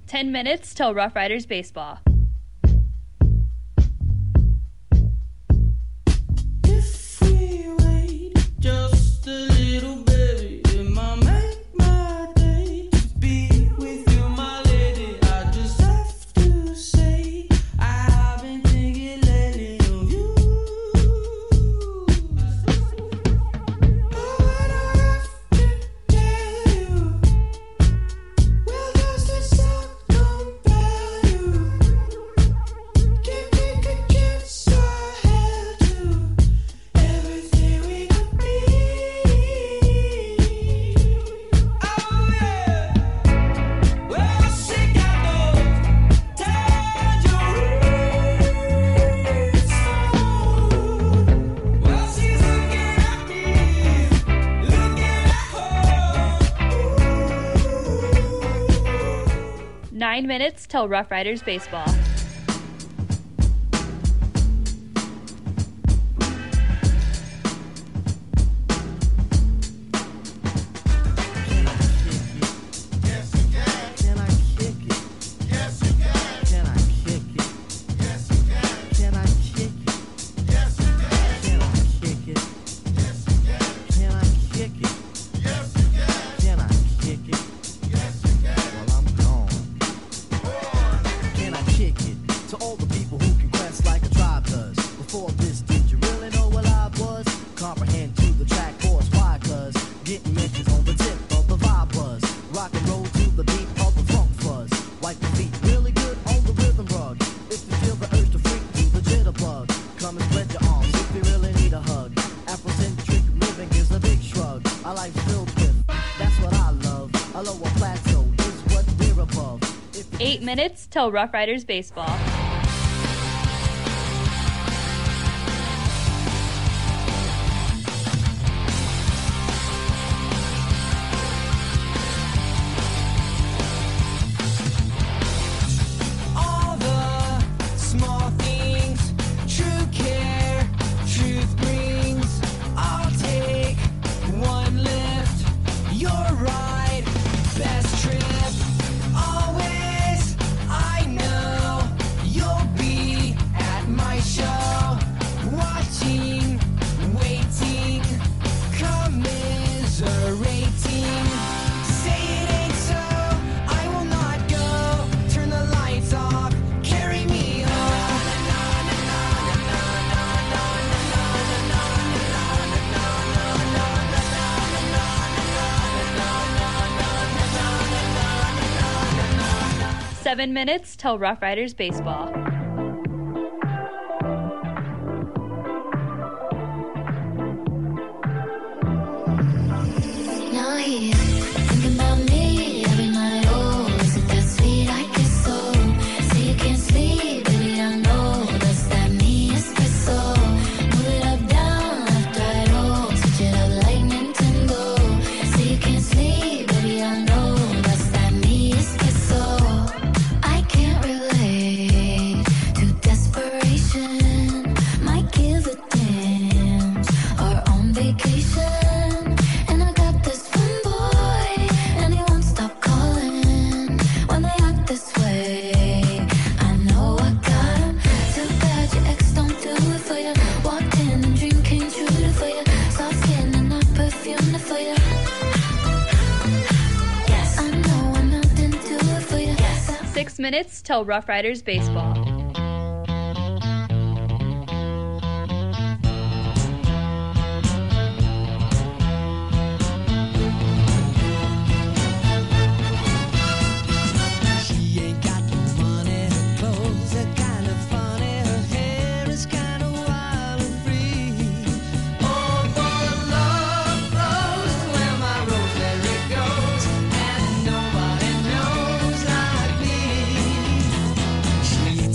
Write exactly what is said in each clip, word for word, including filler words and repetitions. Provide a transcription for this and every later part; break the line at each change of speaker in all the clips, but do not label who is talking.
Ten minutes till Rough Riders baseball.
If we wait just a little bit, it might make my day to be with you, my lady. I just have to say I've been thinking lately of you. Oh, and I have to tell you, well, does this song compel you? Can't take a chance I held to everything we could be. Oh yeah, well she got those tangerines. Well she's looking at me, looking at her.
Nine minutes till Rough Riders baseball.
Yes you can.
Can I kick it?
Yes you can.
Can I kick it?
Yes you can.
Can I kick it?
Yes you can.
Can I kick it?
Yes you can.
Can I kick it?
Yes you can.
Can I kick it?
Yes you can.
Well, I'm gone. Can I kick it? To all the people who can quest like a tribe does. Before this, did you really know what I was? Comprehend to the track force, why? Cause getting mentions on the tip of the vibe was. Rock and roll to the beat of the funk fuzz. Wipe the feet really good on the rhythm rug. If you feel the urge to freak, do the jitterbug. Come and spread your arms if you really need a hug. Afrocentric living is a big shrug. Our life's filled with, that's what I love. A lower plateau is what we're above. If you
Eight minutes till Rough Riders baseball.
All the small things, true care, truth brings. I'll take one lift, your ride, best trip. Always, I know you'll be at my show, watching, waiting, commiserating. Say it ain't so, I will not go. Turn the lights off, carry me home.
Seven minutes till Rough Riders baseball.
Now he's thinking about me every night. Oh, is it that sweet? I guess so. Say you can't sleep, baby. I know that's that me espresso. Move it up, down, left, right. Oh, switch it up like Nintendo. Say you can't sleep, baby. I know that's that me espresso. I can't relate to desperation. Might give a damn. Are on vacation. And I got this one boy, and he won't stop calling when they act this way. I know I got him. Too bad your ex don't do it for you. Walked in and dream came true for you. Soft skin and I perfumed it for you. Yes, I know I'm out and do it for you. Yes,
Six minutes till Rough Riders baseball.
She ain't got no money, her clothes are kind of funny, her hair is kind of wild and free. Oh, for the love flows where my rosary goes, and nobody knows like me. She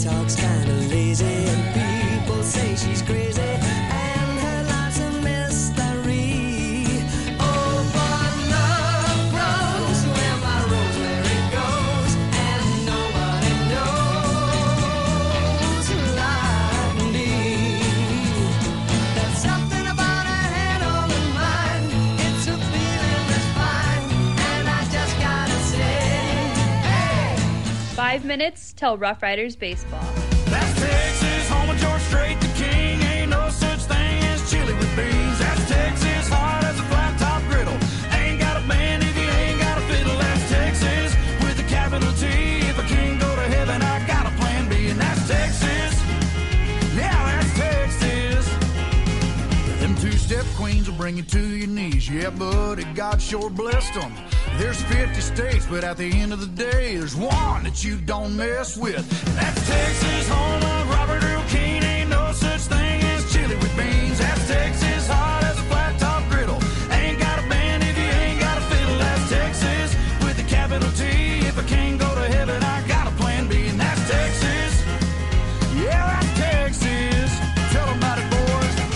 Five minutes till Rough Riders baseball.
That's Texas, home of George Strait, the king. Ain't no such thing as chili with beans. That's Texas, hard as a flat top griddle. Ain't got a band if you ain't got a fiddle. That's Texas, with a capital T. If I can't go to heaven, I got a plan B. And that's Texas, yeah, that's Texas. Them two-step queens will bring you to your knees. Yeah, buddy, God sure blessed them. There's fifty states, but at the end of the day, there's one that you don't mess with. That's Texas, home of Robert Earl Keen. Ain't no such thing as chili with beans. That's Texas, hard as a flat top griddle. Ain't got a band if you ain't got a fiddle. That's Texas, with a capital T. If I can't go to heaven, I got a plan B. And that's Texas, yeah, that's Texas. Tell them about it, boys.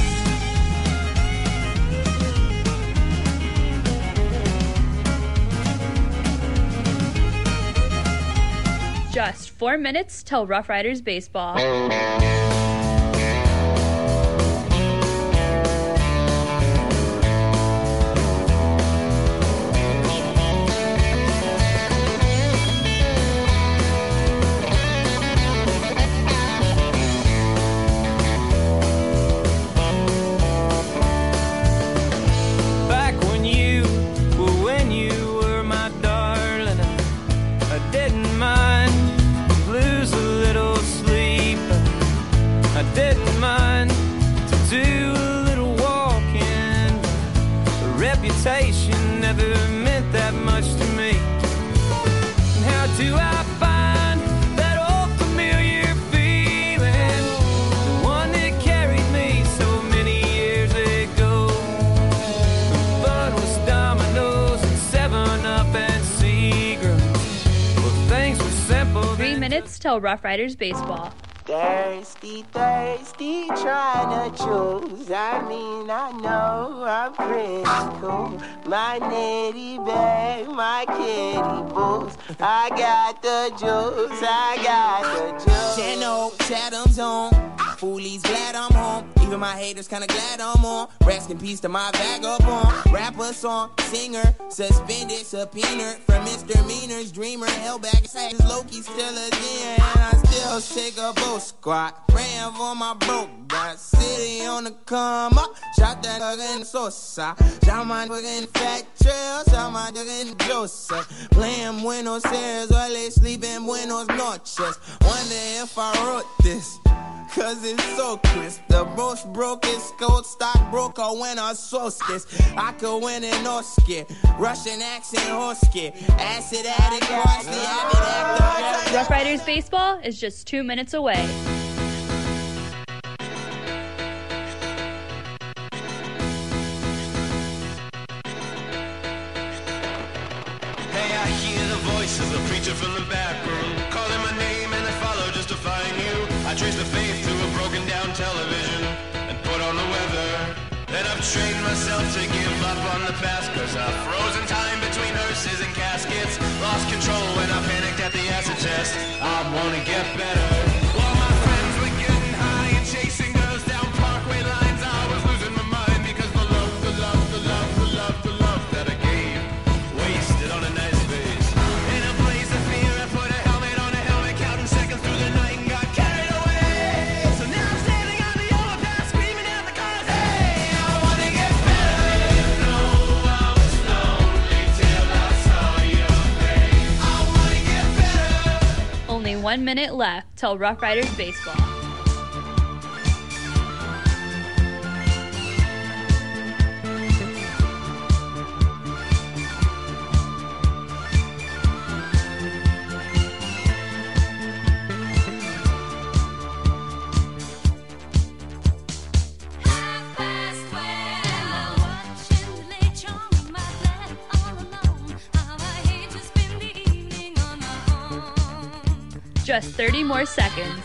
Just four minutes till Rough Riders baseball.
Back when you, well, when you were my darling, I didn't mind lose a little sleep. I didn't mind to do a little walking. The reputation never meant that much to me. And how do I find that old familiar feeling? The one that carried me so many years ago. The fun was dominoes and seven up and Seagrams. Well, things were simple.
Three minutes till Rough Riders baseball.
Thirsty, thirsty, trying to choose. I mean, I know I'm pretty cool. My nitty bag, my kitty boots. I got the juice, I got the juice.
ten oh, Chatham's on. Foolies glad I'm home. Even my haters kinda glad I'm on. Rest in peace to my vagabond. Rapper, song, singer, suspended, subpoenaed for misdemeanors. Dreamer, held back, says Loki still a zen. And I still shake a boat squad. Praying for my broke got city on the come up. Shot that fucking Sosa. Shot my fucking fat trail. Shot my fucking Joseph. Playing Buenos Aires while they sleep in Buenos Noches. Wonder if I wrote this. Cause it's so crisp. The most brokest gold stock broker when I source this. I could win an Oscar. Russian accent Hosky. Acid addict, watch the avid actor.
Rough Riders baseball is just two minutes away.
Hey, I hear the voice of the preacher from the back room, calling my name and I follow just to find you. I trace the faith to a broken down television and put on the weather. Then I've trained myself to give up on the past, cause I've frozen time between hearses and caskets. Lost control when I panicked at the acid test. I wanna get better. While my friends were getting high and chasing girls down parkway lines, I was losing my mind because the love, the love, the love, the love, the love that I gave wasted on a nice face. In a blaze of fear, I put a helmet on a helmet, counting seconds through the night and got carried away. So now I'm standing on the overpass, screaming at the cars, hey, I wanna get better. No, I was lonely till I saw your face. I wanna get better.
Only one minute left till Rough Riders baseball. Just thirty more seconds.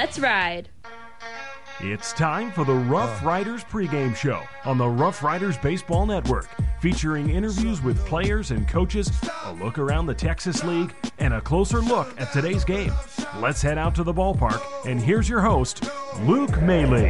Let's ride.
It's time for the Rough Riders pregame show on the Rough Riders Baseball Network, featuring interviews with players and coaches, a look around the Texas League, and a closer look at today's game. Let's head out to the ballpark, and here's your host, Luke Maley.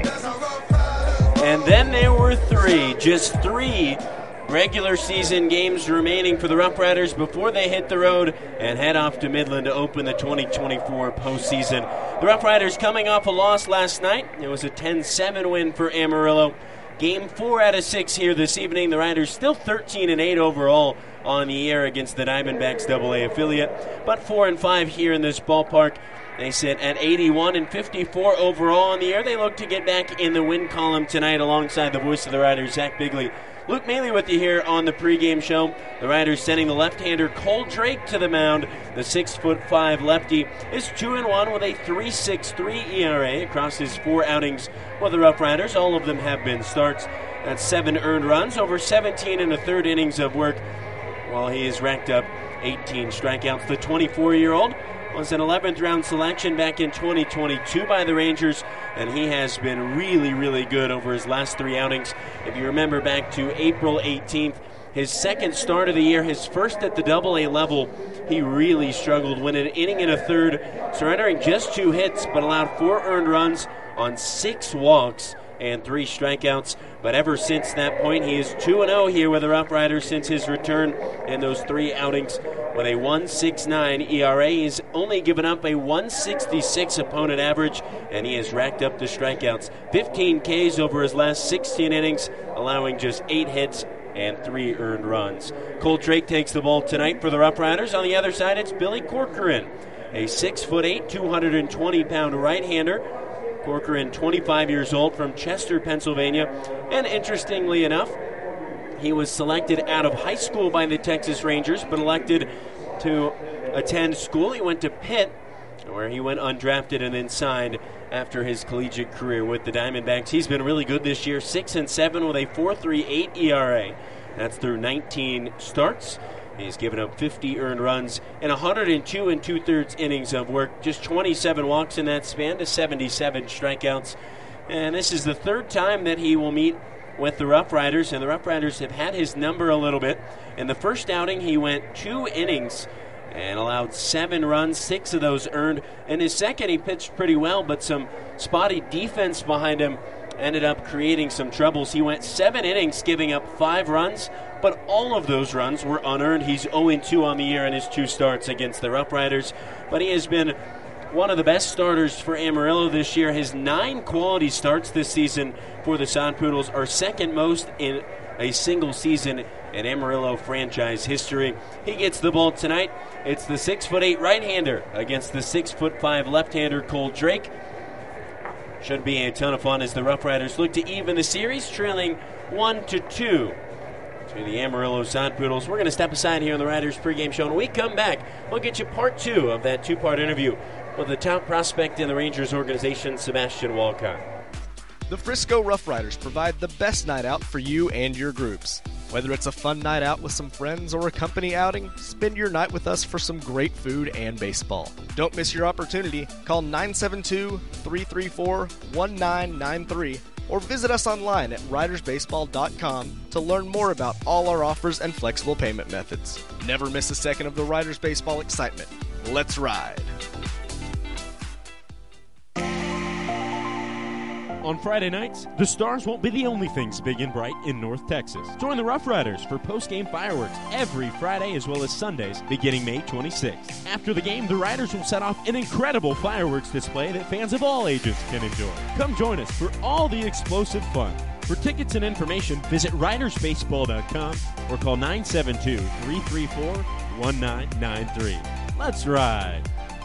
And then there were three, just three regular season games remaining for the Rough Riders before they hit the road and head off to Midland to open the twenty twenty-four postseason. The Rough Riders coming off a loss last night. It was a ten seven win for Amarillo. Game four out of six here this evening. The Riders still thirteen and eight overall on the year against the Diamondbacks double A affiliate, but four and five here in this ballpark. They sit at eighty-one and fifty-four overall on the year. They look to get back in the win column tonight alongside the voice of the Riders, Zach Bigley. Luke Maley with you here on the pregame show. The Riders sending the left-hander Cole Drake to the mound. The six foot five lefty is two and one with a three point six three E R A across his four outings with the Rough Riders. All of them have been starts. That's seven earned runs over seventeen and a third innings of work, while he has racked up eighteen strikeouts. The twenty-four-year-old was an eleventh round selection back in twenty twenty-two by the Rangers, and he has been really, really good over his last three outings. If you remember back to April eighteenth, his second start of the year, his first at the double A level, he really struggled, went an inning and a third, surrendering just two hits, but allowed four earned runs on six walks and three strikeouts. But ever since that point, he is two and oh here with the Rough Riders since his return in those three outings with a one point six nine E R A. He's only given up a one sixty-six opponent average, and he has racked up the strikeouts. fifteen Ks over his last sixteen innings, allowing just eight hits and three earned runs. Cole Drake takes the ball tonight for the Rough Riders. On the other side, it's Billy Corcoran, a six foot eight, two hundred twenty pound right-hander. Corcoran, twenty-five years old, from Chester, Pennsylvania. And interestingly enough, he was selected out of high school by the Texas Rangers, but elected to attend school. He went to Pitt, where he went undrafted and then signed after his collegiate career with the Diamondbacks. He's been really good this year, six and seven with a four point three eight E R A. That's through nineteen starts. He's given up fifty earned runs and one hundred two and two-thirds innings of work. Just twenty-seven walks in that span to seventy-seven strikeouts. And this is the third time that he will meet with the Rough Riders, and the Rough Riders have had his number a little bit. In the first outing, he went two innings and allowed seven runs, six of those earned. In his second, he pitched pretty well, but some spotty defense behind him ended up creating some troubles. He went seven innings, giving up five runs, but all of those runs were unearned. He's oh and two on the year in his two starts against the Rough Riders, but he has been one of the best starters for Amarillo this year. His nine quality starts this season for the Sod Poodles are second most in a single season in Amarillo franchise history. He gets the ball tonight. It's the six foot eight right-hander against the six foot five left-hander Cole Drake. Should be a ton of fun as the Rough Riders look to even the series, trailing one to two to the Amarillo Sod Poodles. We're going to step aside here on the Riders pregame show. And when we come back, we'll get you part two of that two-part interview with the top prospect in the Rangers organization, Sebastian Walcott.
The Frisco Rough Riders provide the best night out for you and your groups. Whether it's a fun night out with some friends or a company outing, spend your night with us for some great food and baseball. Don't miss your opportunity. Call nine seven two, three three four, one nine nine three or visit us online at riders baseball dot com to learn more about all our offers and flexible payment methods. Never miss a second of the Riders baseball excitement. Let's ride!
On Friday nights, the stars won't be the only things big and bright in North Texas. Join the Rough Riders for post-game fireworks every Friday as well as Sundays beginning May twenty-sixth. After the game, the Riders will set off an incredible fireworks display that fans of all ages can enjoy. Come join us for all the explosive fun. For tickets and information, visit riders baseball dot com or call nine seven two, three three four, one nine nine three. Let's ride!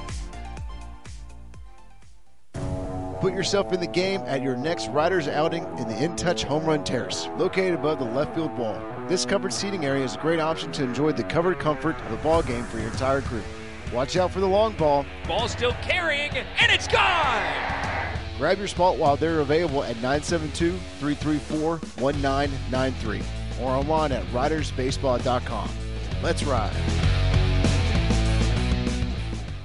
Put yourself in the game at your next Riders outing in the In Touch Home Run Terrace, located above the left field wall. This covered seating area is a great option to enjoy the covered comfort of the ball game for your entire crew. Watch out for the long ball.
Ball still carrying, and it's gone!
Grab your spot while they're available at nine seven two, three three four, one nine nine three or online at riders baseball dot com. Let's ride.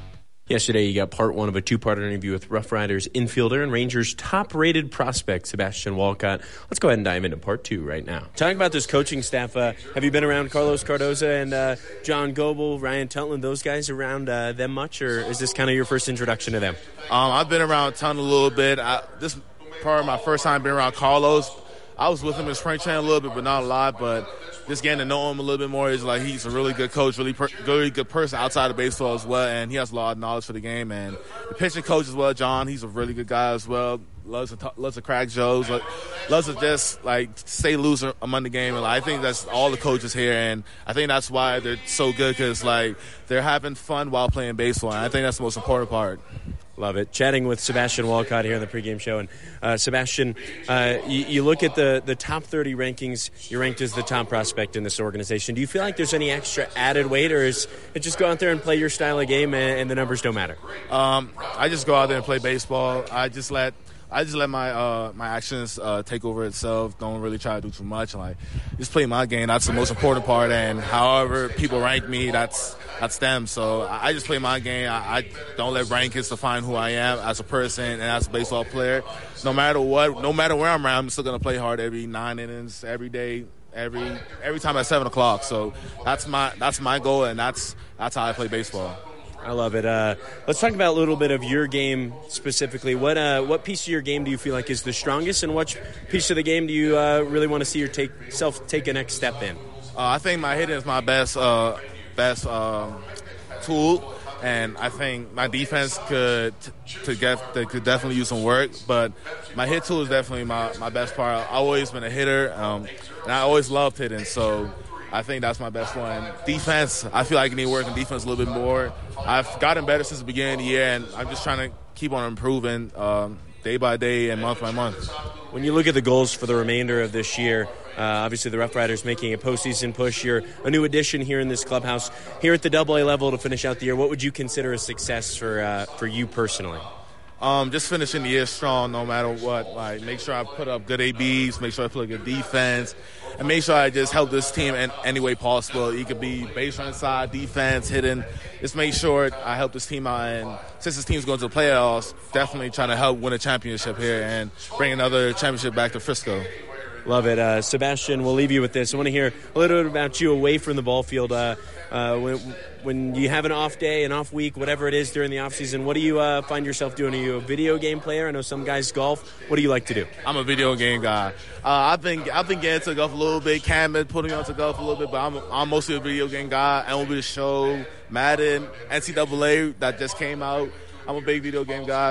Yesterday, you got part one of a two-part interview with Rough Riders infielder and Rangers top-rated prospect, Sebastian Walcott. Let's go ahead and dive into part two right now. Talking about this coaching staff, uh, have you been around Carlos Cardoza and uh, John Goebel, Ryan Tutland, those guys around uh, them much, or is this kind of your first introduction to them?
Um, I've been around Tutland a little bit. I, this is probably my first time being around Carlos. I was with him in spring training a little bit, but not a lot, but just getting to know him a little bit more is like he's a really good coach, really per, really good person outside of baseball as well, and he has a lot of knowledge for the game. And the pitching coach as well, John, he's a really good guy as well. Loves to talk, loves to crack jokes, loves to just like stay loose among the game. And like, I think that's all the coaches here, and I think that's why they're so good because like they're having fun while playing baseball. And I think that's the most important part.
Love it. Chatting with Sebastian Walcott here on the pregame show. And uh, Sebastian, uh, you, you look at the, the top thirty rankings. You're ranked as the top prospect in this organization. Do you feel like there's any extra added weight, or is it just go out there and play your style of game and, and the numbers don't matter?
Um, I just go out there and play baseball. I just let I just let my uh, my actions uh, take over itself. Don't really try to do too much. Like just play my game. That's the most important part. And however people rank me, that's that's them. So I just play my game. I, I don't let rankings define who I am as a person and as a baseball player. No matter what, no matter where I'm at, I'm still gonna play hard every nine innings, every day, every every time at seven o'clock. So that's my that's my goal, and that's that's how I play baseball.
I love it. Uh, let's talk about a little bit of your game specifically. What uh, what piece of your game do you feel like is the strongest, and what piece of the game do you uh, really want to see yourself take, take a next step in?
Uh, I think my hitting is my best uh, best um, tool, and I think my defense could to get they could definitely use some work. But my hit tool is definitely my, my best part. I've always been a hitter, um, and I always loved hitting. So I think that's my best one. Defense, I feel like I need to work on defense a little bit more. I've gotten better since the beginning of the year, and I'm just trying to keep on improving um, day by day and month by month.
When you look at the goals for the remainder of this year, uh, obviously the Rough Riders making a postseason push. You're a new addition here in this clubhouse. Here at the double A level to finish out the year, what would you consider a success for uh, for you personally?
Um, just finishing the year strong no matter what. Like, make sure I put up good A Bs, make sure I put up good defense, and make sure I just help this team in any way possible. It could be base run side, defense, hitting. Just make sure I help this team out. And since this team's going to the playoffs, definitely trying to help win a championship here and bring another championship back to Frisco.
Love it. Uh, Sebastian, we'll leave you with this. I want to hear a little bit about you away from the ball field. Uh, uh, when, when you have an off day, an off week, whatever it is during the off season, what do you uh, find yourself doing? Are you a video game player? I know some guys golf. What do you like to do?
I'm a video game guy. Uh, I've been I've been getting to golf a little bit. Cam been putting me on to golf a little bit, but I'm I'm mostly a video game guy. M L B The Show, Madden, N C double A that just came out. I'm a big video game guy.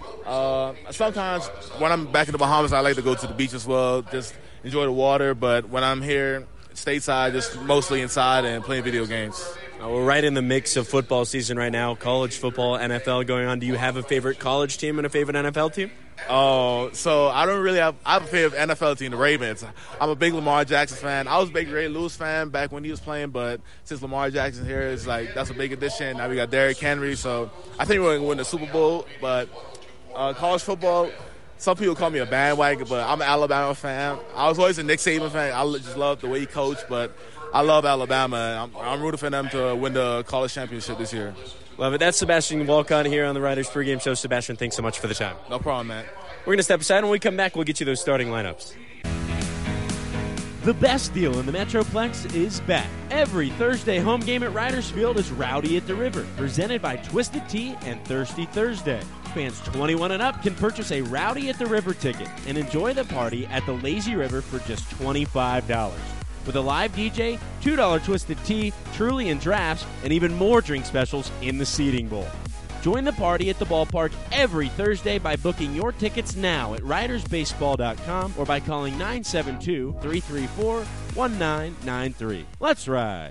Uh, sometimes when I'm back in the Bahamas, I like to go to the beach as well, just enjoy the water. But when I'm here stateside, just mostly inside and playing video games.
Uh, we're right in the mix of football season right now, college football, N F L going on. Do you have a favorite college team and a favorite N F L team?
Oh, so I don't really have – I have a favorite N F L team, the Ravens. I'm a big Lamar Jackson fan. I was a big Ray Lewis fan back when he was playing, but since Lamar Jackson's here, it's like that's a big addition. Now we got Derrick Henry, so I think we're going to win the Super Bowl. But uh, college football – some people call me a bandwagon, but I'm an Alabama fan. I was always a Nick Saban fan. I just love the way he coached, but I love Alabama. I'm, I'm rooting for them to win the college championship this year.
Love it. That's Sebastian Walcott here on the Riders pregame show. Sebastian, thanks so much for the time.
No problem, man.
We're going to step aside. When we come back, we'll get you those starting lineups.
The best deal in the Metroplex is back. Every Thursday home game at Riders Field is Rowdy at the River, presented by Twisted Tea and Thirsty Thursday. Fans twenty-one and up can purchase a Rowdy at the River ticket and enjoy the party at the Lazy River for just twenty-five dollars. With a live D J, two dollars Twisted Tea, Truly and drafts, and even more drink specials in the seating bowl. Join the party at the ballpark every Thursday by booking your tickets now at riders baseball dot com or by calling nine seven two, three three four, one nine nine three. Let's ride.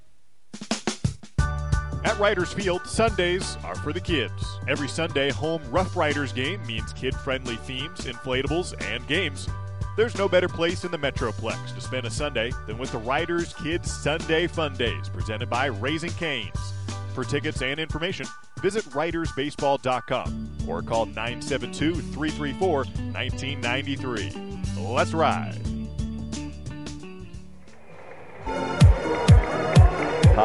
At Riders Field, Sundays are for the kids. Every Sunday, home Rough Riders game means kid-friendly themes, inflatables, and games. There's no better place in the Metroplex to spend a Sunday than with the Riders Kids Sunday Fun Days, presented by Raising Cane's. For tickets and information, visit riders baseball dot com or call nine seven two, three three four, one nine nine three. Let's ride.
Hi, it's Ben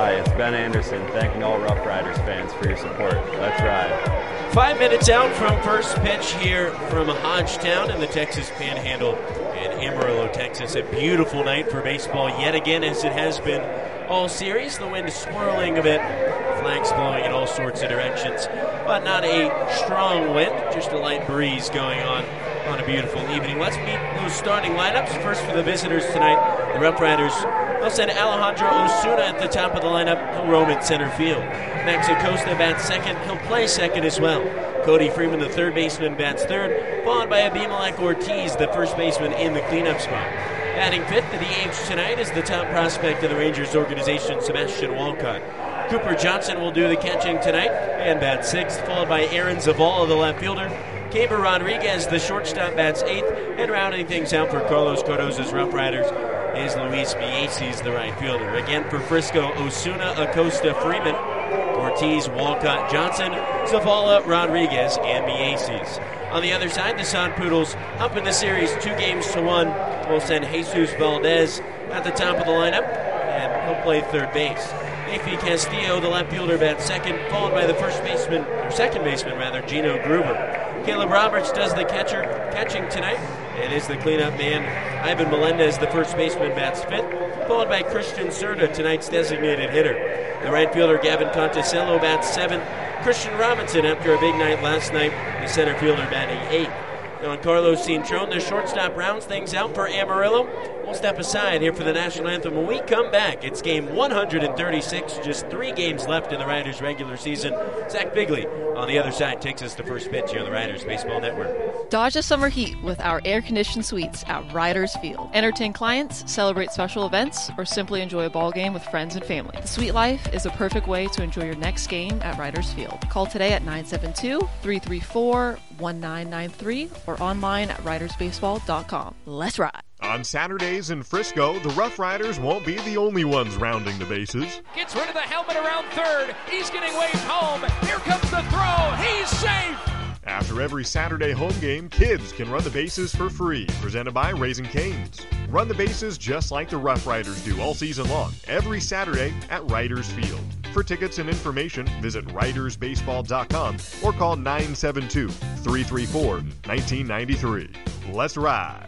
Ben Anderson, thanking all Rough Riders fans for your support. Let's ride.
Five minutes out from first pitch here from Hodgetown in the Texas Panhandle in Amarillo, Texas. A beautiful night for baseball yet again, as it has been all series. The wind is swirling a bit, flags blowing in all sorts of directions, but not a strong wind, just a light breeze going on on a beautiful evening. Let's meet those starting lineups. First for the visitors tonight, the Rough Riders. They'll send Alejandro Osuna at the top of the lineup. He'll roam at center field. Max Acosta bats second. He'll play second as well. Cody Freeman, the third baseman, bats third, followed by Abimelech Ortiz, the first baseman, in the cleanup spot. Batting fifth at the H tonight is the top prospect of the Rangers organization, Sebastian Walcott. Cooper Johnson will do the catching tonight and bat sixth, followed by Aaron Zavala, the left fielder. Caber Rodriguez, the shortstop, bats eighth, and rounding things out for Carlos Cardozo's Rough Riders is Luis Mieses, the right fielder. Again for Frisco, Osuna, Acosta, Freeman, Ortiz, Walcott, Johnson, Zavala, Rodriguez, and Mieses. On the other side, the San Poodles up in the series two games to one. Will send Jesus Valdez at the top of the lineup, and he'll play third base. Efi Castillo, the left fielder, bats second, followed by the first baseman, or second baseman rather, Gino Gruber. Caleb Roberts does the catcher catching tonight, and is the cleanup man. Ivan Melendez, the first baseman, bats fifth, followed by Christian Serta, tonight's designated hitter. The right fielder, Gavin Conticello, bats seventh. Christian Robinson, after a big night last night, the center fielder, batting eighth. Now, Carlos Cintrón, the shortstop, rounds things out for Amarillo. We'll step aside here for the national anthem. When we come back, it's game one hundred thirty-six, just three games left in the Riders' regular season. Zach Bigley on the other side takes us to first pitch here on the Riders Baseball Network.
Dodge the summer heat with our air-conditioned suites at Riders Field. Entertain clients, celebrate special events, or simply enjoy a ball game with friends and family. The Suite Life is a perfect way to enjoy your next game at Riders Field. Call today at nine seven two, three three four, one nine nine three or online at riders baseball dot com. Let's ride.
On Saturdays in Frisco, the Rough Riders won't be the only ones rounding the bases.
Gets rid of the helmet around third. He's getting waved home. Here comes the throw. He's safe.
After every Saturday home game, kids can run the bases for free. Presented by Raising Cane's. Run the bases just like the Rough Riders do all season long, every Saturday at Riders Field. For tickets and information, visit riders baseball dot com or call nine seven two, three three four, one nine nine three. Let's ride.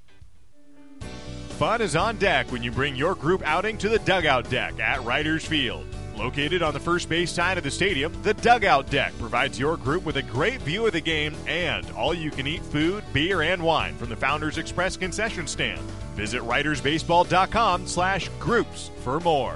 Fun is on deck when you bring your group outing to the Dugout Deck at Riders Field. Located on the first base side of the stadium, the Dugout Deck provides your group with a great view of the game and all-you-can-eat food, beer, and wine from the Founders Express concession stand. Visit riders baseball dot com slash groups for more.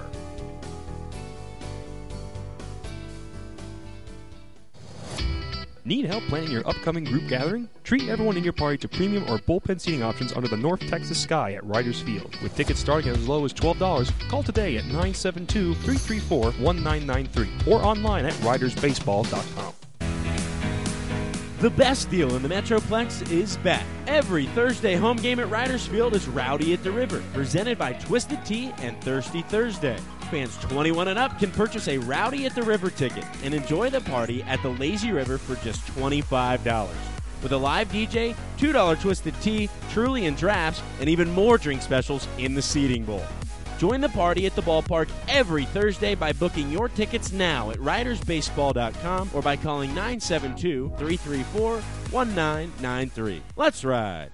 Need help planning your upcoming group gathering? Treat everyone in your party to premium or bullpen seating options under the North Texas sky at Riders Field. With tickets starting at as low as twelve dollars, call today at nine seven two, three three four, one nine nine three or online at riders baseball dot com.
The best deal in the Metroplex is back. Every Thursday home game at Riders Field is Rowdy at the River, presented by Twisted Tea and Thirsty Thursday. Fans twenty-one and up can purchase a Rowdy at the River ticket and enjoy the party at the Lazy River for just twenty-five dollars. With a live D J, two dollars Twisted Tea, Truly, and drafts, and even more drink specials in the seating bowl. Join the party at the ballpark every Thursday by booking your tickets now at riders baseball dot com or by calling nine seven two, three three four, one nine nine three. Let's ride.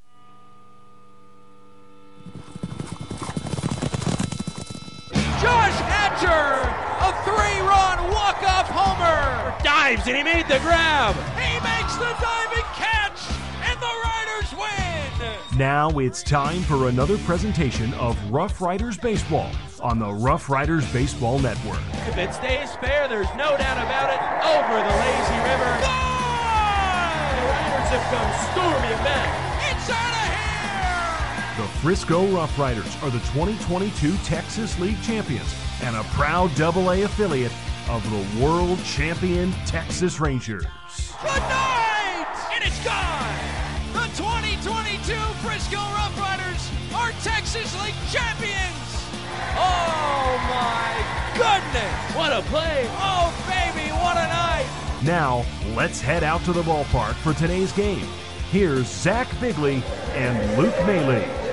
Josh Hatcher, a three-run walk-off homer.
Dives, and he made the grab.
He makes the diving catch, and the Riders win.
Now it's time for another presentation of Rough Riders Baseball on the Rough Riders Baseball Network.
If it stays fair, there's no doubt about it. Over the Lazy River. Gone! The Riders have come storming back.
It's out of here!
The Frisco Rough Riders are the twenty twenty-two Texas League champions and a proud double A affiliate of the world champion Texas Rangers.
Good night! And it's gone! The twenty twenty-two Frisco Rough Riders are Texas League champions! Oh my goodness!
What a play!
Oh baby, what a night!
Now, let's head out to the ballpark for today's game. Here's Zach Bigley and Luke Maley.
In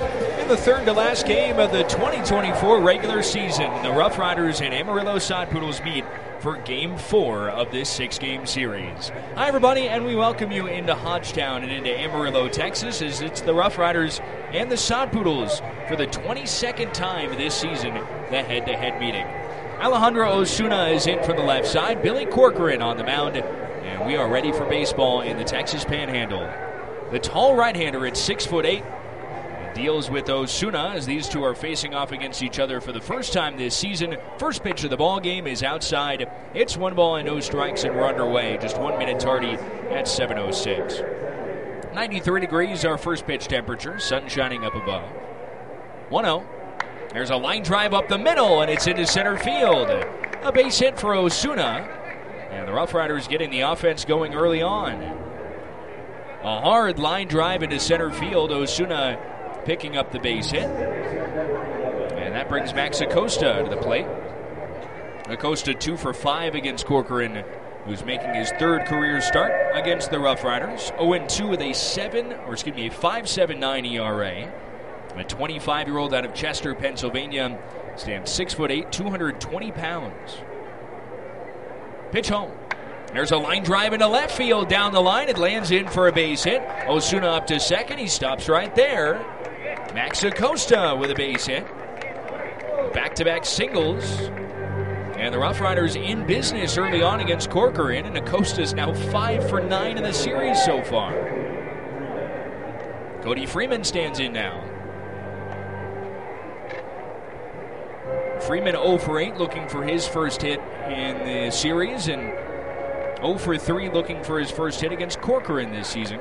the third to last game of the twenty twenty-four regular season. The Rough Riders and Amarillo Sod Poodles meet for Game four of this six-game series. Hi, everybody, and we welcome you into Hodgetown and into Amarillo, Texas, as it's the Rough Riders and the Sod Poodles for the twenty-second time this season, the head-to-head meeting. Alejandro Osuna is in from the left side, Billy Corcoran on the mound, and we are ready for baseball in the Texas Panhandle. The tall right-hander at six foot eight deals with Osuna as these two are facing off against each other for the first time this season. First pitch of the ball game is outside. It's one ball and no strikes, and we're underway. Just one minute tardy at seven oh six. ninety-three degrees our first pitch temperature. Sun shining up above. one oh. There's a line drive up the middle, and it's into center field. A base hit for Osuna. And the Rough Riders getting the offense going early on. A hard line drive into center field. Osuna picking up the base hit. And that brings Max Acosta to the plate. Acosta two for five against Corcoran, who's making his third career start against the Rough Riders. oh and two with a seven, or excuse me, a five point seven nine E R A. A twenty-five-year-old out of Chester, Pennsylvania, stands six foot eight, two hundred twenty pounds. Pitch home. There's a line drive into left field down the line. It lands in for a base hit. Osuna up to second. He stops right there. Max Acosta with a base hit. Back-to-back singles. And the Rough Riders in business early on against Corcoran, and Acosta's now five for nine in the series so far. Cody Freeman stands in now. Freeman oh for eight, looking for his first hit in the series, and oh for three looking for his first hit against Corcoran this season.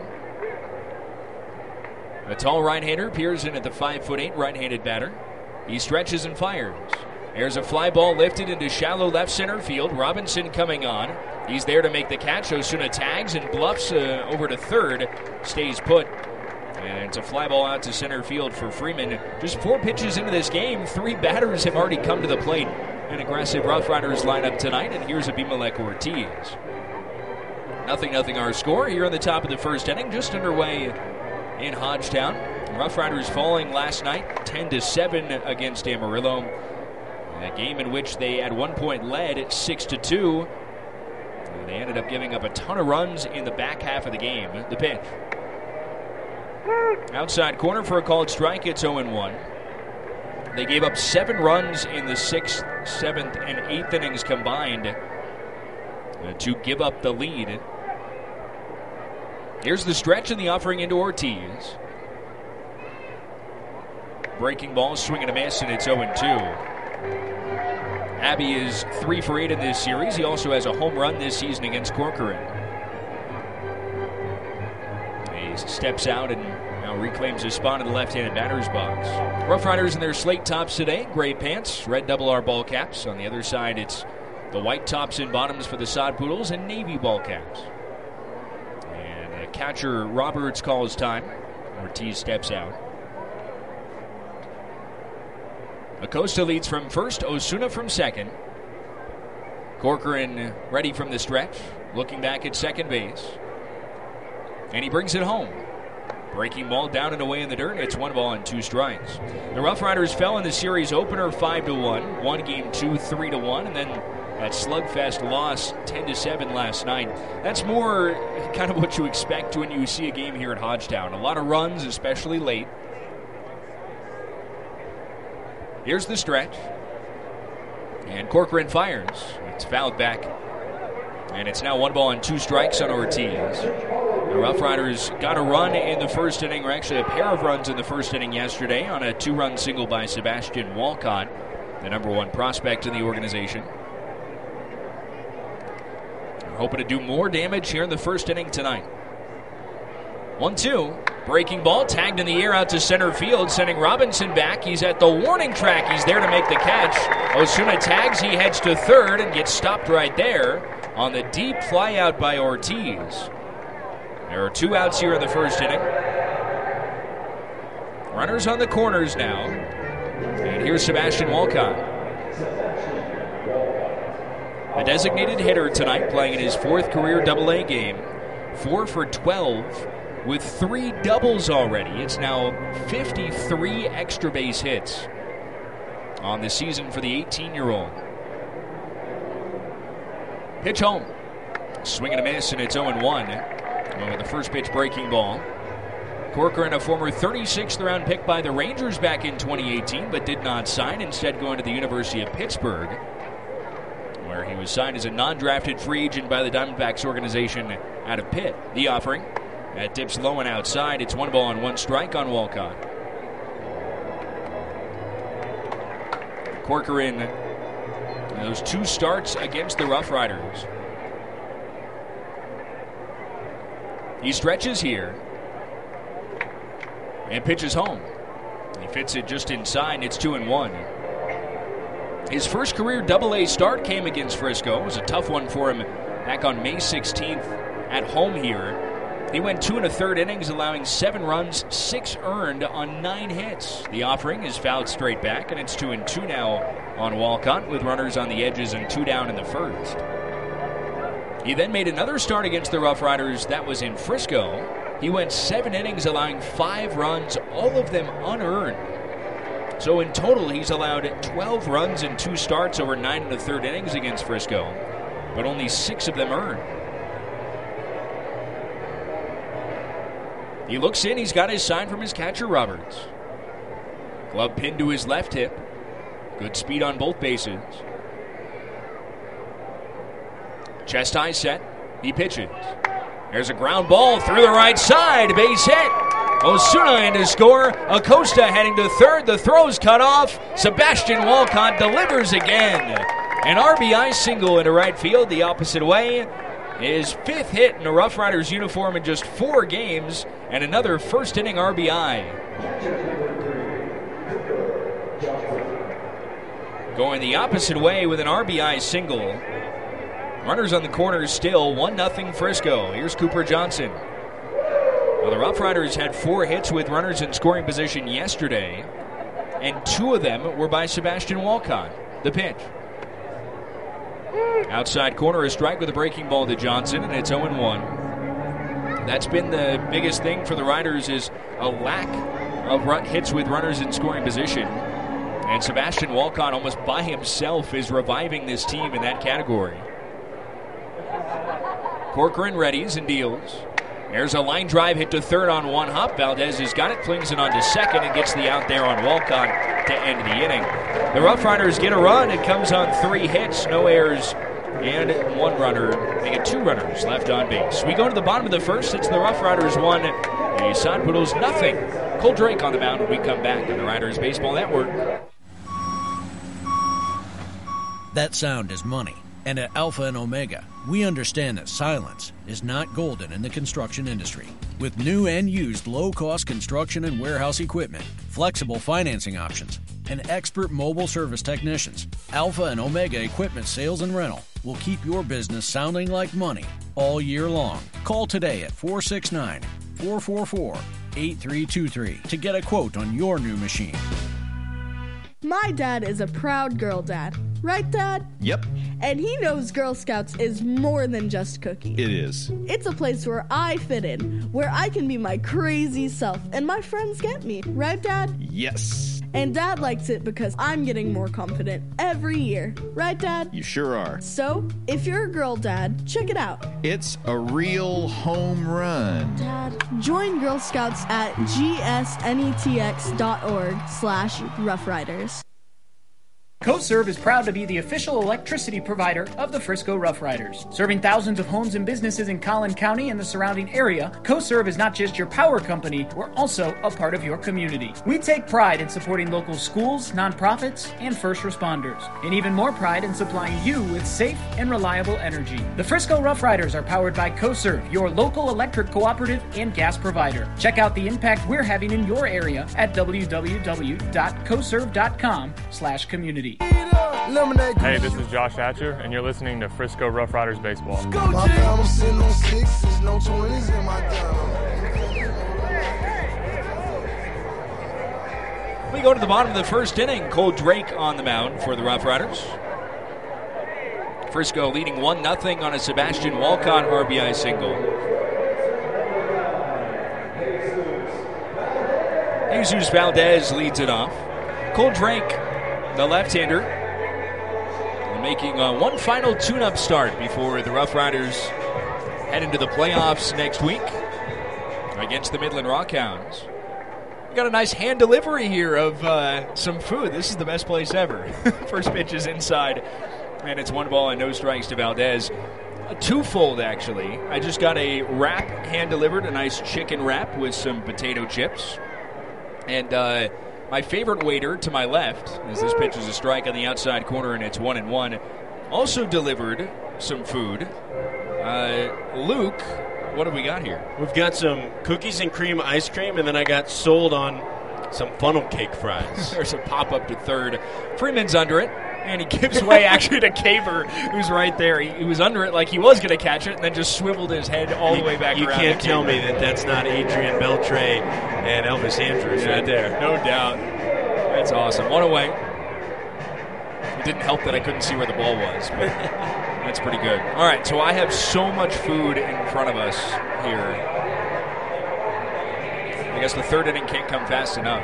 A tall right-hander peers in at the five foot eight right-handed batter. He stretches and fires. There's a fly ball lifted into shallow left center field. Robinson coming on. He's there to make the catch. Osuna tags and bluffs uh, over to third. Stays put. And it's a fly ball out to center field for Freeman. Just four pitches into this game, three batters have already come to the plate. An aggressive Rough Riders lineup tonight, and here's Abimelech Ortiz. Nothing, nothing our score here on the top of the first inning, just underway in Hodgetown. Rough Riders falling last night ten to seven against Amarillo. A game in which they at one point led at six to two. And they ended up giving up a ton of runs in the back half of the game. The pitch. Outside corner for a called strike. It's oh and one. They gave up seven runs in the sixth, seventh, and eighth innings combined uh, to give up the lead. Here's the stretch and the offering into Ortiz. Breaking ball, swing and a miss, and it's oh and two. Abbey is three for eight in this series. He also has a home run this season against Corcoran. He steps out and now reclaims his spot in the left-handed batter's box. Rough Riders in their slate tops today. Gray pants, red double R ball caps. On the other side, it's the white tops and bottoms for the Sod Poodles and navy ball caps. And uh, catcher Roberts calls time. Ortiz steps out. Acosta leads from first, Osuna from second. Corcoran ready from the stretch, looking back at second base. And he brings it home. Breaking ball down and away in the dirt. It's one ball and two strikes. The Rough Riders fell in the series opener five to one, won game two three to one, and then that slugfest loss ten to seven last night. That's more kind of what you expect when you see a game here at Hodgetown. A lot of runs, especially late. Here's the stretch. And Corcoran fires. It's fouled back. And it's now one ball and two strikes on Ortiz. The Rough Riders got a run in the first inning, or actually a pair of runs in the first inning yesterday on a two-run single by Sebastian Walcott, the number one prospect in the organization. They're hoping to do more damage here in the first inning tonight. one two. Breaking ball, tagged in the air out to center field, sending Robinson back. He's at the warning track. He's there to make the catch. Osuna tags. He heads to third and gets stopped right there on the deep fly out by Ortiz. There are two outs here in the first inning. Runners on the corners now. And here's Sebastian Walcott. A designated hitter tonight, playing in his fourth career double A game. Four for twelve
with three doubles already. It's now fifty-three extra base hits on the season for the eighteen-year-old. Pitch home. Swing and a miss, and it's oh and one. With the first pitch breaking ball. Corcoran, a former thirty-sixth round pick by the Rangers back in twenty eighteen, but did not sign, instead going to the University of Pittsburgh, where he was signed as a non-drafted free agent by the Diamondbacks organization out of Pitt. The offering. That dips low and outside. It's one ball and one strike on Walcott. Corcoran, those two starts against the Rough Riders. He stretches here and pitches home. He fits it just inside, and it's two and one. His first career double A start came against Frisco. It was a tough one for him back on May sixteenth at home here. He went two and a third innings, allowing seven runs, six earned on nine hits. The offering is fouled straight back, and it's two and two now on Walcott with runners on the edges and two down in the first. He then made another start against the Rough Riders. That was in Frisco. He went seven innings, allowing five runs, all of them unearned. So in total, he's allowed twelve runs in two starts over nine and a third innings against Frisco, but only six of them earned. He looks in. He's got his sign from his catcher, Roberts. Glove pinned to his left hip. Good speed on both bases. Chest high set. He pitches. There's a ground ball through the right side. Base hit. Osuna in to score. Acosta heading to third. The throw's cut off. Sebastian Walcott delivers again. An R B I single into right field the opposite way. His fifth hit in a Rough Riders uniform in just four games, and another first inning R B I. Going the opposite way with an R B I single. Runners on the corners still, one nothing Frisco. Here's Cooper Johnson. Well, the Rough Riders had four hits with runners in scoring position yesterday, and two of them were by Sebastian Walcott. The pitch. Outside corner, a strike with a breaking ball to Johnson, and it's oh and one. That's been the biggest thing for the Riders, is a lack of run hits with runners in scoring position. And Sebastian Walcott, almost by himself, is reviving this team in that category. Corcoran readies and deals. There's a line drive hit to third on one hop. Valdez has got it, flings it on to second, and gets the out there on Walcott to end the inning. The Rough Riders get a run. It comes on three hits, no errors, and one runner. They get two runners left on base. We go to the bottom of the first. It's the Rough Riders one, the Sod Poodles nothing. Cole Drake on the mound when we come back on the Riders Baseball Network.
That sound is money. And at Alpha and Omega, we understand that silence is not golden in the construction industry. With new and used low-cost construction and warehouse equipment, flexible financing options, and expert mobile service technicians, Alpha and Omega Equipment Sales and Rental will keep your business sounding like money all year long. Call today at four six nine, four four four, eight three two three to get a quote on your new machine.
My dad is a proud girl dad. Right, Dad?
Yep.
And he knows Girl Scouts is more than just cookies.
It is.
It's a place where I fit in, where I can be my crazy self, and my friends get me. Right, Dad?
Yes.
And Dad likes it because I'm getting more confident every year. Right, Dad?
You sure are.
So, if you're a girl dad, check it out.
It's a real home run.
Dad, join Girl Scouts at gsnetx.org slash Rough Riders.
CoServe is proud to be the official electricity provider of the Frisco Rough Riders. Serving thousands of homes and businesses in Collin County and the surrounding area, CoServe is not just your power company, we're also a part of your community. We take pride in supporting local schools, nonprofits, and first responders, and even more pride in supplying you with safe and reliable energy. The Frisco Rough Riders are powered by CoServe, your local electric cooperative and gas provider. Check out the impact we're having in your area at www.coserve.com slash community.
Hey, this is Josh Hatcher, and you're listening to Frisco Rough Riders Baseball.
My family's sitting on sixes, no twenties in my gun.
We go to the bottom of the first inning. Cole Drake on the mound for the Rough Riders. Frisco leading one nothing on a Sebastian Walcott R B I single. Jesus Valdez leads it off. Cole Drake, the left-hander, making uh, one final tune-up start before the Rough Riders head into the playoffs next week against the Midland Rockhounds. We got a nice hand delivery here of uh, some food. This is the best place ever. First pitch is inside, and it's one ball and no strikes to Valdez. A twofold, actually. I just got a wrap hand-delivered, a nice chicken wrap with some potato chips. And uh, my favorite waiter to my left, as this pitch is a strike on the outside corner and it's one and one, also delivered some food. Uh, Luke, what have we got here?
We've got some cookies and cream ice cream, and then I got sold on some funnel cake fries.
There's a pop-up to third. Freeman's under it, and he gives way actually to Caver, who's right there. He, he was under it like he was going to catch it, and then just swiveled his head all the way back
you
around.
You can't tell me that that's not Adrian Beltre and Elvis Andrews
yeah,
right there.
No doubt. That's awesome. One away. It didn't help that I couldn't see where the ball was, but that's pretty good. All right, so I have so much food in front of us here. I guess the third inning can't come fast enough.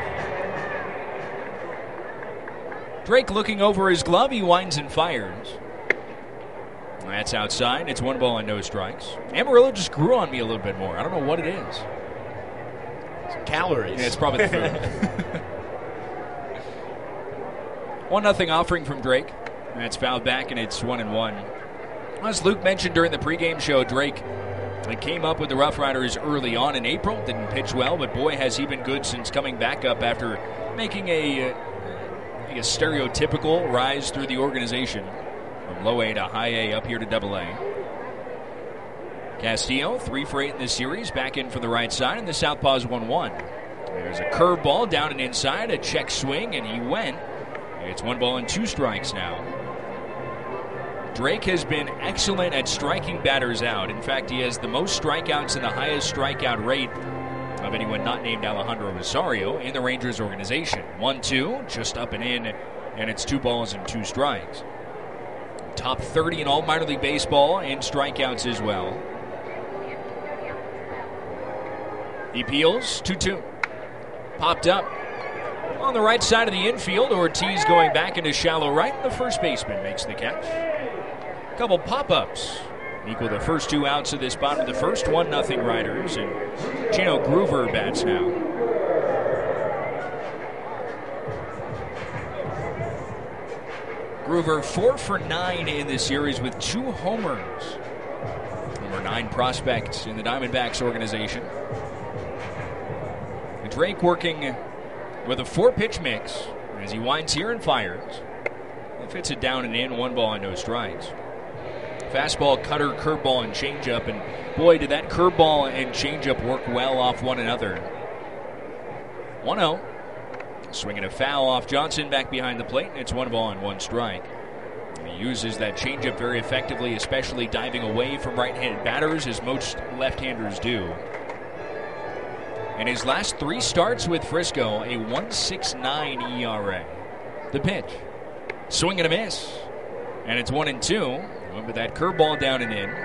Drake looking over his glove. He winds and fires. That's outside. It's one ball and no strikes. Amarillo just grew on me a little bit more. I don't know what it is.
Some calories.
Yeah, it's probably the food. one nothing offering from Drake. That's fouled back, and it's one and one. As Luke mentioned during the pregame show, Drake came up with the Rough Riders early on in April. Didn't pitch well, but boy, has he been good since coming back up after making a, a stereotypical rise through the organization from low A to high A up here to double A. Castillo, three for eight in this series, back in for the right side, and the southpaw's one one. There's a curveball down and inside, a check swing, and he went. It's one ball and two strikes now. Drake has been excellent at striking batters out. In fact, he has the most strikeouts and the highest strikeout rate of anyone not named Alejandro Rosario in the Rangers organization. one two, just up and in, and it's two balls and two strikes. Top thirty in all minor league baseball and strikeouts as well. He peels, two two. Popped up on the right side of the infield. Ortiz going back into shallow right. The first baseman makes the catch. Couple pop-ups equal the first two outs of this bottom of the first. one nothing Riders, and Chino Groover bats now. Groover four for nine in this series with two homers. Number nine prospect in the Diamondbacks organization. And Drake working with a four-pitch mix as he winds here and fires. He fits it down and in, one ball and no strikes. Fastball, cutter, curveball, and changeup, and boy, did that curveball and changeup work well off one another. one oh. Swinging a foul off Johnson back behind the plate, and it's one ball and one strike. And he uses that changeup very effectively, especially diving away from right-handed batters, as most left-handers do. In his last three starts with Frisco, a one point six nine E R A. The pitch. Swing and a miss. And it's one and two. With that curveball down and in.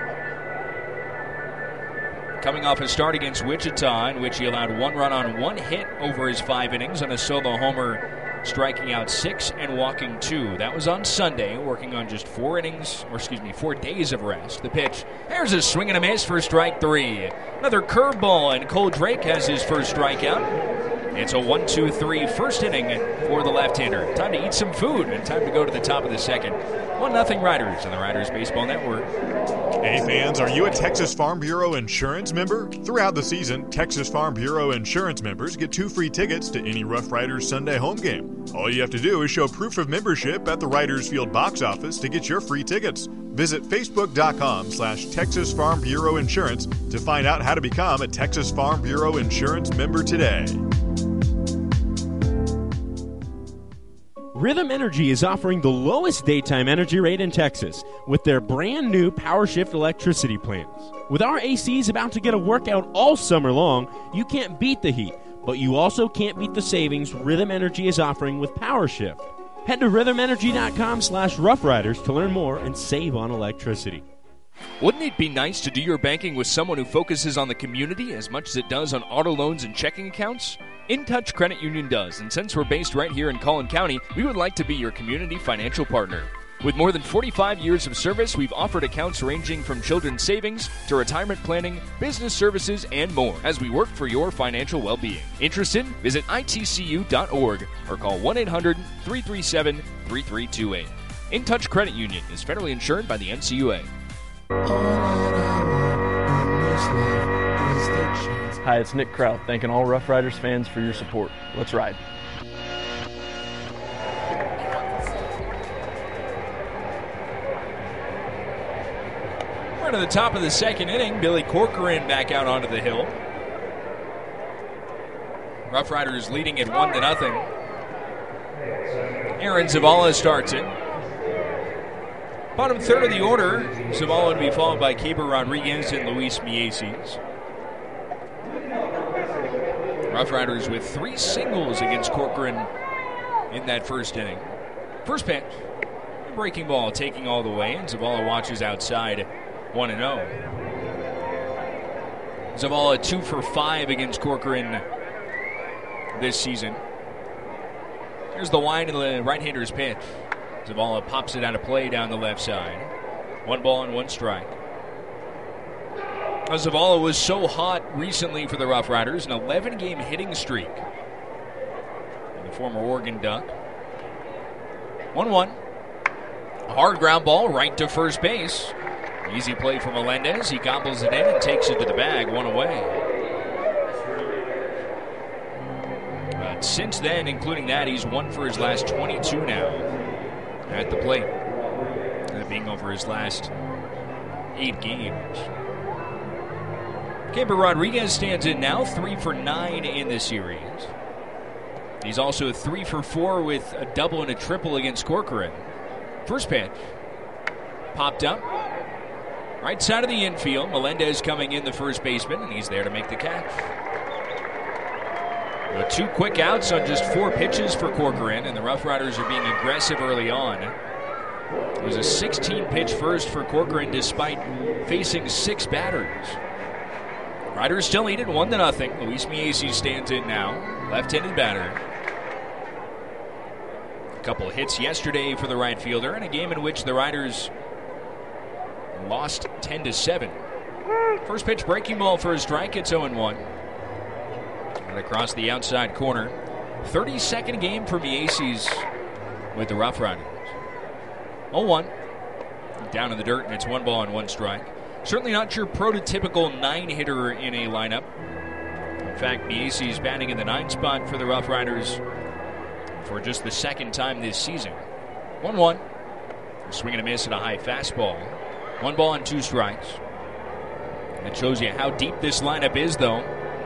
Coming off a start against Wichita, in which he allowed one run on one hit over his five innings on a solo homer, striking out six and walking two. That was on Sunday, working on just four innings, or excuse me, four days of rest. The pitch. There's a swing and a miss for strike three. Another curveball, and Cole Drake has his first strikeout. It's a one two three first inning for the left-hander. Time to eat some food and time to go to the top of the second. one nothing Riders on the Riders Baseball Network.
Hey fans, are you a Texas Farm Bureau insurance member? Throughout the season, Texas Farm Bureau insurance members get two free tickets to any Rough Riders Sunday home game. All you have to do is show proof of membership at the Riders Field box office to get your free tickets. Visit facebook.com slash Texas Farm Bureau Insurance to find out how to become a Texas Farm Bureau insurance member today.
Rhythm Energy is offering the lowest daytime energy rate in Texas with their brand new PowerShift electricity plans. With our A Cs about to get a workout all summer long, you can't beat the heat, but you also can't beat the savings Rhythm Energy is offering with PowerShift. Head to rhythm energy dot com slash Rough Riders to learn more and save on electricity.
Wouldn't it be nice to do your banking with someone who focuses on the community as much as it does on auto loans and checking accounts? InTouch Credit Union does, and since we're based right here in Collin County, we would like to be your community financial partner. With more than forty-five years of service, we've offered accounts ranging from children's savings to retirement planning, business services, and more as we work for your financial well-being. Interested? Visit I T C U dot org or call one eight hundred, three three seven, three three two eight. InTouch Credit Union is federally insured by the N C U A.
Hi, it's Nick Kraut, thanking all Rough Riders fans for your support. Let's ride.
We're to the top of the second inning. Billy Corcoran back out onto the hill. Rough Riders leading at one to nothing. Aaron Zavala starts it. Bottom third of the order, Zavala to be followed by Caber Rodriguez and Luis Mieses. Rough Riders with three singles against Corcoran in that first inning. First pitch, breaking ball taking all the way, and Zavala watches outside one and oh. Zavala two for five against Corcoran this season. Here's the wide and the right-hander's pitch. Zavala pops it out of play down the left side. One ball and one strike. Zavala was so hot recently for the Rough Riders, an eleven-game hitting streak. And the former Oregon Duck. one one. A hard ground ball right to first base. Easy play for Melendez. He gobbles it in and takes it to the bag, one away. But since then, including that, he's won for his last twenty-two now at the plate. That being over his last eight games. Caber Rodriguez stands in now, three for nine in the series. He's also three for four with a double and a triple against Corcoran. First pitch. Popped up. Right side of the infield. Melendez coming in, the first baseman, and he's there to make the catch. But two quick outs on just four pitches for Corcoran, and the Rough Riders are being aggressive early on. It was a sixteen-pitch first for Corcoran despite facing six batters. Riders still lead it one to nothing. Luis Mieses stands in now, left-handed batter. A couple of hits yesterday for the right fielder in a game in which the Riders lost ten to seven. First pitch breaking ball for a strike. It's oh and one. And across the outside corner. thirty-second game for Mieses with the Rough Riders. oh one. Down in the dirt, and it's one ball and one strike. Certainly not your prototypical nine-hitter in a lineup. In fact, Mieses batting in the nine spot for the Rough Riders for just the second time this season. one one. Swing and a miss at a high fastball. One ball and two strikes. That shows you how deep this lineup is, though.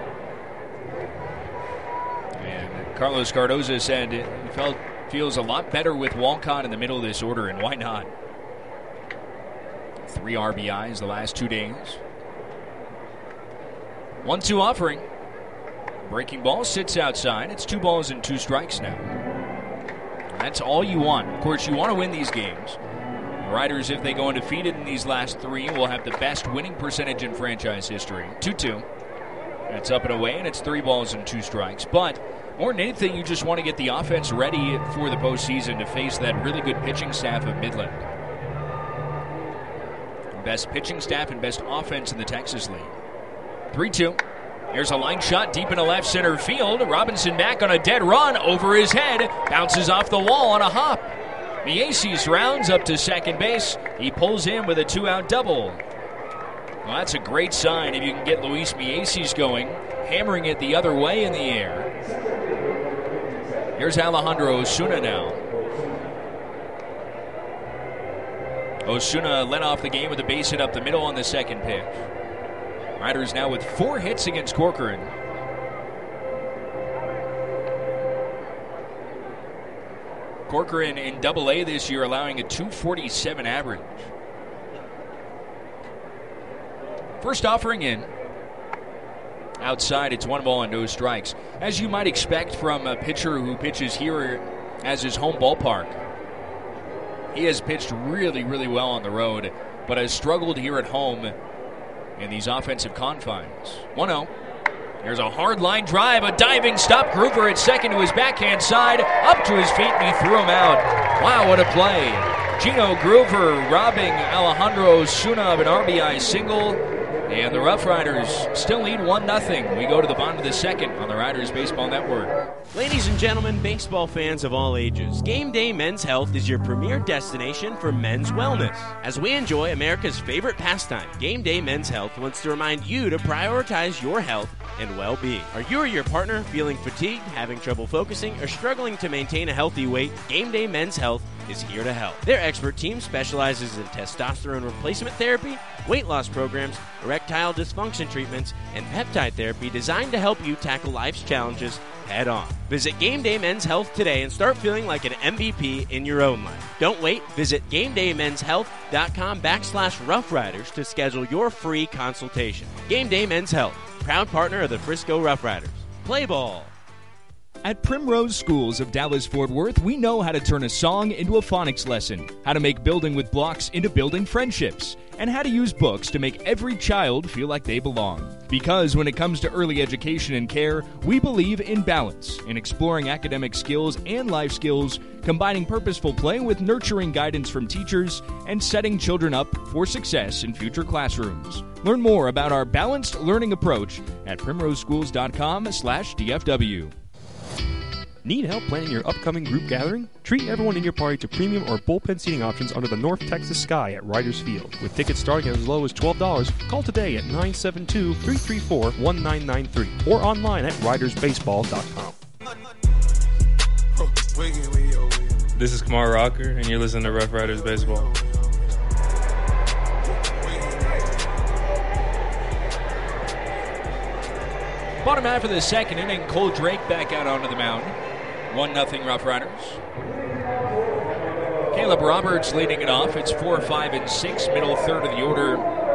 And Carlos Cardoza said he felt feels a lot better with Walcott in the middle of this order, and why not? Three R B Is the last two days. one two offering. Breaking ball sits outside. It's two balls and two strikes now. That's all you want. Of course, you want to win these games. The Riders, if they go undefeated in these last three, will have the best winning percentage in franchise history. two two. It's up and away, and it's three balls and two strikes. But more than anything, you just want to get the offense ready for the postseason to face that really good pitching staff of Midland. Best pitching staff and best offense in the Texas League. three two. Here's a line shot deep into left center field. Robinson back on a dead run over his head. Bounces off the wall on a hop. Mieses rounds up to second base. He pulls in with a two-out double. Well, that's a great sign if you can get Luis Mieses going, hammering it the other way in the air. Here's Alejandro Osuna now. Osuna led off the game with a base hit up the middle on the second pitch. Riders now with four hits against Corcoran. Corcoran in double A this year allowing a two forty-seven average. First offering in. Outside, it's one ball and no strikes. As you might expect from a pitcher who pitches here as his home ballpark. He has pitched really, really well on the road, but has struggled here at home in these offensive confines. one oh. There's a hard line drive, a diving stop. Groover at second to his backhand side, up to his feet, and he threw him out. Wow, what a play. Gino Groover robbing Alejandro Osuna of an R B I single. And the Rough Riders still lead one nothing. We go to the bottom of the second on the Riders Baseball Network.
Ladies and gentlemen, baseball fans of all ages, Game Day Men's Health is your premier destination for men's wellness. As we enjoy America's favorite pastime, Game Day Men's Health wants to remind you to prioritize your health and well-being. Are you or your partner feeling fatigued, having trouble focusing, or struggling to maintain a healthy weight? Game Day Men's Health is here to help. Their expert team specializes in testosterone replacement therapy, weight loss programs, erectile dysfunction treatments, and peptide therapy designed to help you tackle life's challenges head on. Visit Game Day Men's Health today and start feeling like an M V P in your own life. Don't wait. Visit GameDayMen'sHealth.com backslash Rough Riders to schedule your free consultation. Game Day Men's Health, proud partner of the Frisco Rough Riders. Play ball.
At Primrose Schools of Dallas-Fort Worth, we know how to turn a song into a phonics lesson, how to make building with blocks into building friendships, and how to use books to make every child feel like they belong. Because when it comes to early education and care, we believe in balance, in exploring academic skills and life skills, combining purposeful play with nurturing guidance from teachers, and setting children up for success in future classrooms. Learn more about our balanced learning approach at primroseschools.com slash DFW.
Need help planning your upcoming group gathering? Treat everyone in your party to premium or bullpen seating options under the North Texas sky at Riders Field. With tickets starting at as low as twelve dollars, call today at nine seven two, three three four, one nine nine three or online at riders baseball dot com.
This is Kamar Rocker, and you're listening to Rough Riders Baseball.
Bottom half of the second inning, Cole Drake back out onto the mound. one nothing Rough Riders. Caleb Roberts leading it off. It's four, five, and six, middle third of the order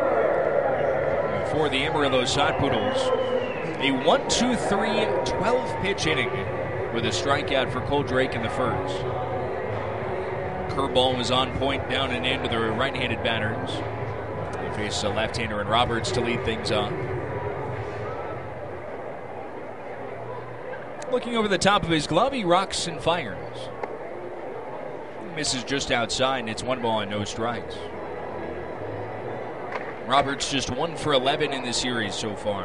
for the Amarillo Sod Poodles. A one two three, twelve-pitch inning with a strikeout for Cole Drake in the first. Curveball was on point down and into the right-handed batters. They face a left-hander and Roberts to lead things off. Looking over the top of his glove, he rocks and fires. Misses just outside, and it's one ball and no strikes. Roberts just one for eleven in the series so far.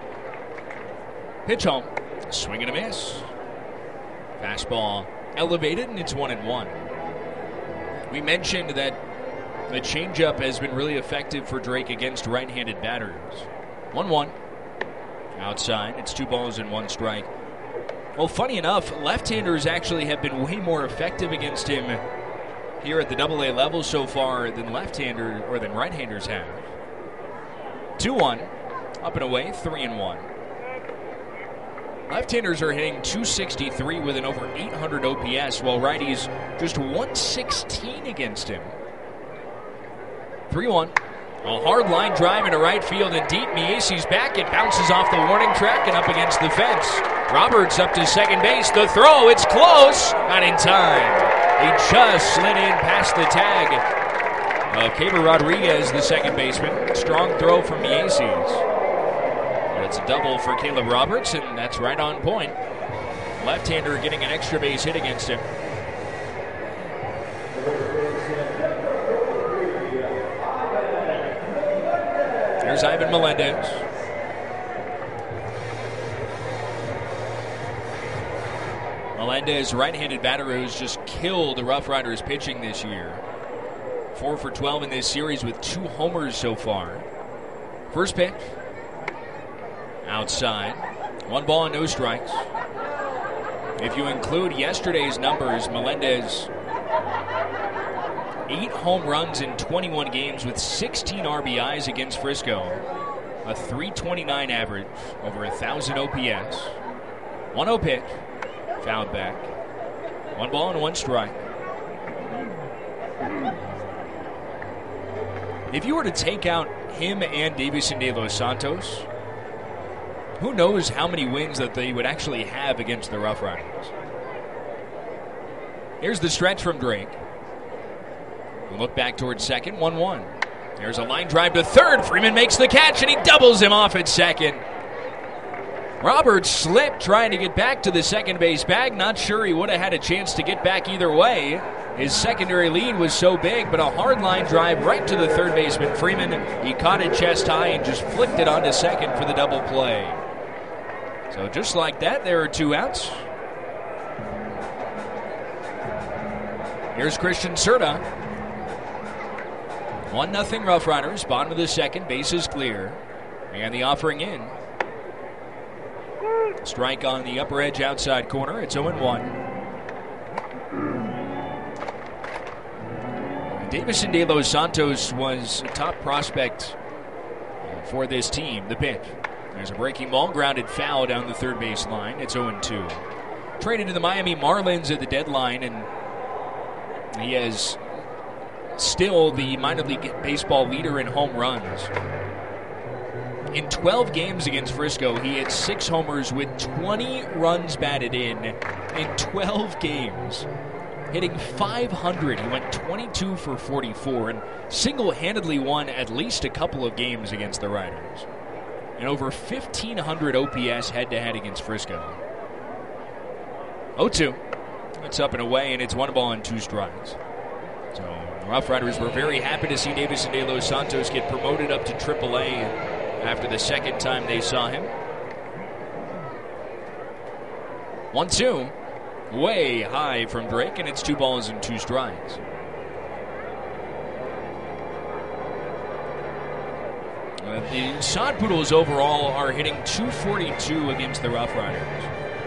Pitch home, swing and a miss. Fastball elevated, and it's one and one. We mentioned that the changeup has been really effective for Drake against right-handed batters. one one. Outside, it's two balls and one strike. Well, funny enough, left-handers actually have been way more effective against him here at the double A level so far than left-handers or than right-handers have. two one, up and away, three and one. Left-handers are hitting two sixty-three with an over eight hundred O P S, while righties just one sixteen against him. three one. A hard line drive into right field, and deep. Miesi's back. It bounces off the warning track and up against the fence. Roberts up to second base. The throw, it's close. Not in time. He just slid in past the tag. Uh, Caber Rodriguez, the second baseman. Strong throw from Miesi's. But it's a double for Caleb Roberts, and that's right on point. Left-hander getting an extra base hit against him. There's Ivan Melendez. Melendez, right-handed batter who's just killed the Rough Riders pitching this year. four for twelve in this series with two homers so far. First pitch. Outside. One ball and no strikes. If you include yesterday's numbers, Melendez, eight home runs in twenty-one games with sixteen R B Is against Frisco. A three twenty-nine average, over one thousand O P S. one oh pitch, fouled back. One ball and one strike. If you were to take out him and Davison De Los Santos, who knows how many wins that they would actually have against the Rough Riders. Here's the stretch from Drake. Look back towards second, one one. There's a line drive to third. Freeman makes the catch, and he doubles him off at second. Roberts slipped trying to get back to the second base bag. Not sure he would have had a chance to get back either way. His secondary lead was so big, but a hard line drive right to the third baseman, Freeman. He caught it chest high and just flicked it onto second for the double play. So just like that, there are two outs. Here's Christian Serta. one nothing Rough Riders, bottom of the second, base is clear. And the offering in. Strike on the upper edge outside corner. It's oh one. Davison De Los Santos was a top prospect for this team. The pitch. There's a breaking ball, grounded foul down the third base line. It's oh two. Traded to the Miami Marlins at the deadline, and he is still the minor league baseball leader in home runs. In twelve games against Frisco, he had six homers with twenty runs batted in in twelve games. Hitting five hundred, he went twenty-two for forty-four and single-handedly won at least a couple of games against the Riders. And over fifteen hundred O P S head-to-head against Frisco. oh two. It's up and away, and it's one ball and two strikes. So the Rough Riders were very happy to see Davison De Los Santos get promoted up to triple A after the second time they saw him. one two. Way high from Drake, and it's two balls and two strikes. Uh, the Sod Poodles overall are hitting two forty-two against the Rough Riders.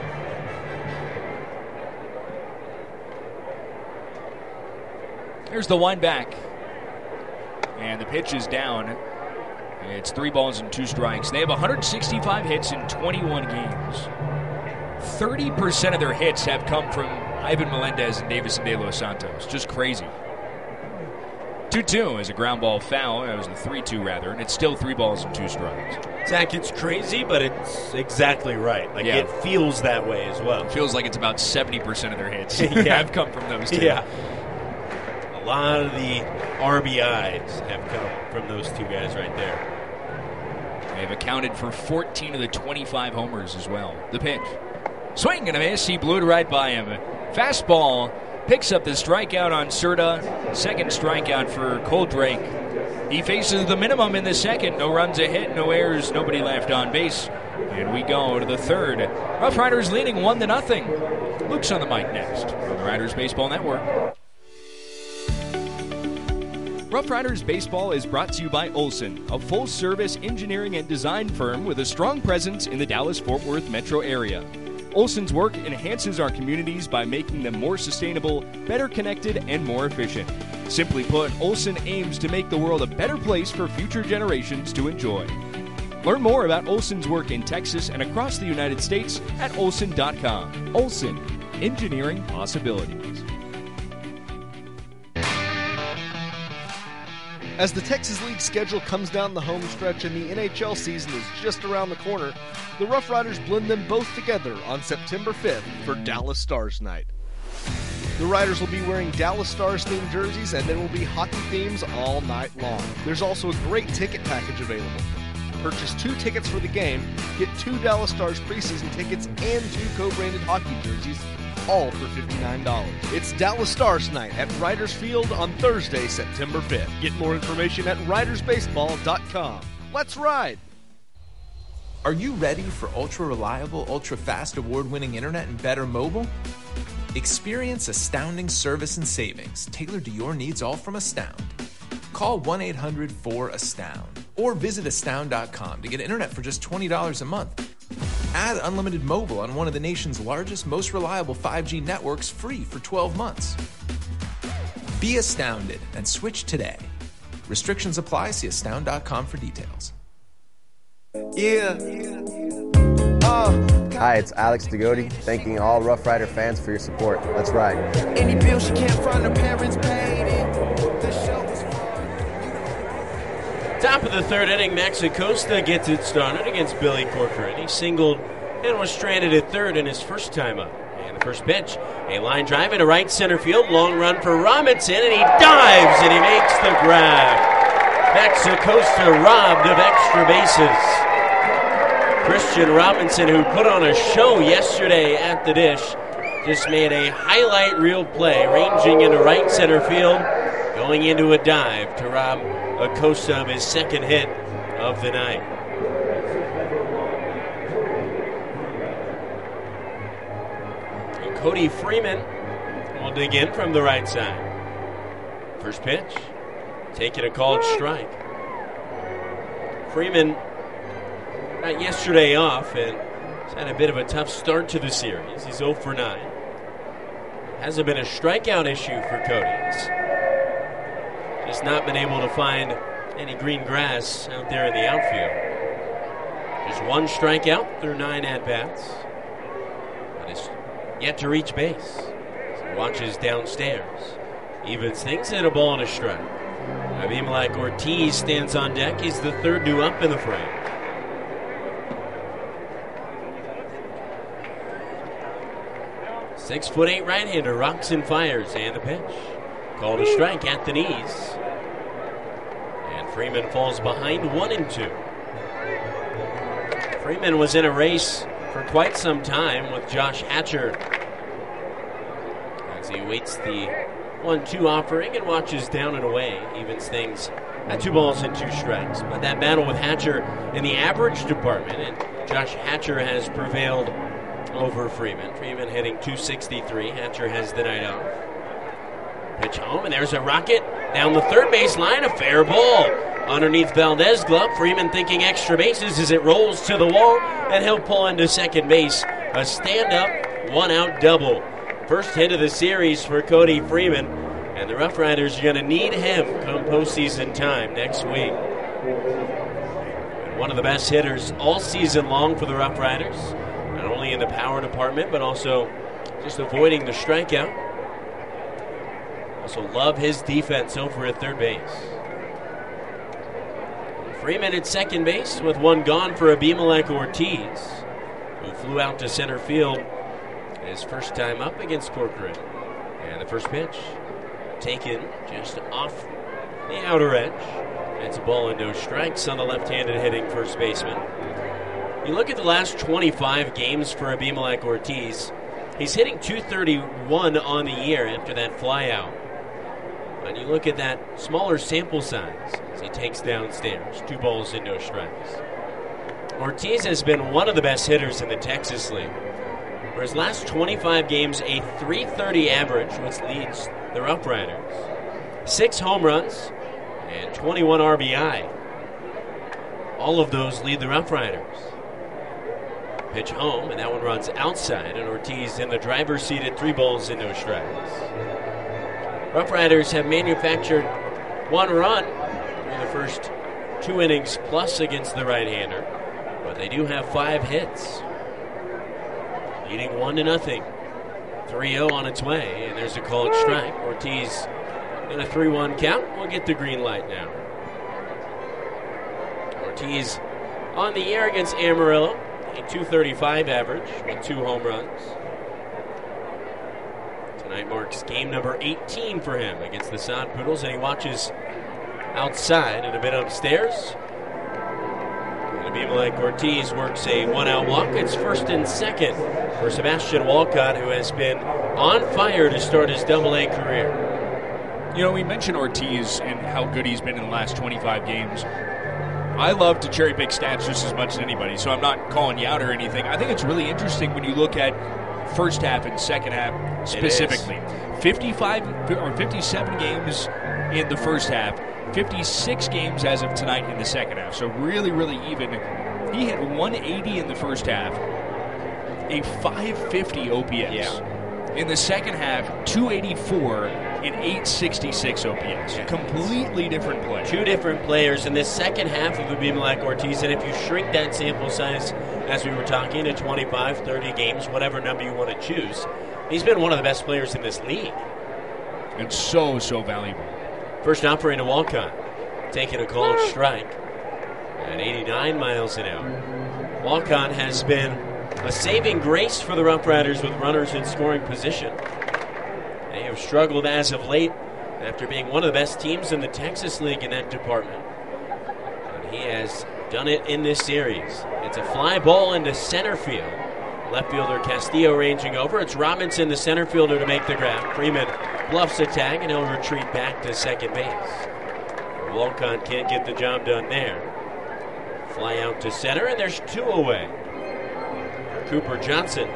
Here's the wind back. And the pitch is down. It's three balls and two strikes. They have one hundred sixty-five hits in twenty-one games. thirty percent of their hits have come from Ivan Melendez and Davison De Los Santos. Just crazy. two two is a ground ball foul. It was a three two, rather, and it's still three balls and two strikes.
Zach, it's crazy, but it's exactly right. Like,
Yeah.
it feels that way as well.
It feels like it's about seventy percent of their hits
Yeah.
have come from those two.
Yeah. A lot of the R B Is have come from those two guys right there.
They've accounted for fourteen of the twenty-five homers as well. The pitch. Swing and a miss. He blew it right by him. Fastball picks up the strikeout on Serta. Second strikeout for Cole Drake. He faces the minimum in the second. No runs a hit, no errors, nobody left on base. And we go to the third. Rough Riders leading one to nothing. Luke's on the mic next on the Riders Baseball Network.
Rough Riders Baseball is brought to you by Olson, a full-service engineering and design firm with a strong presence in the Dallas-Fort Worth metro area. Olson's work enhances our communities by making them more sustainable, better connected, and more efficient. Simply put, Olson aims to make the world a better place for future generations to enjoy. Learn more about Olson's work in Texas and across the United States at olson dot com. Olson, engineering possibilities.
As the Texas League schedule comes down the home stretch and the N H L season is just around the corner, the Rough Riders blend them both together on September fifth for Dallas Stars Night. The Riders will be wearing Dallas Stars themed jerseys, and there will be hockey themes all night long. There's also a great ticket package available. Purchase two tickets for the game, get two Dallas Stars preseason tickets and two co-branded hockey jerseys, all for fifty-nine dollars. It's Dallas Stars Night at Riders Field on Thursday, September fifth. Get more information at riders baseball dot com. Let's ride!
Are you ready for ultra-reliable, ultra-fast, award-winning internet and better mobile? Experience astounding service and savings tailored to your needs, all from Astound. Call one eight hundred four astound or visit astound dot com to get internet for just twenty dollars a month. Add unlimited mobile on one of the nation's largest, most reliable five G networks free for twelve months. Be astounded and switch today. Restrictions apply. See astound dot com for details.
Yeah. Uh. Hi, it's Alex Degodi, thanking all Rough Rider fans for your support. Let's ride.
Any bill she can't find, her parents paid it. The show was
Top of the third inning, Max Acosta gets it started against Billy Corcoran. He singled and was stranded at third in his first time up. And the first pitch, a line drive into right center field, long run for Robinson, and he dives and he makes the grab. Max Acosta robbed of extra bases. Christian Robinson, who put on a show yesterday at the Dish, just made a highlight reel play, ranging into right center field, going into a dive to rob Acosta of his second hit of the night. And Cody Freeman will dig in from the right side. First pitch, taking a called strike. Freeman got yesterday off and he's had a bit of a tough start to the series. He's oh for nine. Hasn't been a strikeout issue for Cody. He's just not been able to find any green grass out there in the outfield. Just one strikeout through nine at-bats. But he's yet to reach base. So he watches downstairs. Evens things, hit a ball and a strike. Abimelec Ortiz stands on deck. He's the third due up in the frame. Six foot eight right-hander rocks and fires, and the pitch. Called a strike at the knees. And Freeman falls behind one and two. Freeman was in a race for quite some time with Josh Hatcher as he waits the one two offering and watches down and away. Evens things at two balls and two strikes. But that battle with Hatcher in the average department, and Josh Hatcher has prevailed over Freeman. Freeman hitting two sixty-three. Hatcher has the night off. Pitch home, and there's a rocket down the third base line. A fair ball underneath Valdez glove. Freeman thinking extra bases as it rolls to the wall, and he'll pull into second base. A stand-up, one-out double. First hit of the series for Cody Freeman, and the Rough Riders are going to need him come postseason time next week. And one of the best hitters all season long for the Rough Riders. Not only in the power department, but also just avoiding the strikeout. Also love his defense over at third base. Freeman at second base with one gone for Abimelec Ortiz, who flew out to center field his first time up against Corcoran. And the first pitch taken just off the outer edge. It's a ball and no strikes on the left-handed hitting first baseman. You look at the last twenty-five games for Abimelec Ortiz, he's hitting two thirty-one on the year after that flyout. And you look at that smaller sample size as he takes downstairs, two balls and no strikes. Ortiz has been one of the best hitters in the Texas League. For his last twenty-five games, a three thirty average, which leads the Rough Riders. Six home runs and twenty-one R B I. All of those lead the Rough Riders. Pitch home, and that one runs outside, and Ortiz in the driver's seat at three balls and no strikes. Rough Riders have manufactured one run through the first two innings plus against the right-hander, but they do have five hits, leading one to nothing. three oh on its way, and there's a called strike. Ortiz in a three one count will get the green light now. Ortiz on the year against Amarillo. A two thirty-five average with two home runs. Tonight marks game number eighteen for him against the Sod Poodles, and he watches outside and a bit upstairs. And Abimelec Ortiz works a one-out walk. It's first and second for Sebastian Walcott, who has been on fire to start his double-A career.
You know, we mentioned Ortiz and how good he's been in the last twenty-five games. I love to cherry pick stats just as much as anybody, so I'm not calling you out or anything. I think it's really interesting when you look at first half and second half specifically. fifty-five or fifty-seven games in the first half, fifty-six games as of tonight in the second half. So really, really even. He hit one eighty in the first half, a five fifty O P S.
Yeah.
In the second half, two eighty-four and eight sixty-six O P S.
Yeah.
Completely different play.
Two different players in this second half of Abimelec Ortiz, and if you shrink that sample size, as we were talking, to twenty-five, thirty games, whatever number you want to choose, he's been one of the best players in this league.
And so, so valuable.
First offering to Walcott, taking a called strike at eighty-nine miles an hour. Walcott has been a saving grace for the Rough Riders with runners in scoring position. They have struggled as of late after being one of the best teams in the Texas League in that department. And he has done it in this series. It's a fly ball into center field. Left fielder Castillo ranging over. It's Robinson, the center fielder, to make the grab. Freeman bluffs a tag, and he'll retreat back to second base. Walcott can't get the job done there. Fly out to center, and there's two away. Cooper Johnson.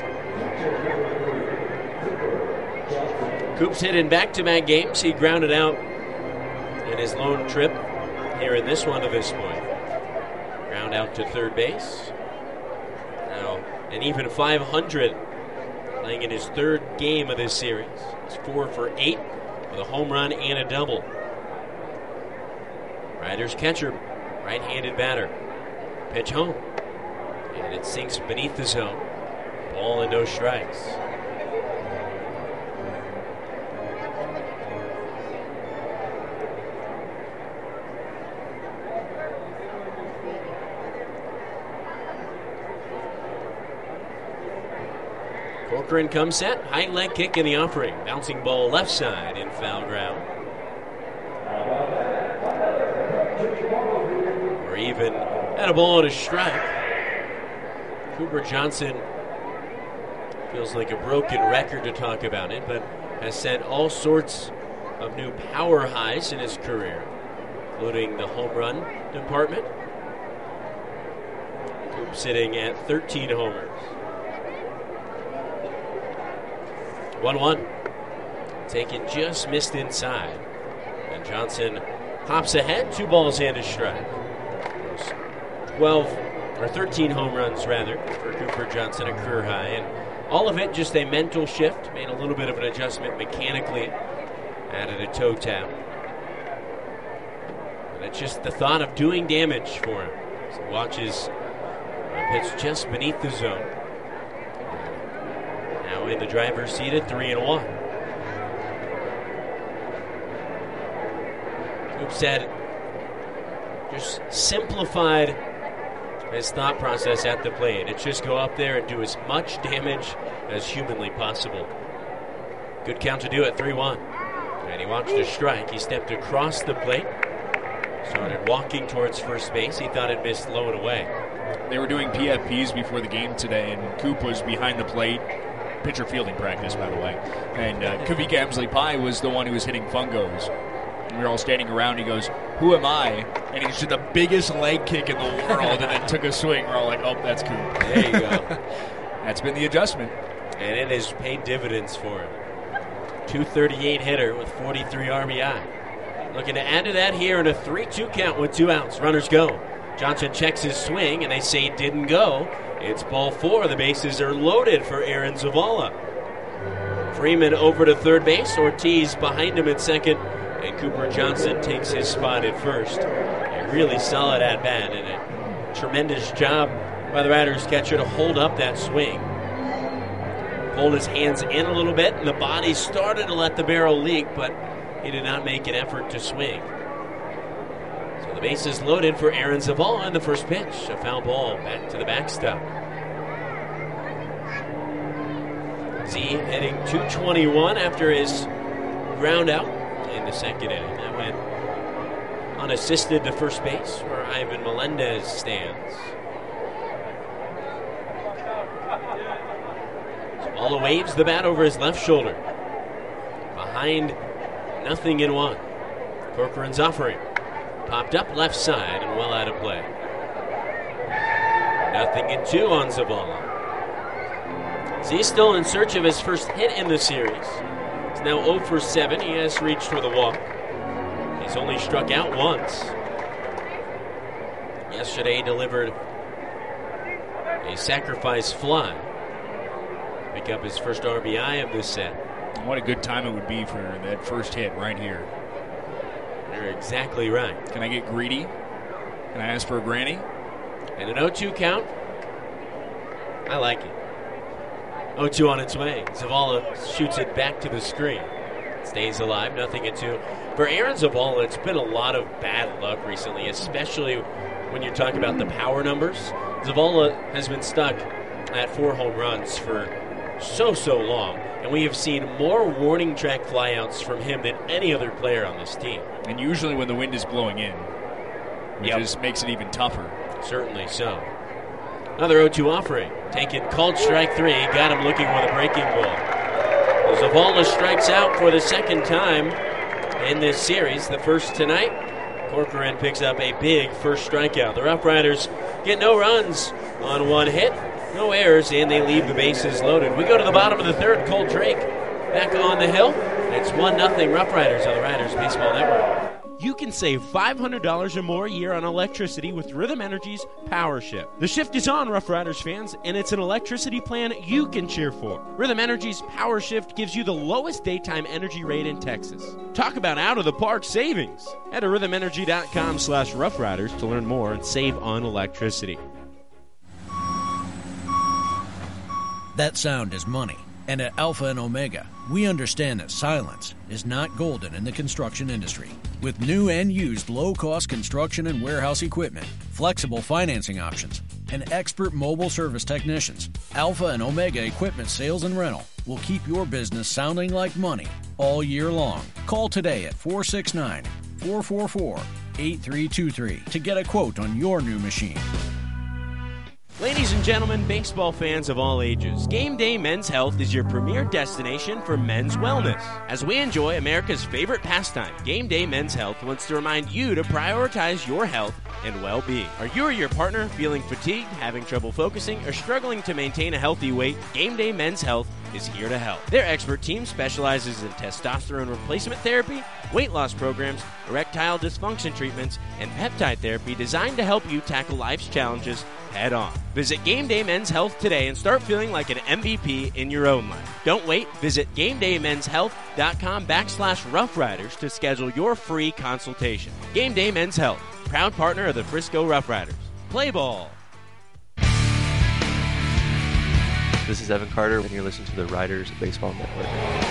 Coop's hit in back-to-back games. He grounded out in his lone trip here in this one to this point. Ground out to third base. Now, an even five hundred, playing in his third game of this series. It's four for eight with a home run and a double. Riders catcher, right-handed batter. Pitch home. And it sinks beneath the zone. Ball and no strikes. Corcoran comes set. High leg kick in the offering. Bouncing ball left side in foul ground. Or even at a ball and a strike. Cooper Johnson feels like a broken record to talk about it, but has set all sorts of new power highs in his career, including the home run department. Coop sitting at thirteen homers. one one. Taken just missed inside. And Johnson hops ahead. Two balls and a strike. twelve, or thirteen home runs, rather, for Cooper Johnson, a career high. And all of it just a mental shift. Made a little bit of an adjustment mechanically. Added a toe tap. And it's just the thought of doing damage for him. As he watches a pitch just beneath the zone. Now in the driver's seat at three and one. Coop said, just simplified his thought process at the plate. It's just go up there and do as much damage as humanly possible. Good count to do at three one. And he watched a strike. He stepped across the plate. Started walking towards first base. He thought it missed low and away.
They were doing P F Ps before the game today, and Coop was behind the plate. Pitcher fielding practice, by the way. And uh, Kuvi Gamsley-Pai was the one who was hitting fungos. And we were all standing around. He goes, "Who am I?" And he did the biggest leg kick in the world and then took a swing. We're all like, "Oh, that's Coop."
There you go.
That's been the adjustment.
And it has paid dividends for him. two thirty-eight hitter with forty-three R B I. Looking to add to that here in a three two count with two outs. Runners go. Johnson checks his swing, and they say it didn't go. It's ball four. The bases are loaded for Aaron Zavala. Freeman over to third base. Ortiz behind him at second. And Cooper Johnson takes his spot at first. A really solid at-bat and a tremendous job by the Riders catcher to hold up that swing. Pulled his hands in a little bit, and the body started to let the barrel leak, but he did not make an effort to swing. So the base is loaded for Aaron Zavala in the first pitch. A foul ball back to the backstop. Z hitting two twenty-one after his ground out in the second inning. That went unassisted to first base where Ivan Melendez stands. Zavala waves the bat over his left shoulder. Behind, nothing in one. Corcoran's offering. Popped up left side and well out of play. Nothing in two on Zavala. He's still in search of his first hit in the series. He's now oh for seven. He has reached for the walk. He's only struck out once. Yesterday he delivered a sacrifice fly. Pick up his first R B I of this set.
What a good time it would be for that first hit right here.
You're exactly right.
Can I get greedy? Can I ask for a granny?
And an oh two count. I like it. oh two on its way. Zavala shoots it back to the screen. Stays alive, nothing in two. For Aaron Zavala, it's been a lot of bad luck recently, especially when you're talking about the power numbers. Zavala has been stuck at four home runs for so, so long. And we have seen more warning track flyouts from him than any other player on this team.
And usually when the wind is blowing in, which
Yep.
just makes it even tougher.
Certainly so. Another oh two offering. Taken, called strike three. Got him looking with a breaking ball. Zavala strikes out for the second time in this series. The first tonight. Corcoran picks up a big first strikeout. The Rough Riders get no runs on one hit. No errors, and they leave the bases loaded. We go to the bottom of the third. Cole Drake back on the hill. It's one nothing Rough Riders on the Riders Baseball Network.
You can save five hundred dollars or more a year on electricity with Rhythm Energy's Power Shift. The shift is on, Rough Riders fans, and it's an electricity plan you can cheer for. Rhythm Energy's Power Shift gives you the lowest daytime energy rate in Texas. Talk about out-of-the-park savings. Head to rhythm energy dot com slash rough riders to learn more and save on electricity.
That sound is money. And at Alpha and Omega, we understand that silence is not golden in the construction industry. With new and used low-cost construction and warehouse equipment, flexible financing options, and expert mobile service technicians, Alpha and Omega Equipment Sales and Rental will keep your business sounding like money all year long. Call today at four six nine, four four four, eight three two three to get a quote on your new machine.
Ladies and gentlemen, baseball fans of all ages, Game Day Men's Health is your premier destination for men's wellness. As we enjoy America's favorite pastime, Game Day Men's Health wants to remind you to prioritize your health and well-being. Are you or your partner feeling fatigued, having trouble focusing, or struggling to maintain a healthy weight? Game Day Men's Health is here to help. Their expert team specializes in testosterone replacement therapy, weight loss programs, erectile dysfunction treatments, and peptide therapy designed to help you tackle life's challenges head on. Visit Game Day Men's Health today and start feeling like an M V P in your own life. Don't wait. Visit game day men's health dot com backslash Rough Riders to schedule your free consultation. Game Day Men's Health, proud partner of the Frisco Rough Riders. Play ball.
This is Evan Carter, and you're listening to the Riders Baseball Network.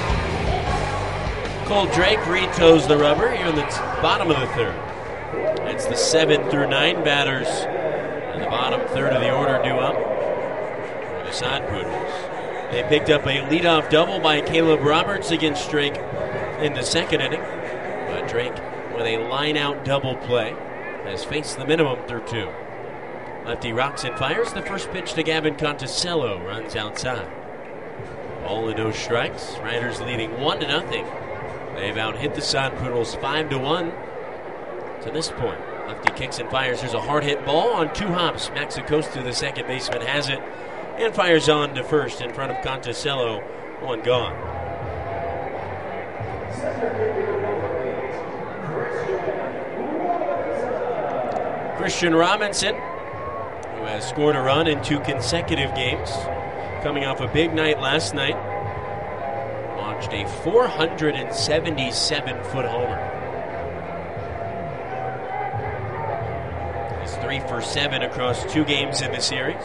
Cole Drake retoes the rubber here in the t- bottom of the third. It's the seven through nine batters in the bottom third of the order due up for the Sod Poodles. They picked up a leadoff double by Caleb Roberts against Drake in the second inning, but Drake with a line-out double play has faced the minimum through two. Lefty rocks and fires. The first pitch to Gavin Conticello runs outside. All in no strikes. Riders leading one to nothing. They've out-hit the Sod Poodles five to one to this point. Lefty kicks and fires. There's a hard-hit ball on two hops. Max Acosta, the second baseman, has it and fires on to first in front of Conticello. One gone. Christian Robinson, who has scored a run in two consecutive games, coming off a big night last night, launched a four hundred seventy-seven foot homer. He's three for seven across two games in the series.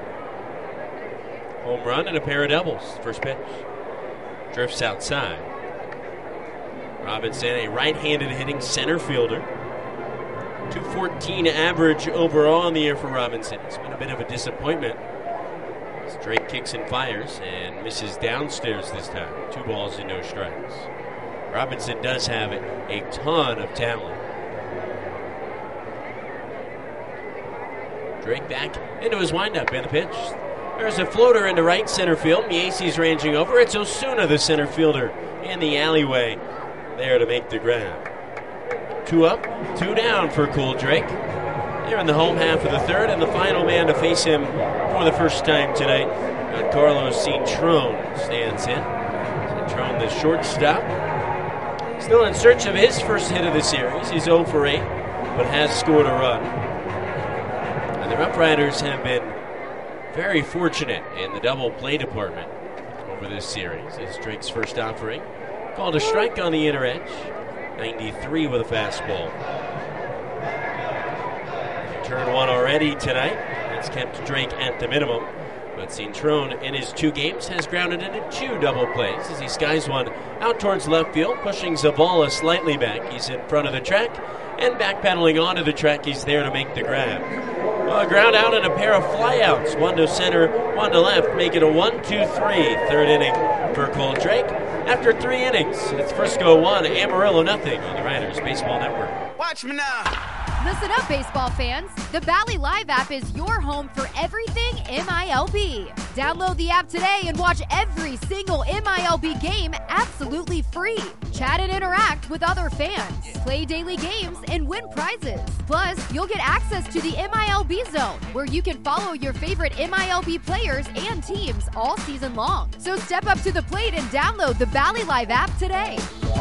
Home run and a pair of doubles. First pitch. Drifts outside. Robinson, a right-handed hitting center fielder. two fourteen average overall in the year for Robinson. It's been a bit of a disappointment as Drake kicks and fires and misses downstairs this time. Two balls and no strikes. Robinson does have a ton of talent. Drake back into his windup and the pitch. There's a floater into right center field. Miesi's ranging over. It's Osuna, the center fielder, in the alleyway there to make the grab. Two up, two down for Cole Drake. They're in the home half of the third, and the final man to face him for the first time tonight, Carlos Cintrone, stands in. Cintrone, the shortstop, still in search of his first hit of the series. He's oh for eight, but has scored a run. And the Rough Riders have been very fortunate in the double play department over this series. It's Drake's first offering. Called a strike on the inner edge. ninety-three with a fastball. Turn one already tonight. That's kept Drake at the minimum. But Cintrone in his two games has grounded into two double plays as he skies one out towards left field, pushing Zavala slightly back. He's in front of the track, and backpedaling onto the track, he's there to make the grab. Well, a ground out and a pair of flyouts, one to center, one to left, make it a one two three. Third inning for Cole Drake. After three innings, it's Frisco one, Amarillo nothing on the Riders Baseball Network.
Watch me now. Listen up, baseball fans. The Bally Live app is your home for everything M I L B. Download the app today and watch every single M I L B game absolutely free. Chat and interact with other fans. Play daily games and win prizes. Plus, you'll get access to the M I L B Zone, where you can follow your favorite M I L B players and teams all season long. So step up to the plate and download the Bally Live app today.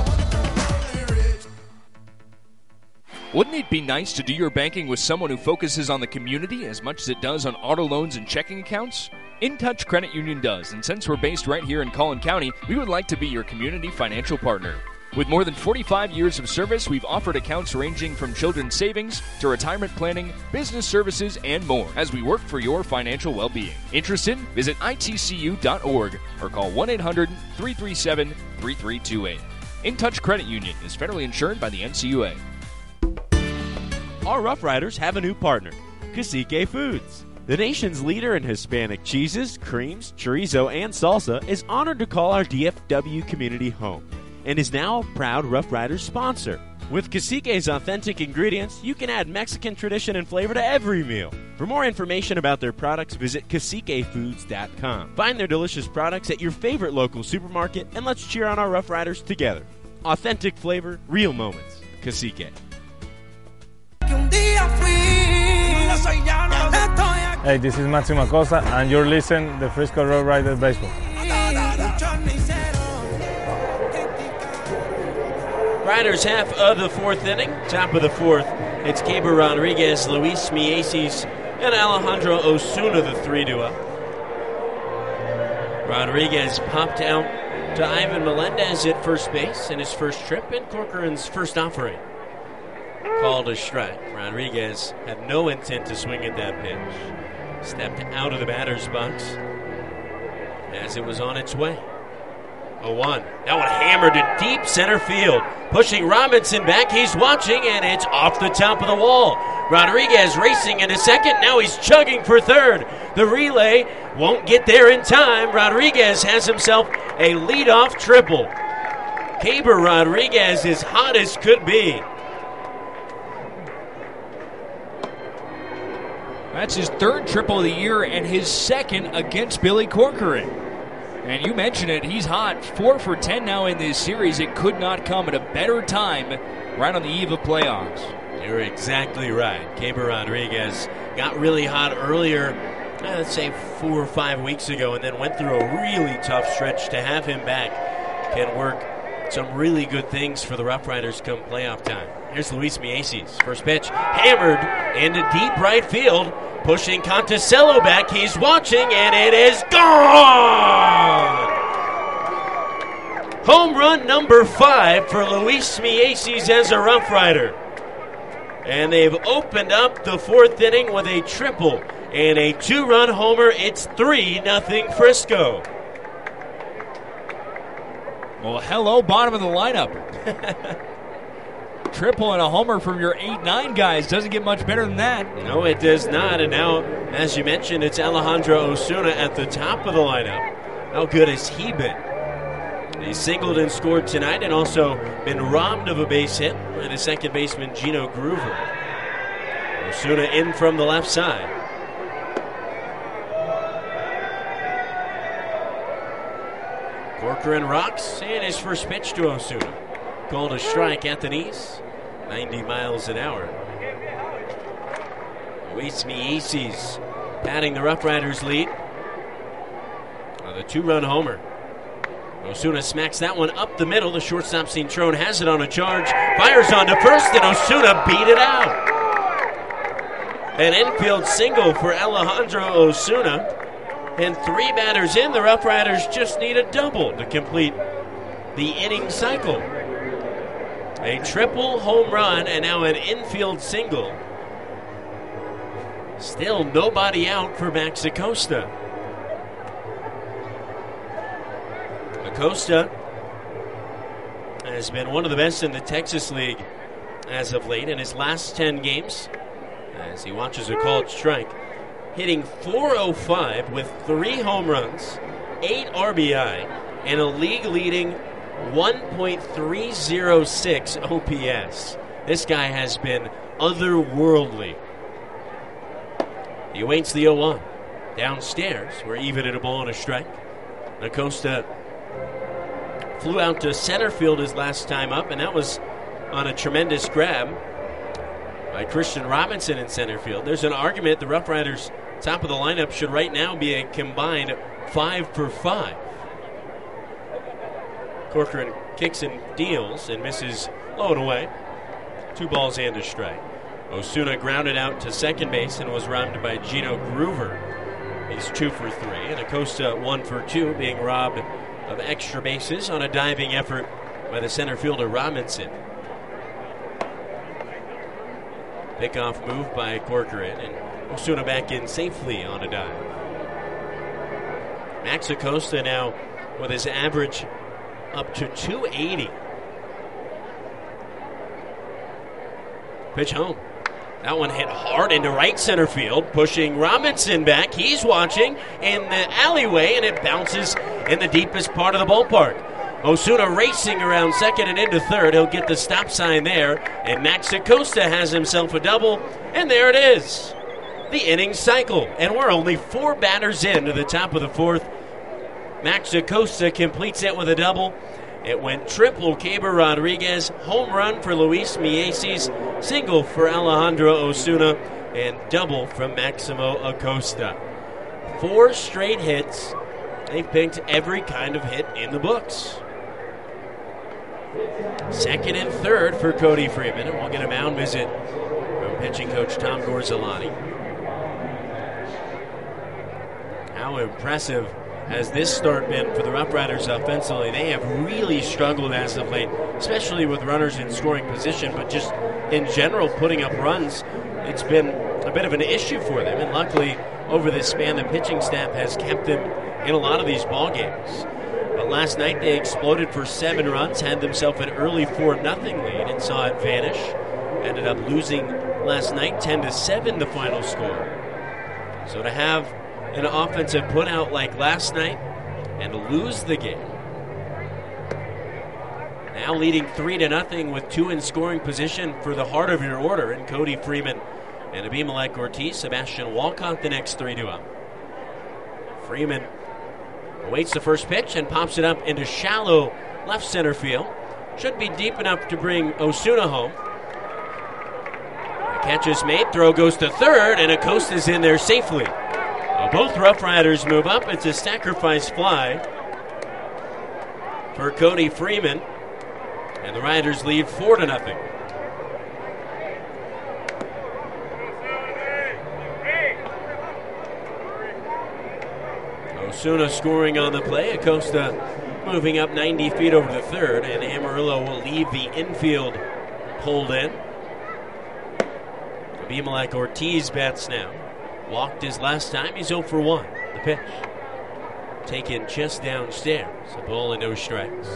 Wouldn't it be nice to do your banking with someone who focuses on the community as much as it does on auto loans and checking accounts? InTouch Credit Union does, and since we're based right here in Collin County, we would like to be your community financial partner. With more than forty-five years of service, we've offered accounts ranging from children's savings to retirement planning, business services, and more as we work for your financial well-being. Interested? Visit I T C U dot org or call one eight hundred, three three seven, three three two eight. InTouch Credit Union is federally insured by the N C U A.
Our Rough Riders have a new partner, Cacique Foods. The nation's leader in Hispanic cheeses, creams, chorizo, and salsa is honored to call our D F W community home and is now a proud Rough Riders sponsor. With Cacique's authentic ingredients, you can add Mexican tradition and flavor to every meal. For more information about their products, visit cacique foods dot com. Find their delicious products at your favorite local supermarket, and let's cheer on our Rough Riders together. Authentic flavor, real moments. Cacique.
Hey, this is Maximo Acosta, and you're listening to Frisco Rough Riders Baseball.
Riders half of the fourth inning. Top of the fourth, it's Caber Rodriguez, Luis Mieses, and Alejandro Osuna, the three duo. Rodriguez popped out to Ivan Melendez at first base in his first trip in Corcoran's first offering. Called a strike. Rodriguez had no intent to swing at that pitch. Stepped out of the batter's box as it was on its way. oh one. That one hammered to deep center field. Pushing Robinson back. He's watching, and it's off the top of the wall. Rodriguez racing into second. Now he's chugging for third. The relay won't get there in time. Rodriguez has himself a leadoff triple. Caber Rodriguez is hot as could be.
That's his third triple of the year and his second against Billy Corcoran. And you mentioned it, he's hot. Four for ten now in this series. It could not come at a better time right on the eve of playoffs.
You're exactly right. Caber Rodriguez got really hot earlier, let's say four or five weeks ago, and then went through a really tough stretch. To have him back can work some really good things for the Rough Riders come playoff time. Here's Luis Mieses. First pitch hammered into deep right field. Pushing Conticello back. He's watching, and it is gone! Home run number five for Luis Mieses as a Rough Rider. And they've opened up the fourth inning with a triple and a two-run homer. It's three nothing Frisco.
Well, hello, bottom of the lineup. Triple and a homer from your eight nine guys. Doesn't get much better than that.
No, it does not. And now, as you mentioned, it's Alejandro Osuna at the top of the lineup. How good has he been? He singled and scored tonight and also been robbed of a base hit by the second baseman, Gino Groover. Osuna in from the left side. Corcoran rocks, and his first pitch to Osuna. Called a strike at the knees, ninety miles an hour. Luis Mieses patting the Rough Riders lead with a two-run homer. Osuna smacks that one up the middle. The shortstop, Cintrone, has it on a charge. Fires on to first, and Osuna beat it out. An infield single for Alejandro Osuna. And three batters in, the Rough Riders just need a double to complete the inning cycle. A triple home run and now an infield single. Still nobody out for Max Acosta. Acosta has been one of the best in the Texas League as of late in his last ten games, as he watches a called strike, hitting four oh five with three home runs, eight R B I, and a league-leading one point three oh six O P S. This guy has been otherworldly. He awaits the oh one. Downstairs, we're even at a ball and a strike. Acosta flew out to center field his last time up, and that was on a tremendous grab by Christian Robinson in center field. There's an argument the Rough Riders' top of the lineup should right now be a combined five for five. Corcoran kicks and deals and misses low and away. Two balls and a strike. Osuna grounded out to second base and was robbed by Gino Groover. He's two for three, and Acosta one for two, being robbed of extra bases on a diving effort by the center fielder Robinson. Pickoff move by Corcoran, and Osuna back in safely on a dive. Max Acosta now with his average up to two eighty. Pitch home. That one hit hard into right center field, pushing Robinson back. He's watching in the alleyway, and it bounces in the deepest part of the ballpark. Osuna racing around second and into third. He'll get the stop sign there, and Max Acosta has himself a double, and there it is. The inning cycle, and we're only four batters into the top of the fourth. Max Acosta completes it with a double. It went triple Keber Rodriguez, home run for Luis Mieses, single for Alejandro Osuna, and double from Maximo Acosta. Four straight hits. They've picked every kind of hit in the books. Second and third for Cody Freeman, and we'll get a mound visit from pitching coach Tom Gorzolani. How impressive has this start been for the Rough Riders offensively? They have really struggled as of late, especially with runners in scoring position, but just in general putting up runs, it's been a bit of an issue for them. And luckily, over this span, the pitching staff has kept them in a lot of these ball games. But last night, they exploded for seven runs, had themselves an early four nothing lead, and saw it vanish. Ended up losing last night, ten to seven, the final score. So to have an offensive put out like last night and lose the game. Now leading three to nothing with two in scoring position for the heart of your order in Cody Freeman and Abimelech Ortiz. Sebastian Walcott the next three to up. Freeman awaits the first pitch and pops it up into shallow left center field. Should be deep enough to bring Osuna home. The catch is made, throw goes to third, and Acosta's in there safely. Both Rough Riders move up. It's a sacrifice fly for Cody Freeman, and the Riders lead four to nothing. Osuna scoring on the play. Acosta moving up ninety feet over the third, and Amarillo will leave the infield pulled in. Abimelech Ortiz bats now. Walked his last time. He's oh for one. The pitch taken just downstairs. A ball and no strikes.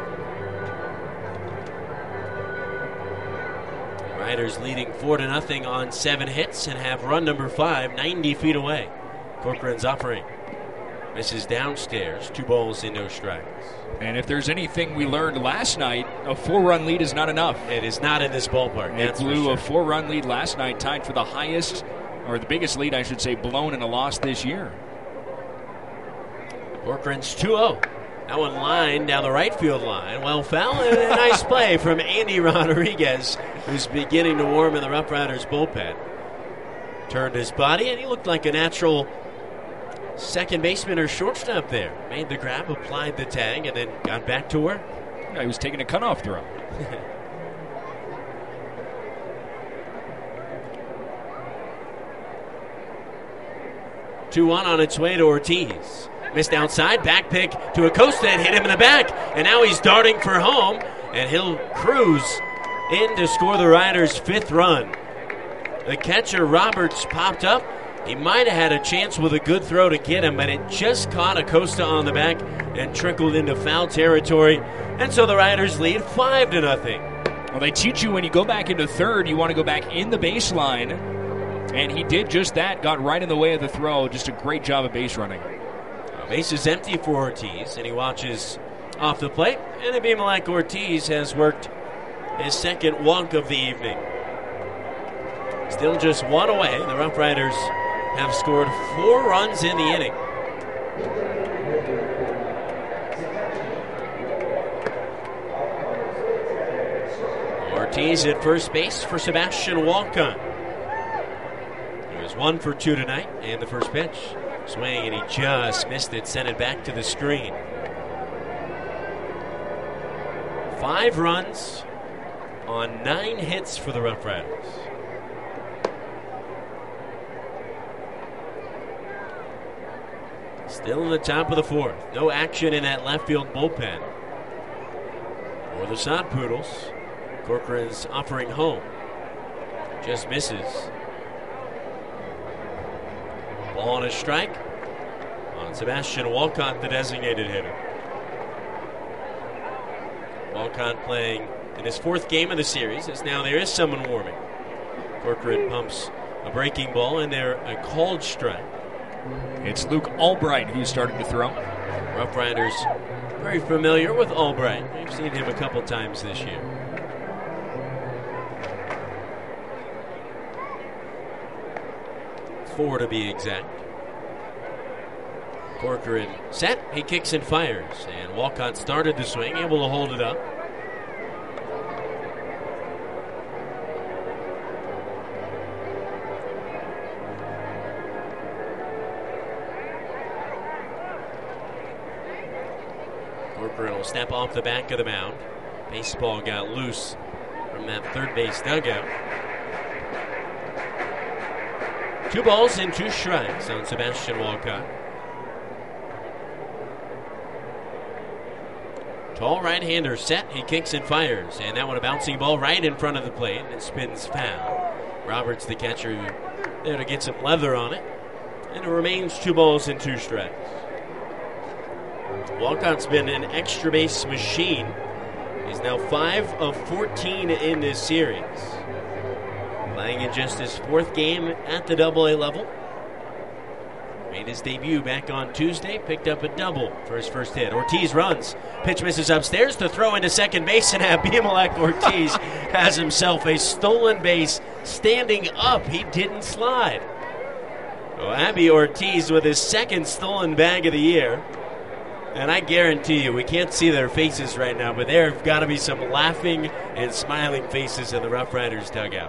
Riders leading four to nothing on seven hits and have run number five ninety feet away. Corcoran's offering. Misses downstairs. Two balls and no strikes.
And if there's anything we learned last night, a four-run lead is not enough.
It is not in this ballpark.
They
That's
blew
sure.
a four-run lead last night, tied for the highest, or the biggest lead, I should say, blown in a loss this year.
Corcoran's two oh. That one lined down the right field line. Well foul, and a nice play from Andy Rodriguez, who's beginning to warm in the Rough Riders bullpen. Turned his body, and he looked like a natural second baseman or shortstop there. Made the grab, applied the tag, and then got back to work.
Yeah, he was taking a cutoff throw.
two one on its way to Ortiz. Missed outside, back pick to Acosta and hit him in the back. And now he's darting for home, and he'll cruise in to score the Riders' fifth run. The catcher, Roberts, popped up. He might have had a chance with a good throw to get him, but it just caught Acosta on the back and trickled into foul territory. And so the Riders lead five to nothing.
Well, they teach you when you go back into third, you want to go back in the baseline. And he did just that, got right in the way of the throw. Just a great job of base running.
Base is empty for Ortiz, and he watches off the plate. And Abimelec Ortiz has worked his second walk of the evening. Still just one away. The Rough Riders have scored four runs in the inning. Ortiz at first base for Sebastian Walcott. He was one for two tonight, and the first pitch. Swing, and he just missed it, sent it back to the screen. Five runs on nine hits for the Rough Riders. Still in the top of the fourth. No action in that left field bullpen. For the Sod Poodles, Corcoran's offering home. Just misses. Ball on a strike on Sebastian Walcott, the designated hitter. Walcott playing in his fourth game of the series, as now there is someone warming. Corcoran pumps a breaking ball, and there a called strike.
It's Luke Albright who started to throw.
Rough Riders very familiar with Albright. We've seen him a couple times this year. Four to be exact. Corcoran set, he kicks and fires, and Walcott started the swing, able to hold it up. Corcoran will step off the back of the mound. Baseball got loose from that third base dugout. Two balls and two strikes on Sebastian Walcott. Tall right-hander set. He kicks and fires. And that one a bouncing ball right in front of the plate. And it spins foul. Roberts, the catcher, there to get some leather on it. And it remains two balls and two strikes. Walcott's been an extra base machine. He's now five of fourteen in this series. Playing in just his fourth game at the double A level. Made his debut back on Tuesday. Picked up a double for his first hit. Ortiz runs. Pitch misses upstairs to throw into second base. And Abimelec Ortiz has himself a stolen base standing up. He didn't slide. Well, Abby Ortiz with his second stolen bag of the year. And I guarantee you, we can't see their faces right now, but there have got to be some laughing and smiling faces in the Rough Riders dugout.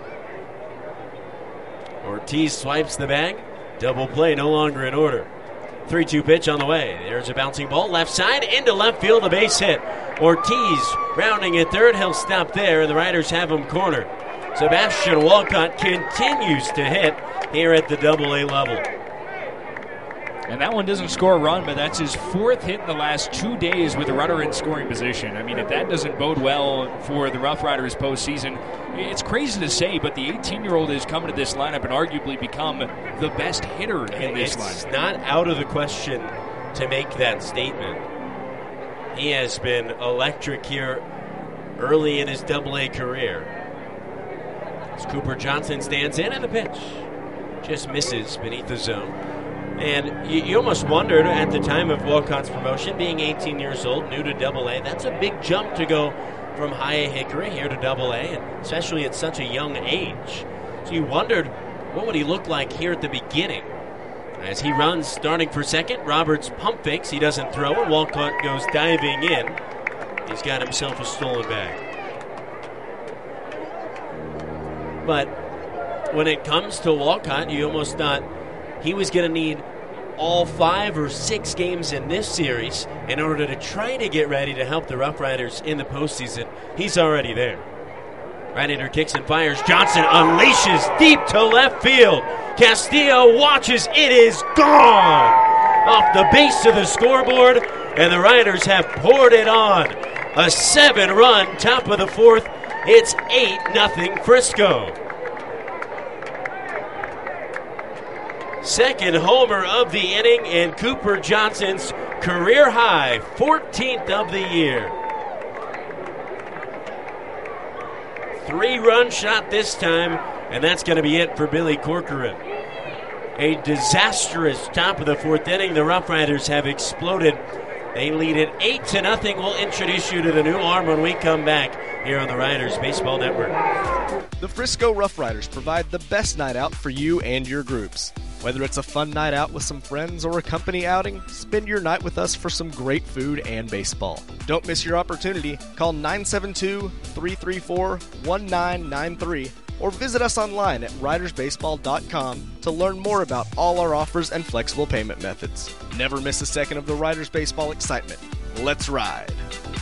Ortiz swipes the bag. Double play no longer in order. three two pitch on the way. There's a bouncing ball left side into left field, a base hit. Ortiz rounding at third. He'll stop there, and the Riders have him cornered. Sebastian Walcott continues to hit here at the double A level.
And that one doesn't score a run, but that's his fourth hit in the last two days with a runner in scoring position. I mean, if that doesn't bode well for the Rough Riders postseason, it's crazy to say, but the eighteen-year-old has come into this lineup and arguably become the best hitter in this lineup.
It's not out of the question to make that statement. He has been electric here early in his double A career. As Cooper Johnson stands in, and the pitch just misses beneath the zone. And you, you almost wondered at the time of Walcott's promotion, being eighteen years old, new to double A, that's a big jump to go from high A Hickory here to double A, and especially at such a young age. So you wondered, what would he look like here at the beginning? As he runs, starting for second, Roberts pump fakes, he doesn't throw, and Walcott goes diving in. He's got himself a stolen bag. But when it comes to Walcott, you almost thought he was going to need all five or six games in this series in order to try to get ready to help the Rough Riders in the postseason. He's already there. Right-hander kicks and fires. Johnson unleashes deep to left field. Castillo watches. It is gone off the base of the scoreboard, and the Riders have poured it on. A seven-run top of the fourth. It's eight nothing Frisco. Second homer of the inning, and Cooper Johnson's career high, fourteenth of the year. three-run shot this time, and that's going to be it for Billy Corcoran. A disastrous top of the fourth inning. The Rough Riders have exploded. They lead it eight to nothing. We'll introduce you to the new arm when we come back here on the Riders Baseball Network.
The Frisco Rough Riders provide the best night out for you and your groups. Whether it's a fun night out with some friends or a company outing, spend your night with us for some great food and baseball. Don't miss your opportunity. Call nine seven two, three three four, one nine nine three or visit us online at riders baseball dot com to learn more about all our offers and flexible payment methods. Never miss a second of the Riders Baseball excitement. Let's ride.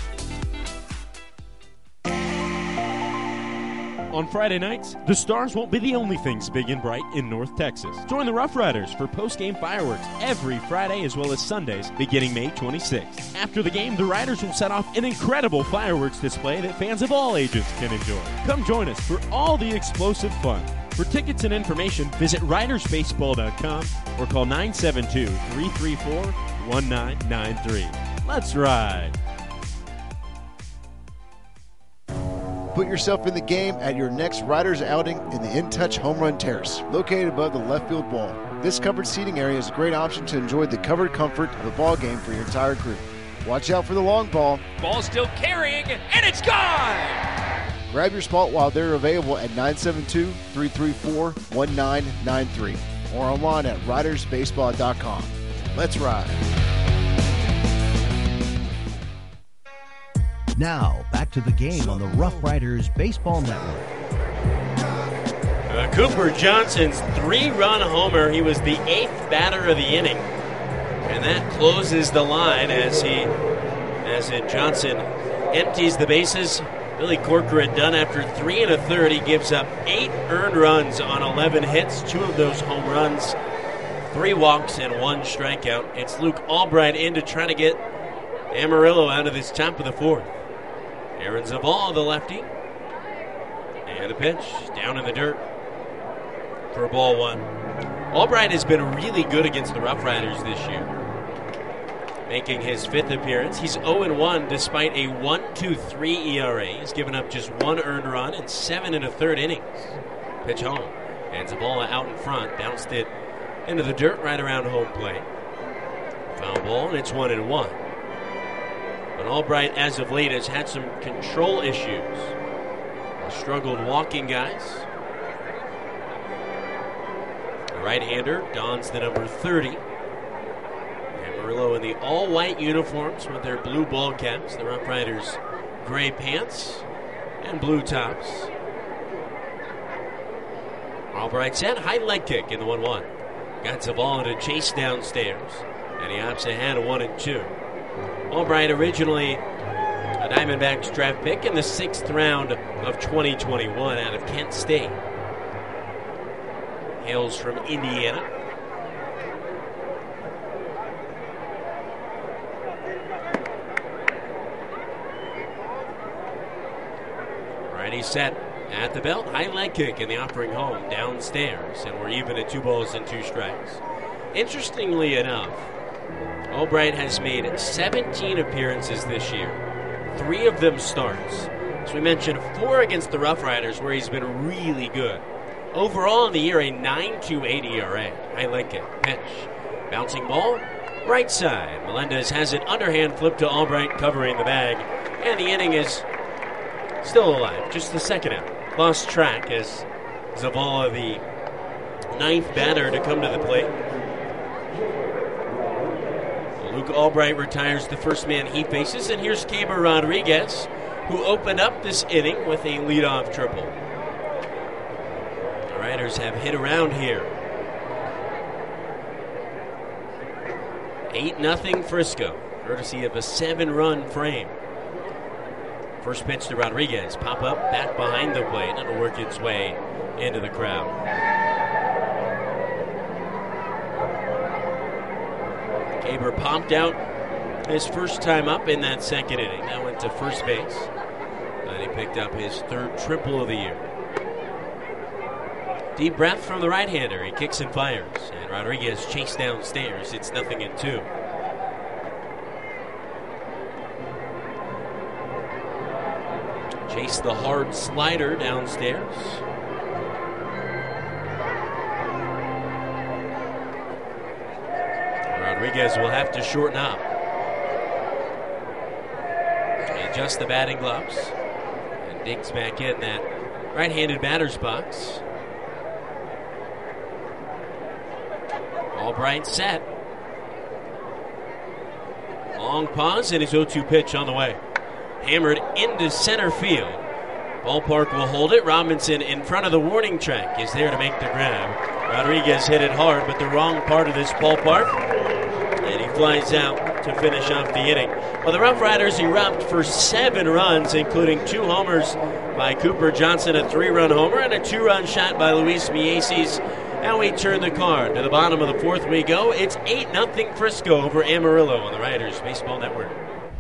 On Friday nights, the Stars won't be the only things big and bright in North Texas. Join the Rough Riders for post-game fireworks every Friday as well as Sundays beginning May twenty-sixth. After the game, the Riders will set off an incredible fireworks display that fans of all ages can enjoy. Come join us for all the explosive fun. For tickets and information, visit riders baseball dot com or call nine seven two, three three four, one nine nine three. Let's ride.
Put yourself in the game at your next Riders outing in the In Touch Home Run Terrace, located above the left field wall. This covered seating area is a great option to enjoy the covered comfort of a ball game for your entire group. Watch out for the long ball.
Ball still carrying, and it's gone!
Grab your spot while they're available at nine seven two, three three four, one nine nine three or online at riders baseball dot com. Let's ride.
Now, back to the game on the Rough Riders Baseball Network.
Uh, Cooper Johnson's three-run homer. He was the eighth batter of the inning. And that closes the line as he, as in Johnson empties the bases. Billy Corcoran done after three and a third. He gives up eight earned runs on eleven hits, two of those home runs, three walks, and one strikeout. It's Luke Albright in to try to get Amarillo out of this top of the fourth. Aaron Zavala, the lefty. And a pitch down in the dirt for ball one. Albright has been really good against the Rough Riders this year, making his fifth appearance. He's oh and one despite a one point two three E R A. He's given up just one earned run in seven and a third innings. Pitch home. And Zavala out in front. Bounced it into the dirt right around home plate. Foul ball, and it's one and one. But Albright, as of late, has had some control issues. Struggled walking guys. The right-hander dons the number thirty. Amarillo in the all-white uniforms with their blue ball caps. The Rough Riders gray pants and blue tops. Albright set, high leg kick in the one one. Got Zavala to chase downstairs, and he opts ahead of one and two. Albright originally a Diamondbacks draft pick in the sixth round of twenty twenty-one out of Kent State. Hails from Indiana. Righty set at the belt. High leg kick in the offering home downstairs, and we're even at two balls and two strikes. Interestingly enough, Albright has made seventeen appearances this year. Three of them starts. As we mentioned, four against the Rough Riders, where he's been really good. Overall in the year, a nine point two eight E R A. I like it. Pitch. Bouncing ball, right side. Melendez has an underhand flip to Albright, covering the bag. And the inning is still alive. Just the second out. Lost track as Zavala, the ninth batter to come to the plate. Luke Albright retires the first man he faces, and here's Keber Rodriguez, who opened up this inning with a leadoff triple. The Riders have hit around here. eight nothing Frisco, courtesy of a seven-run frame. First pitch to Rodriguez, pop up, back behind the plate, and it'll work its way into the crowd. Keber popped out his first time up in that second inning. That went to first base. And he picked up his third triple of the year. Deep breath from the right-hander. He kicks and fires. And Rodriguez chased downstairs. It's nothing in two. face the hard slider downstairs. Rodriguez will have to shorten up. Adjust the batting gloves. And digs back in that right-handed batter's box. Albright set. Long pause and his oh two pitch on the way. Hammered into center field. Ballpark will hold it. Robinson in front of the warning track is there to make the grab. Rodriguez hit it hard, but the wrong part of this ballpark. And he flies out to finish off the inning. Well, the Rough Riders erupt for seven runs, including two homers by Cooper Johnson, a three-run homer, and a two-run shot by Luis Mieses. Now we turn the card. To the bottom of the fourth we go. It's eight nothing Frisco over Amarillo on the Riders Baseball Network.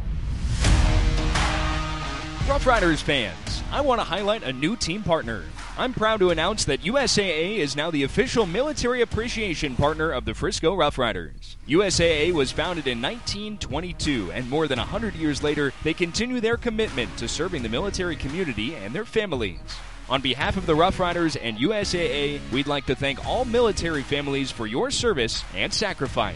Rough Riders fans, I want to highlight a new team partner. I'm proud to announce that U S A A is now the official military appreciation partner of the Frisco Rough Riders. U S A A was founded in nineteen twenty-two, and more than one hundred years later, they continue their commitment to serving the military community and their families. On behalf of the Rough Riders and U S A A, we'd like to thank all military families for your service and sacrifice.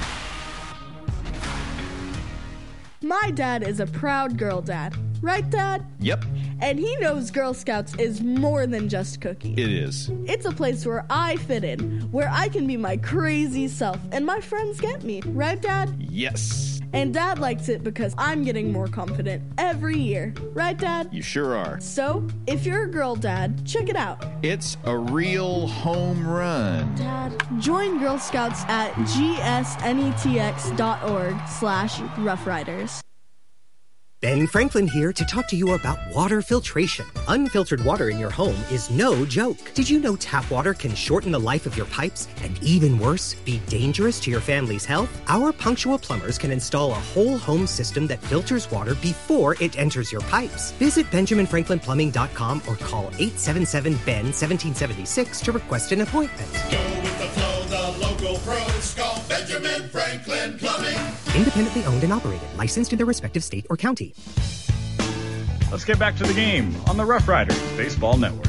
My dad is a proud girl dad. Right, Dad?
Yep.
And he knows Girl Scouts is more than just cookies.
It is.
It's a place where I fit in, where I can be my crazy self, and my friends get me. Right, Dad?
Yes.
And Dad likes it because I'm getting more confident every year. Right, Dad?
You sure are.
So, if you're a girl dad, check it out.
It's a real home run.
Dad, join Girl Scouts at gsnetx.org slash Rough Riders.
Ben Franklin here to talk to you about water filtration. Unfiltered water in your home is no joke. Did you know tap water can shorten the life of your pipes and, even worse, be dangerous to your family's health? Our punctual plumbers can install a whole home system that filters water before it enters your pipes. Visit benjamin franklin plumbing dot com or call eight seven seven B E N one seven seven six to request an appointment.
Go with the flow, the local pros call Benjamin Franklin Plumbing.
Independently owned and operated, licensed in their respective state or county.
Let's get back to the game on the Rough Riders Baseball Network.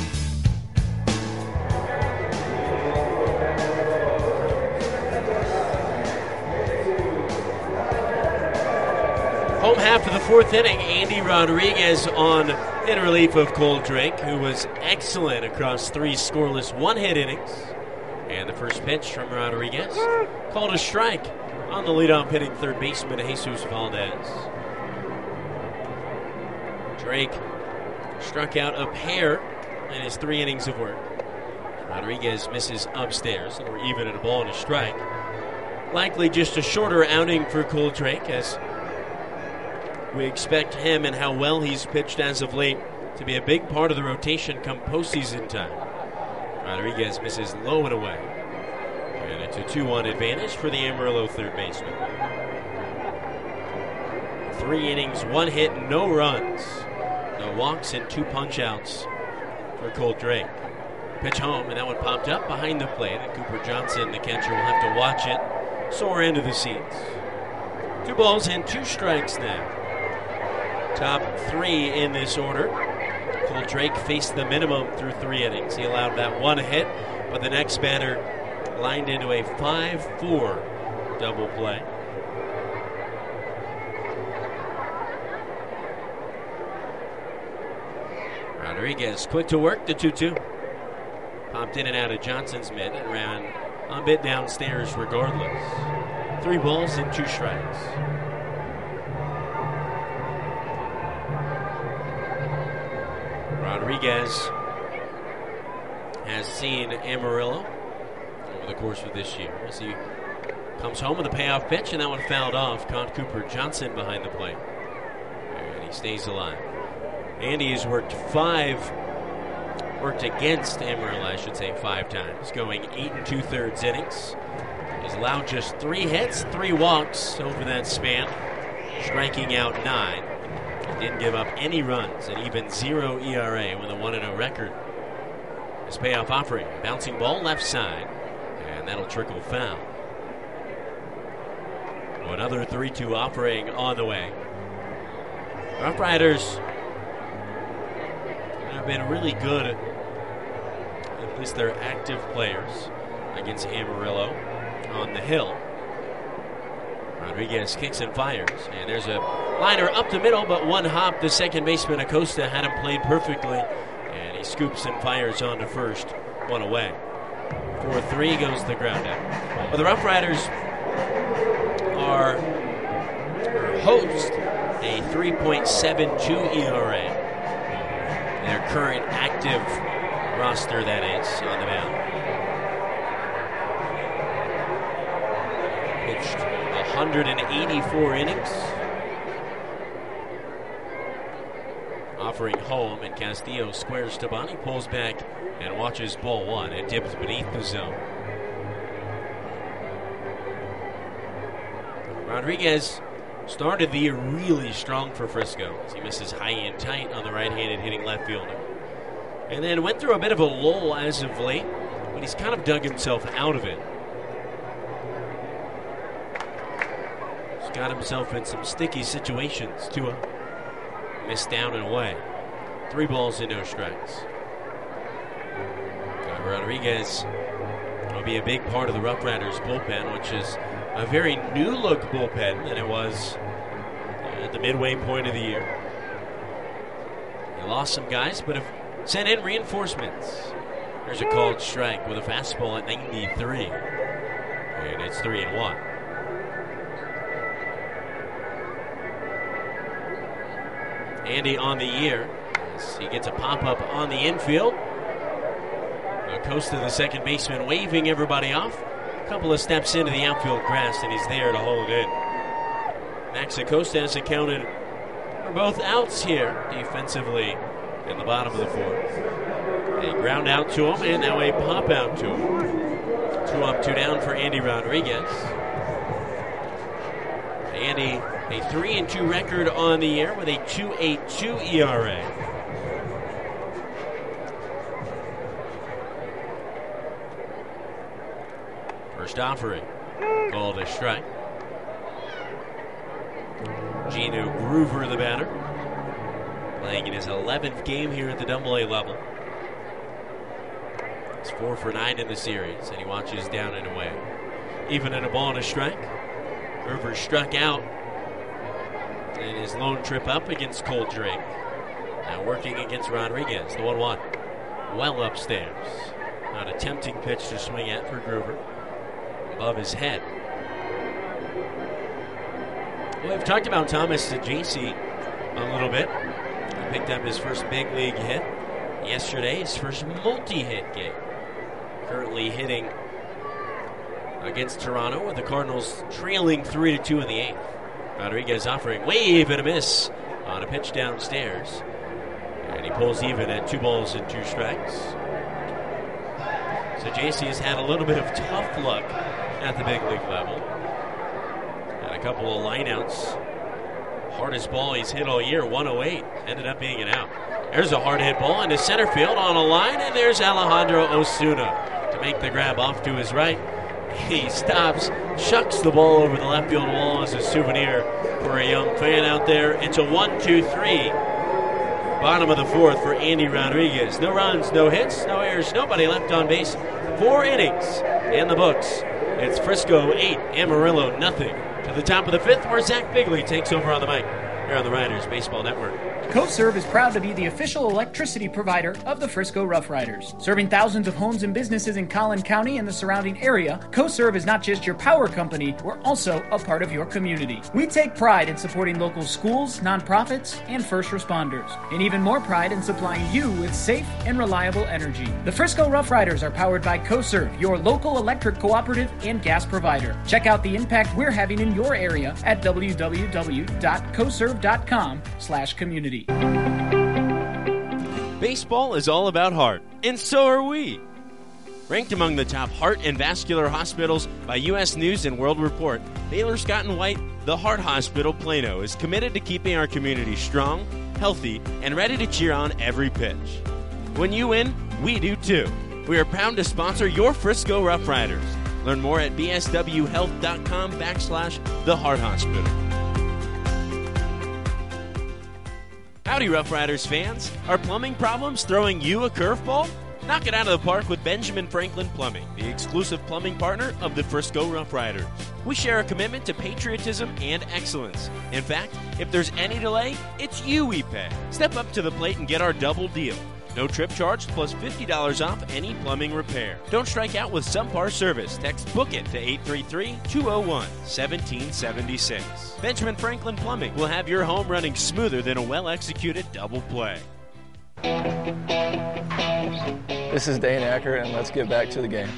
Home half of the fourth inning, Andy Rodriguez on in relief of Cole Drake, who was excellent across three scoreless one-hit innings. And the first pitch from Rodriguez called a strike on the leadoff hitting third baseman Jesus Valdez. Drake struck out a pair in his three innings of work. Rodriguez misses upstairs, and we're even at a ball and a strike. Likely just a shorter outing for Cole Drake, as we expect him and how well he's pitched as of late to be a big part of the rotation come postseason time. Rodriguez misses low and away. And it's a two one advantage for the Amarillo third baseman. Three innings, one hit, no runs. No walks and two punch-outs for Cole Drake. Pitch home, and that one popped up behind the plate. And Cooper Johnson, the catcher, will have to watch it soar into the seats. Two balls and two strikes now. Top three in this order. Cole Drake faced the minimum through three innings. He allowed that one hit, but the next batter lined into a five four double play. Rodriguez quick to work, the two two. Popped in and out of Johnson's mitt and ran a bit downstairs regardless. Three balls and two strikes. Rodriguez has seen Amarillo over the course of this year as he comes home with a payoff pitch, and that one fouled off. Caught Cooper Johnson behind the plate, and he stays alive. Andy has worked five, worked against Amarillo, I should say, five times, going eight and two-thirds innings. He's allowed just three hits, three walks over that span, striking out nine. He didn't give up any runs, and even zero E R A with a one and oh record. His payoff offering, bouncing ball left side, and that'll trickle foul. Another three two offering on the way. Rough Riders have been really good, at least their active players, against Amarillo on the hill. Rodriguez kicks and fires, and there's a liner up the middle, but one hop. The second baseman, Acosta, had him played perfectly, and he scoops and fires on to first, one away. four three goes the ground out. But the Rough Riders are, or host a three point seven two E R A. Their current active roster, that is, on the mound. Pitched one hundred eighty-four innings. Offering home, and Castillo squares to Bonnie, pulls back and watches ball one. It dips beneath the zone. Rodriguez started the year really strong for Frisco as he misses high and tight on the right-handed hitting left fielder. And then went through a bit of a lull as of late, but he's kind of dug himself out of it. He's got himself in some sticky situations. Tua missed down and away. Three balls and no strikes. Uh, Rodriguez will be a big part of the Rough Riders bullpen, which is a very new-look bullpen than it was at the midway point of the year. They lost some guys, but have sent in reinforcements. There's a called strike with a fastball at ninety-three. And it's three and one. Andy on the year. As he gets a pop-up on the infield. Acosta, the second baseman, waving everybody off. A couple of steps into the outfield grass, and he's there to hold it. Max Acosta has accounted for both outs here defensively in the bottom of the fourth. A ground out to him, and now a pop out to him. Two up, two down for Andy Rodriguez. Andy, a three and two record on the year with a two point eight two E R A. First offering, called a strike. Gino Groover, the batter, playing in his eleventh game here at the double A level. He's four for nine in the series, and he watches down and away. Even in a ball and a strike, Groover struck out in his lone trip up against Cole Drake. Now working against Rodriguez, the one one. Well upstairs. Not a tempting pitch to swing at for Groover. Above his head. Well, we've talked about Thomas J C a little bit. He picked up his first big league hit yesterday, his first multi-hit game. Currently hitting against Toronto with the Cardinals trailing three to two in the eighth. Rodriguez offering wave and a miss on a pitch downstairs. And he pulls even at two balls and two strikes. So J C has had a little bit of tough luck at the big league level. And a couple of lineouts. Hardest ball he's hit all year, one oh eight. Ended up being an out. There's a hard hit ball into center field on a line, and there's Alejandro Osuna to make the grab off to his right. He stops, chucks the ball over the left field wall as a souvenir for a young fan out there. It's a one two three. Bottom of the fourth for Andy Rodriguez. No runs, no hits, no errors, nobody left on base. Four innings in the books. It's Frisco eight, Amarillo nothing. To the top of the fifth, where Zach Bigley takes over on the mic here on the Riders Baseball Network.
CoServe is proud to be the official electricity provider of the Frisco Rough Riders. Serving thousands of homes and businesses in Collin County and the surrounding area, CoServe is not just your power company, we're also a part of your community. We take pride in supporting local schools, nonprofits, and first responders, and even more pride in supplying you with safe and reliable energy. The Frisco Rough Riders are powered by CoServe, your local electric cooperative and gas provider. Check out the impact we're having in your area at w w w dot coserve dot com slash community.
Baseball is all about heart, and so are we. Ranked among the top heart and vascular hospitals by U S News and World Report, Baylor Scott and White, the Heart Hospital Plano, is committed to keeping our community strong, healthy, and ready to cheer on every pitch. When you win, we do too. We are proud to sponsor your Frisco Rough Riders. Learn more at b s w health dot com backslash the Heart Hospital. Howdy, Rough Riders fans. Are plumbing problems throwing you a curveball? Knock it out of the park with Benjamin Franklin Plumbing, the exclusive plumbing partner of the Frisco Rough Riders. We share a commitment to patriotism and excellence. In fact, if there's any delay, it's you we pay. Step up to the plate and get our double deal. No trip charge plus fifty dollars off any plumbing repair. Don't strike out with Subpar service. Text BOOK IT to eight three three, two oh one, one seven seven six. Benjamin Franklin Plumbing will have your home running smoother than a well-executed double play.
This is Dane Acker, and let's get back to the game.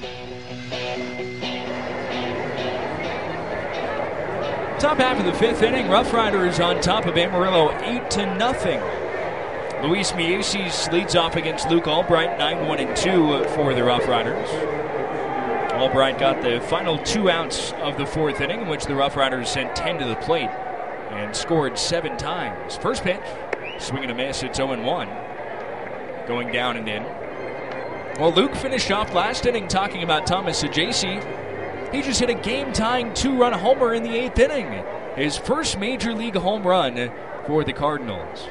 Top half of the fifth inning, Rough Riders on top of Amarillo, eight to nothing. Luis Mieses leads off against Luke Albright, nine one and two for the Rough Riders. Albright got the final two outs of the fourth inning, in which the Rough Riders sent ten to the plate and scored seven times. First pitch, swing and a miss, it's oh and one. Going down and in. Well, Luke finished off last inning talking about Thomas Sajaci. He just hit a game-tying two-run homer in the eighth inning. His first major league home run for the Cardinals.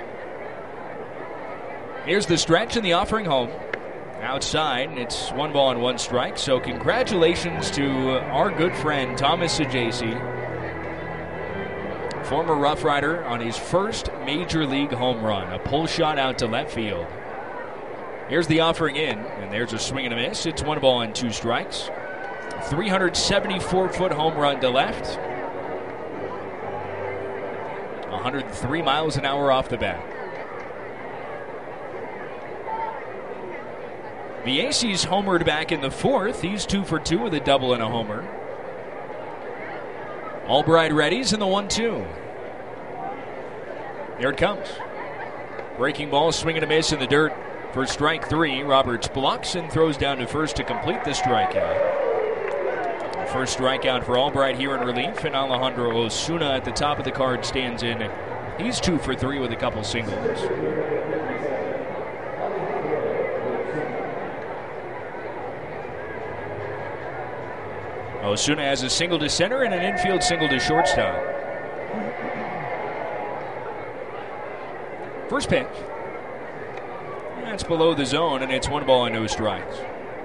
Here's the stretch and the offering home. Outside, it's one ball and one strike. So congratulations to our good friend Thomas Sajaci, former Rough Rider, on his first major league home run. A pull shot out to left field. Here's the offering in, and there's a swing and a miss. It's one ball and two strikes. three hundred seventy-four foot home run to left. one hundred three miles an hour off the bat. Mieses homered back in the fourth. He's two for two with a double and a homer. Albright readies in the one two. Here it comes. Breaking ball, swing and a miss in the dirt for strike three. Roberts blocks and throws down to first to complete the strikeout. First strikeout for Albright here in relief, and Alejandro Osuna at the top of the card stands in. He's two for three with a couple singles. Osuna has a single to center and an infield single to shortstop. First pitch. That's below the zone, and it's one ball and no strikes.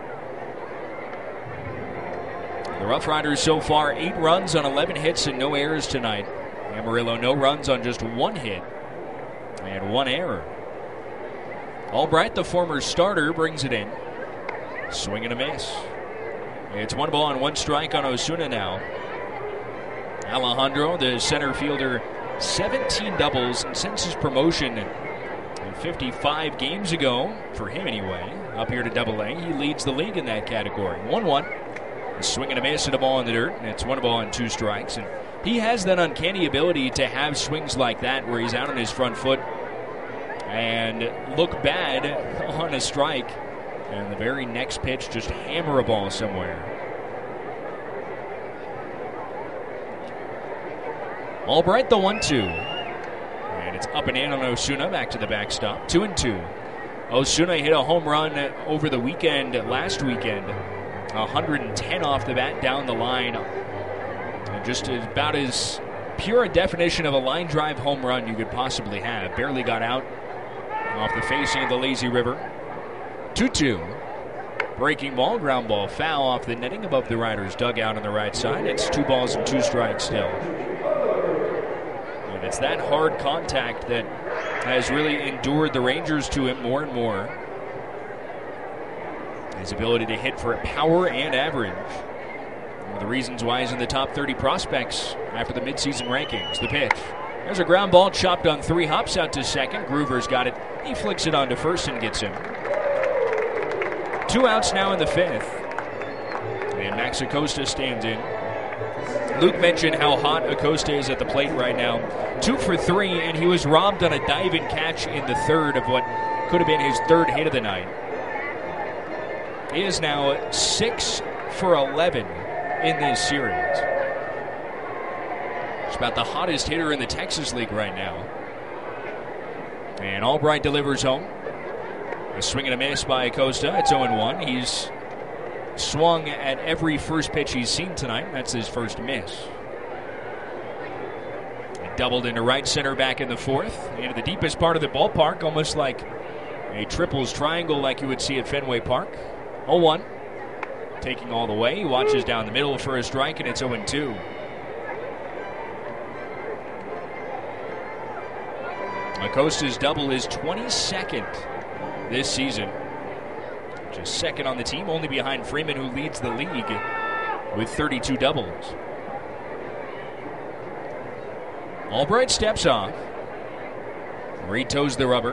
The Rough Riders so far, eight runs on eleven hits and no errors tonight. Amarillo, no runs on just one hit and one error. Albright, the former starter, brings it in. Swing and a miss. It's one ball and one strike on Osuna now. Alejandro, the center fielder, seventeen doubles since his promotion fifty-five games ago, for him anyway, up here to double A. He leads the league in that category. one one. A swing and a miss and a ball in the dirt, and it's one ball and two strikes. And he has that uncanny ability to have swings like that where he's out on his front foot and look bad on a strike, and the very next pitch just hammer a ball somewhere. Albright, the one two. And it's up and in on Osuna, back to the backstop. Two and two. Osuna hit a home run over the weekend, last weekend. one hundred ten off the bat, down the line. And just about as pure a definition of a line drive home run you could possibly have. Barely got out off the facing of the lazy river. two two. Breaking ball, ground ball, foul off the netting above the Riders' dugout on the right side. It's two balls and two strikes still. And it's that hard contact that has really endured the Rangers to him more and more. His ability to hit for power and average. One of the reasons why he's in the top thirty prospects after the midseason rankings. The pitch. There's a ground ball chopped on three hops out to second. Groover's got it. He flicks it on to first and gets him. Two outs now in the fifth. And Max Acosta stands in. Luke mentioned how hot Acosta is at the plate right now. Two for three, and he was robbed on a diving catch in the third of what could have been his third hit of the night. He is now six for eleven in this series. He's about the hottest hitter in the Texas League right now. And Albright delivers home. A swing and a miss by Acosta. It's oh and one. He's swung at every first pitch he's seen tonight. That's his first miss. doubled into right center back in the fourth. Into the deepest part of the ballpark, almost like a triples triangle like you would see at Fenway Park. oh one. Taking all the way. He watches down the middle for a strike, and it's oh two. Acosta's double is twenty-second this season. Just second on the team, only behind Freeman, who leads the league with thirty-two doubles. Albright steps off. Re-toes the rubber.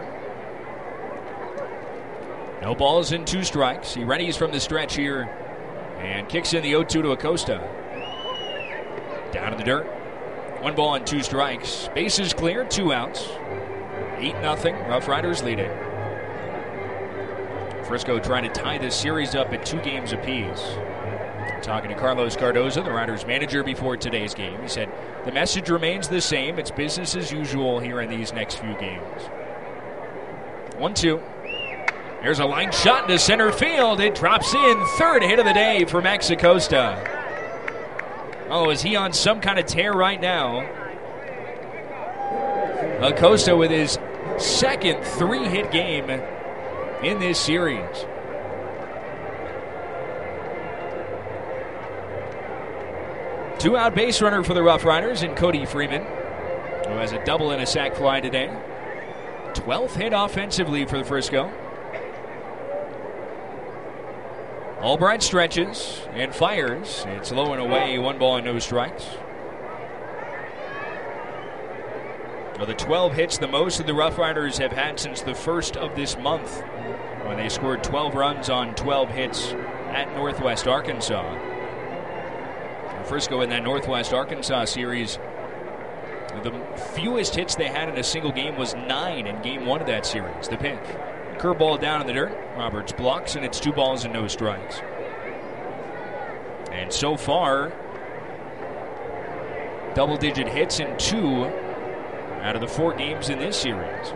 No balls and two strikes. He readies from the stretch here and kicks in the oh two to Acosta. Down in the dirt. One ball and two strikes. Bases clear, two outs. eight nothing. Rough Riders lead it. Frisco trying to tie this series up at two games apiece. Talking to Carlos Cardoza, the Riders manager, before today's game. He said, the message remains the same. It's business as usual here in these next few games. one two. There's a line shot into center field. It drops in. Third hit of the day for Max Acosta. Oh, is he on some kind of tear right now? Acosta with his second three-hit game in this series. Two-out base runner for the Rough Riders in Cody Freeman, who has a double and a sac fly today. twelfth hit offensively for the Frisco. Albright stretches and fires. It's low and away, one ball and no strikes. Well, the twelve hits, the most of the Rough Riders have had since the first of this month, when they scored twelve runs on twelve hits at Northwest Arkansas. Frisco in that Northwest Arkansas series, the fewest hits they had in a single game was nine in game one of that series. The pitch. Curveball down in the dirt. Roberts blocks, and it's two balls and no strikes. And so far, double-digit hits in two out of the four games in this series.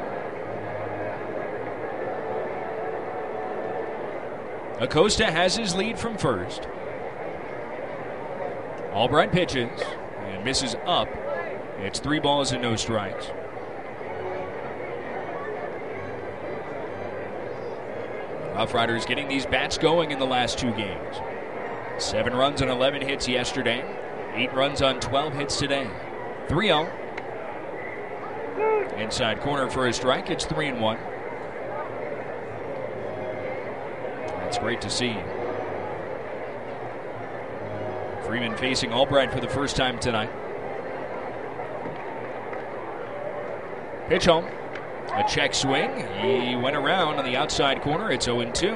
Acosta has his lead from first. Albright pitches and misses up. It's three balls and no strikes. Rough Riders getting these bats going in the last two games. Seven runs on eleven hits yesterday. Eight runs on twelve hits today. three oh. Inside corner for a strike. It's three and one. That's great to see. Freeman facing Albright for the first time tonight. Pitch home. A check swing. He went around on the outside corner. It's oh two.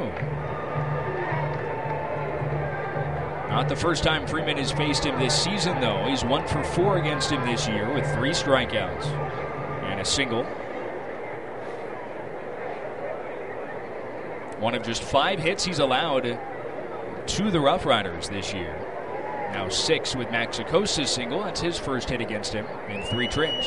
Not the first time Freeman has faced him this season, though. He's one for four against him this year with three strikeouts and a single. One of just five hits he's allowed to the Rough Riders this year. Now six with Max Acosta's single. That's his first hit against him in three trips.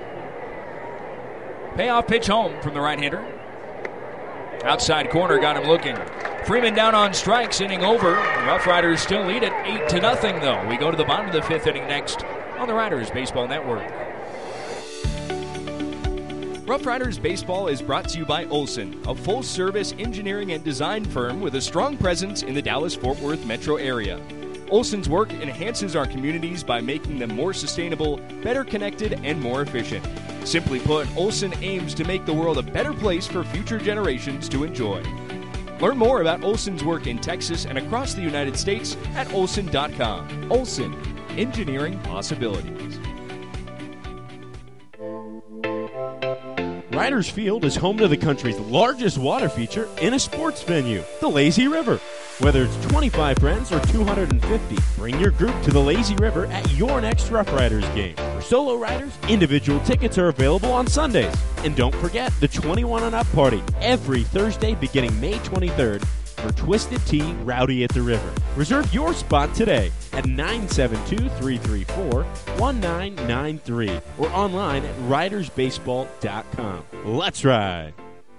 Payoff pitch home from the right-hander. Outside corner got him looking. Freeman down on strikes, inning over. The Rough Riders still lead it eight to nothing, though. We go to the bottom of the fifth inning next on the Riders Baseball Network.
Rough Riders Baseball is brought to you by Olson, a full-service engineering and design firm with a strong presence in the Dallas-Fort Worth metro area. Olson's work enhances our communities by making them more sustainable, better connected, and more efficient. Simply put, Olson aims to make the world a better place for future generations to enjoy. Learn more about Olson's work in Texas and across the United States at olson dot com. Olson, engineering possibilities.
Riders Field is home to the country's largest water feature in a sports venue, the Lazy River. Whether it's twenty-five friends or two hundred fifty, bring your group to the Lazy River at your next Rough Riders game. For solo riders, individual tickets are available on Sundays. And don't forget the twenty-one and up party every Thursday beginning May twenty-third for Twisted Tea Rowdy at the River. Reserve your spot today at nine seven two, three three four, one nine nine three or online at riders baseball dot com. Let's ride!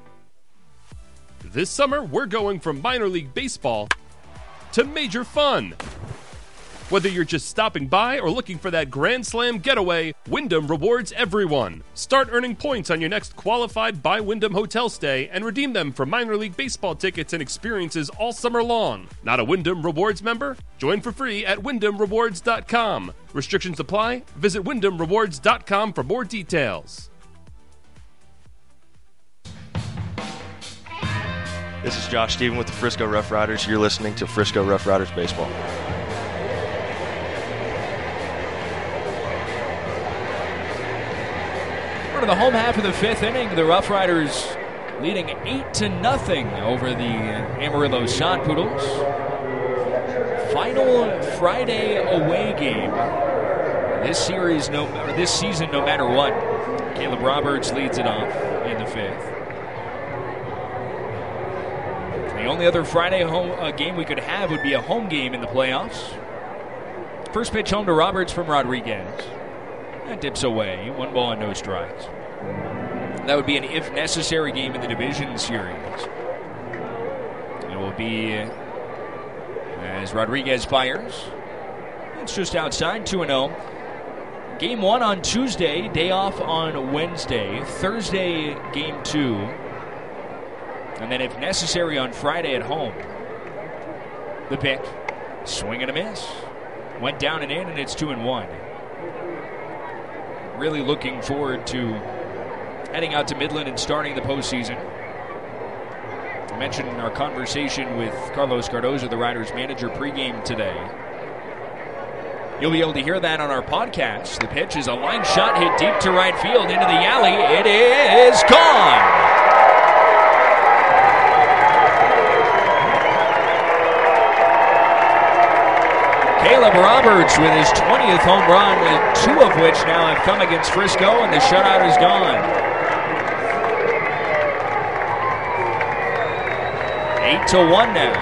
This summer, we're going from minor league baseball to major fun. Whether you're just stopping by or looking for that Grand Slam getaway, Wyndham rewards everyone. Start earning points on your next qualified by Wyndham hotel stay and redeem them for minor league baseball tickets and experiences all summer long. Not a Wyndham Rewards member? Join for free at wyndham rewards dot com. Restrictions apply. Visit wyndham rewards dot com for more details.
This is Josh Stephen with the Frisco Rough Riders. You're listening to Frisco Rough Riders Baseball.
We're to the home half of the fifth inning. The Rough Riders leading eight to nothing over the Amarillo Sod Poodles. Final Friday away game. This series, no, or this season, no matter what. Caleb Roberts leads it off in the fifth. The only other Friday home uh, game we could have would be a home game in the playoffs. First pitch home to Roberts from Rodriguez. That dips away. One ball and no strikes. That would be an if necessary game in the division series. It will be as Rodriguez fires. It's just outside, two and oh. Game one on Tuesday, day off on Wednesday. Thursday, game two. And then if necessary on Friday at home. The pitch. Swing and a miss. Went down and in, and it's two and one. Really looking forward to heading out to Midland and starting the postseason. I mentioned in our conversation with Carlos Cardozo, the Riders manager, pregame today. You'll be able to hear that on our podcast. The pitch is a line shot hit deep to right field into the alley. It is gone. Caleb Roberts with his twentieth home run, two of which now have come against Frisco, and the shutout is gone. Eight to one now.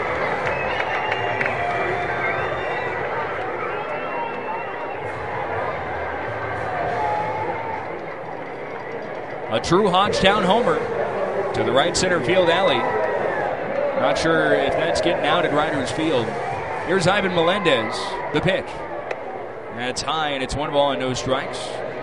A true Hodgetown homer to the right center field alley. Not sure if that's getting out at Riders Field. Here's Ivan Melendez, the pitch. That's high, and it's one ball and no strikes.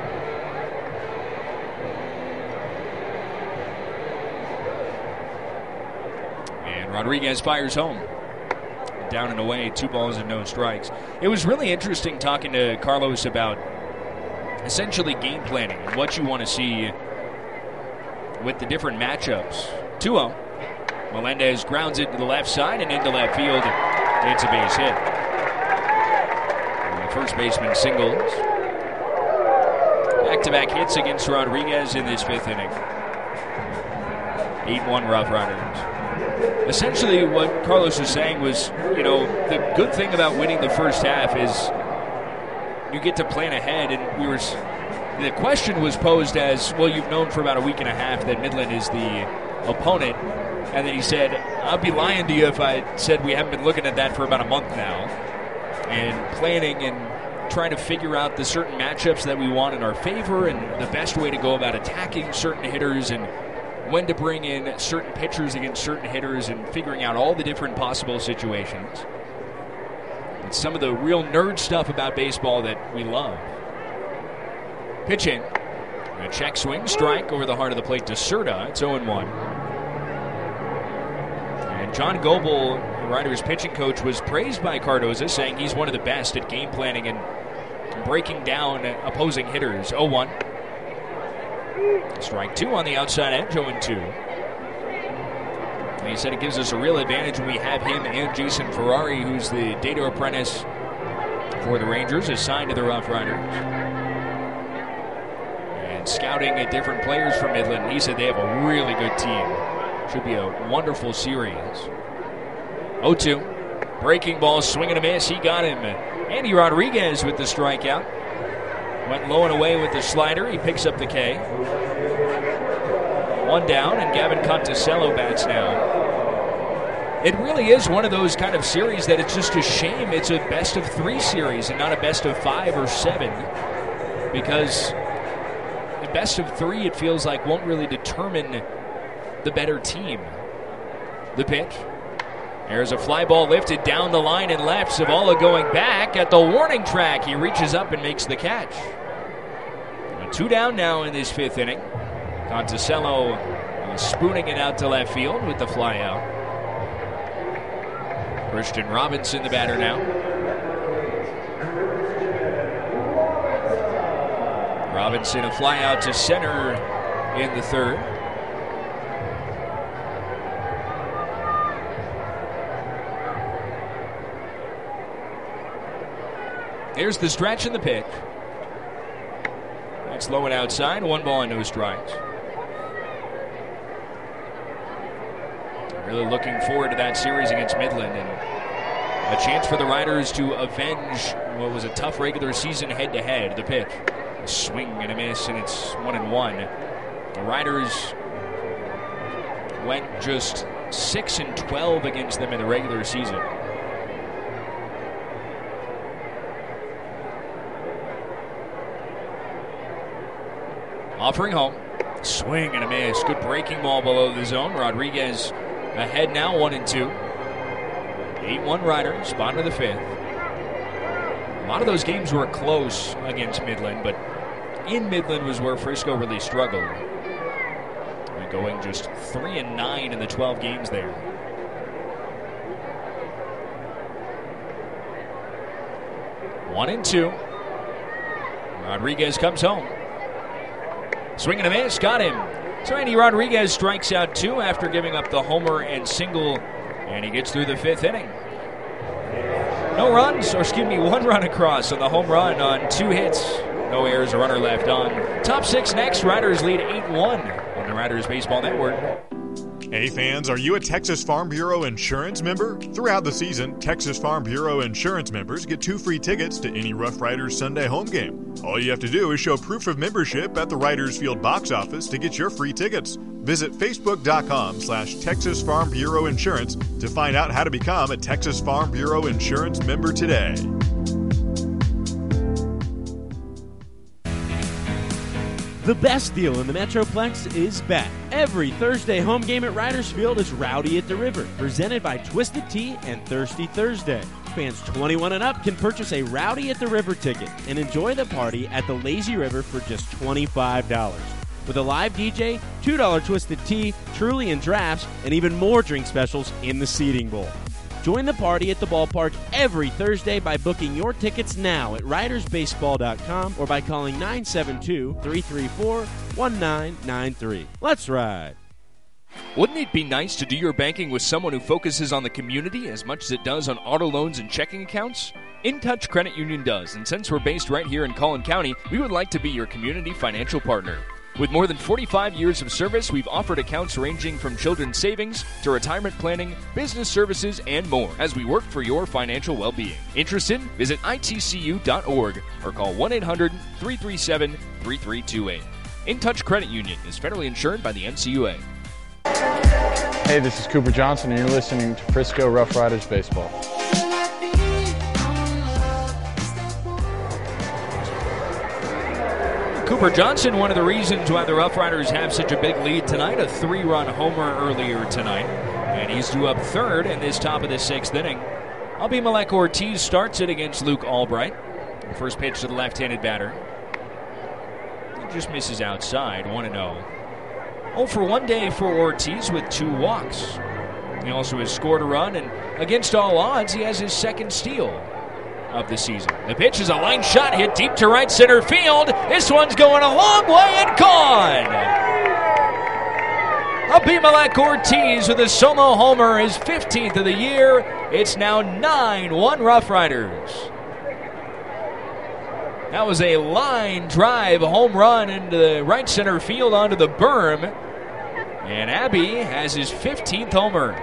And Rodriguez fires home. Down and away, two balls and no strikes. It was really interesting talking to Carlos about essentially game planning and what you want to see with the different matchups. two oh. Melendez grounds it to the left side and into left field. It's a base hit. And the first baseman singles. Back-to-back hits against Rodriguez in this fifth inning. eight one Rough Riders. Essentially what Carlos was saying was, you know, the good thing about winning the first half is you get to plan ahead. And we were, the question was posed as, well, you've known for about a week and a half that Midland is the opponent. And then he said, I'd be lying to you if I said we haven't been looking at that for about a month now and planning and trying to figure out the certain matchups that we want in our favor and the best way to go about attacking certain hitters and when to bring in certain pitchers against certain hitters and figuring out all the different possible situations. It's some of the real nerd stuff about baseball that we love. Pitching. A check swing, strike over the heart of the plate to Serta. It's oh and one. John Goebel, the Riders pitching coach, was praised by Cardozo, saying he's one of the best at game planning and breaking down opposing hitters. oh one. Strike two on the outside edge, oh and two. And he said it gives us a real advantage when we have him and Jason Ferrari, who's the data apprentice for the Rangers, assigned to the Rough Riders. And scouting at different players from Midland, he said they have a really good team. Should be a wonderful series. oh two. Breaking ball, swing and a miss. He got him. Andy Rodriguez with the strikeout. Went low and away with the slider. He picks up the K. One down, and Gavin Conticello bats now. It really is one of those kind of series that it's just a shame it's a best of three series and not a best of five or seven. Because the best of three, it feels like, won't really determine the better team. The pitch. There's a fly ball lifted down the line and left. Zavala going back at the warning track. He reaches up and makes the catch. And two down now in this fifth inning. Conticello spooning it out to left field with the fly out. Christian Robinson, the batter now. Robinson, a fly out to center in the third. There's the stretch and the pitch. That's low and outside. One ball and no strikes. Really looking forward to that series against Midland and a chance for the Riders to avenge what was a tough regular season head-to-head. The pitch, a swing and a miss, and it's one and one. The Riders went just six and twelve against them in the regular season. Offering home. Swing and a miss. Good breaking ball below the zone. Rodriguez ahead now, one and two. eight one Riders, bottom of the fifth. A lot of those games were close against Midland, but in Midland was where Frisco really struggled. They're going just three and nine in the twelve games there. One and two. Rodriguez comes home. Swing and a miss, got him. So Andy Rodriguez strikes out two after giving up the homer and single, and he gets through the fifth inning. No runs, or excuse me, one run across on the home run on two hits. No errors, a runner left on. Top six next, Riders lead eight one on the Riders Baseball Network.
Hey fans, are you a Texas Farm Bureau insurance member? Throughout the season, Texas Farm Bureau insurance members get two free tickets to any Rough Riders Sunday home game. All you have to do is show proof of membership at the Riders Field box office to get your free tickets. Visit facebook.com slash Texas Farm Bureau Insurance to find out how to become a Texas Farm Bureau insurance member today.
The best deal in the Metroplex is back. Every Thursday home game at Riders Field is Rowdy at the River, presented by Twisted Tea and Thirsty Thursday. Fans twenty-one and up can purchase a Rowdy at the River ticket and enjoy the party at the Lazy River for just twenty-five dollars. With a live D J, two dollar Twisted Tea, Truly and drafts, and even more drink specials in the seating bowl. Join the party at the ballpark every Thursday by booking your tickets now at riders baseball dot com or by calling nine seven two, three three four, one nine nine three. Let's ride.
Wouldn't it be nice to do your banking with someone who focuses on the community as much as it does on auto loans and checking accounts? InTouch Credit Union does, and since we're based right here in Collin County, we would like to be your community financial partner. With more than forty-five years of service, we've offered accounts ranging from children's savings to retirement planning, business services, and more as we work for your financial well-being. Interested? Visit I T C U dot org or call one eight hundred, three three seven, three three two eight. InTouch Credit Union is federally insured by the N C U A.
Hey, this is Cooper Johnson, and you're listening to Frisco Rough Riders Baseball.
Cooper Johnson, one of the reasons why the Rough Riders have such a big lead tonight, a three-run homer earlier tonight. And he's due up third in this top of the sixth inning. Abimelech Ortiz starts it against Luke Albright. First pitch to the left-handed batter. He just misses outside, one and oh. oh for one day for Ortiz with two walks. He also has scored a run, and against all odds, he has his second steal of the season. The pitch is a line shot hit deep to right center field. This one's going a long way and gone. Abimelech Ortiz with a solo homer, his fifteenth of the year. It's now nine one Rough Riders. That was a line drive home run into the right center field onto the berm. And Abby has his fifteenth homer.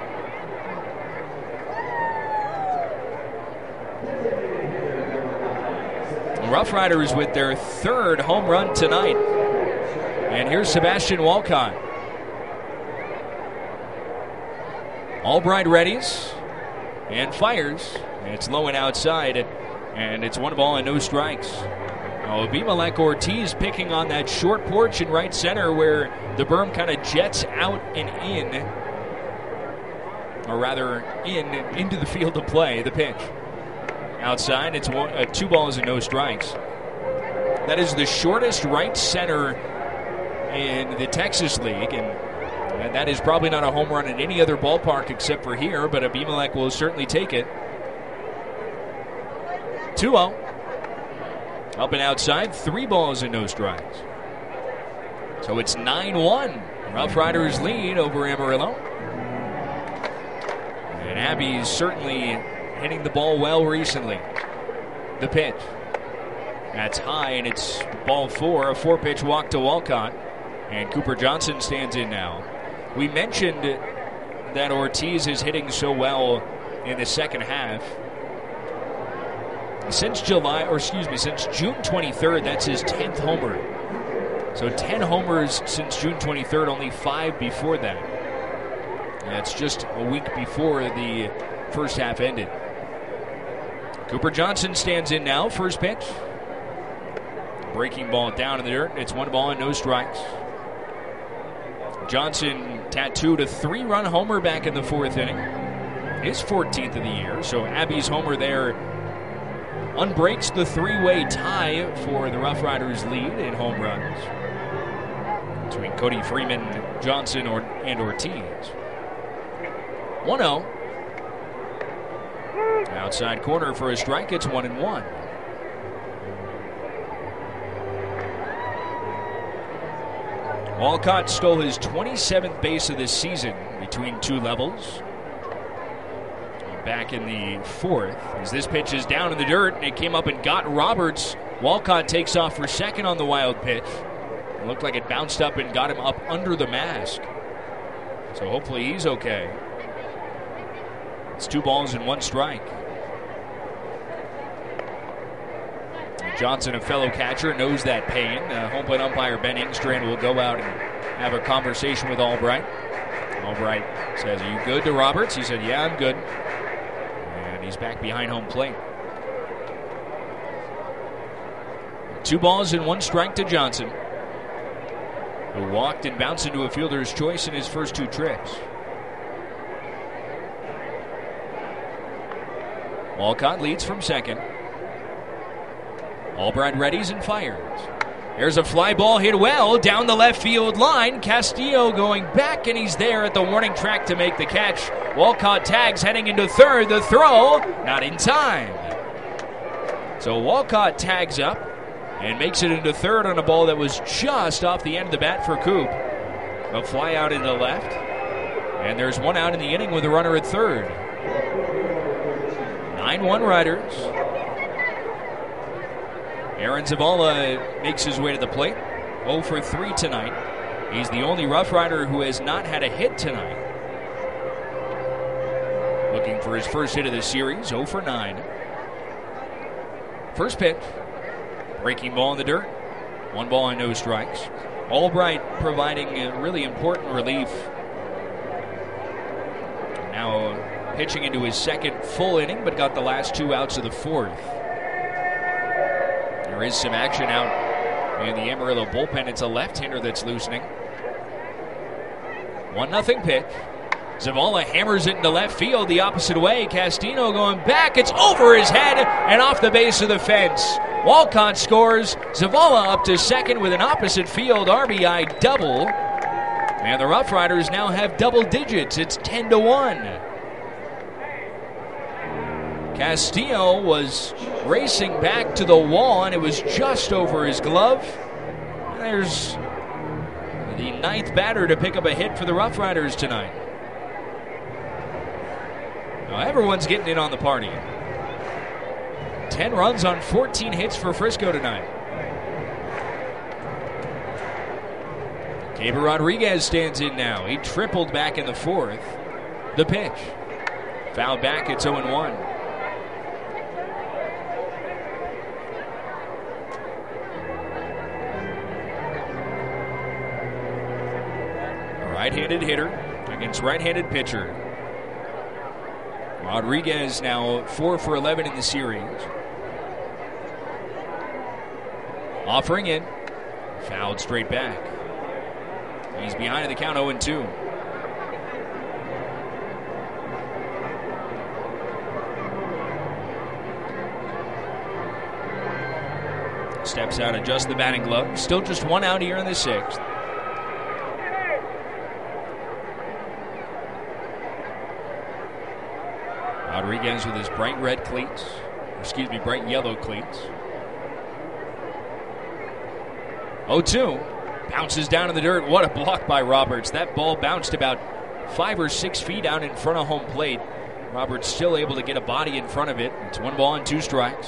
Rough Riders with their third home run tonight. And here's Sebastian Walcott. Albright readies and fires. And it's low and outside. And it's one ball and no strikes. Oh, Abimelech Ortiz picking on that short porch in right center where the berm kind of jets out and in. or rather in into the field of play. The pitch. Outside, it's one, uh, two balls and no strikes. That is the shortest right center in the Texas League, and, and that is probably not a home run in any other ballpark except for here, but Abimelech will certainly take it. two oh. Up and outside, three balls and no strikes. So it's nine one. Rough Riders lead over Amarillo. And Abby's certainly hitting the ball well recently. The pitch. That's high, and it's ball four. A four-pitch walk to Walcott. And Cooper Johnson stands in now. We mentioned that Ortiz is hitting so well in the second half. Since July, or excuse me, since June twenty-third, that's his tenth homer. So ten homers since June twenty-third, only five before that. And that's just a week before the first half ended. Cooper Johnson stands in now. First pitch. Breaking ball down in the dirt. It's one ball and no strikes. Johnson tattooed a three-run homer back in the fourth inning. His fourteenth of the year. So Abby's homer there unbreaks the three-way tie for the Rough Riders lead in home runs between Cody Freeman, Johnson, or, and Ortiz. one oh. Outside corner for a strike. It's one and one. Walcott stole his twenty-seventh base of this season between two levels. Back in the fourth, as this pitch is down in the dirt, and it came up and got Roberts. Walcott takes off for second on the wild pitch. It looked like it bounced up and got him up under the mask. So hopefully he's okay. It's two balls and one strike. Johnson, a fellow catcher, knows that pain. Uh, home plate umpire Ben Engstrand will go out and have a conversation with Albright. Albright says, "Are you good?" to Roberts. He said, "Yeah, I'm good." And he's back behind home plate. Two balls and one strike to Johnson, who walked and bounced into a fielder's choice in his first two trips. Walcott leads from second. Albright readies and fires. There's a fly ball hit well down the left field line. Castillo going back, and he's there at the warning track to make the catch. Walcott tags heading into third. The throw, not in time. So Walcott tags up and makes it into third on a ball that was just off the end of the bat for Coop. A fly out into left. And there's one out in the inning with a runner at third. nine one Riders. Aaron Zavala makes his way to the plate. oh for three tonight. He's the only Rough Rider who has not had a hit tonight. Looking for his first hit of the series. oh for nine. First pitch. Breaking ball in the dirt. One ball and no strikes. Albright providing a really important relief. Now pitching into his second full inning, but got the last two outs of the fourth. There is some action out in the Amarillo bullpen. It's a left-hander that's loosening. one nothing pitch. Zavala hammers it into left field the opposite way. Castillo going back. It's over his head and off the base of the fence. Walcott scores. Zavala up to second with an opposite field R B I double. And the Rough Riders now have double digits. It's ten to one. Castillo was racing back to the wall, and it was just over his glove. There's the ninth batter to pick up a hit for the Rough Riders tonight. Now everyone's getting in on the party. ten runs on fourteen hits for Frisco tonight. Gabriel Rodriguez stands in now. He tripled back in the fourth. The pitch. Foul back, it's oh and one. Right-handed hitter against right-handed pitcher. Rodriguez now four for eleven in the series. Offering in. Fouled straight back. He's behind in the count oh and two. steps out, adjusts the batting glove. Still just one out here in the sixth. Rodriguez with his bright red cleats. Excuse me, bright yellow cleats. oh two. Bounces down in the dirt. What a block by Roberts. That ball bounced about five or six feet out in front of home plate. Roberts still able to get a body in front of it. It's one ball and two strikes.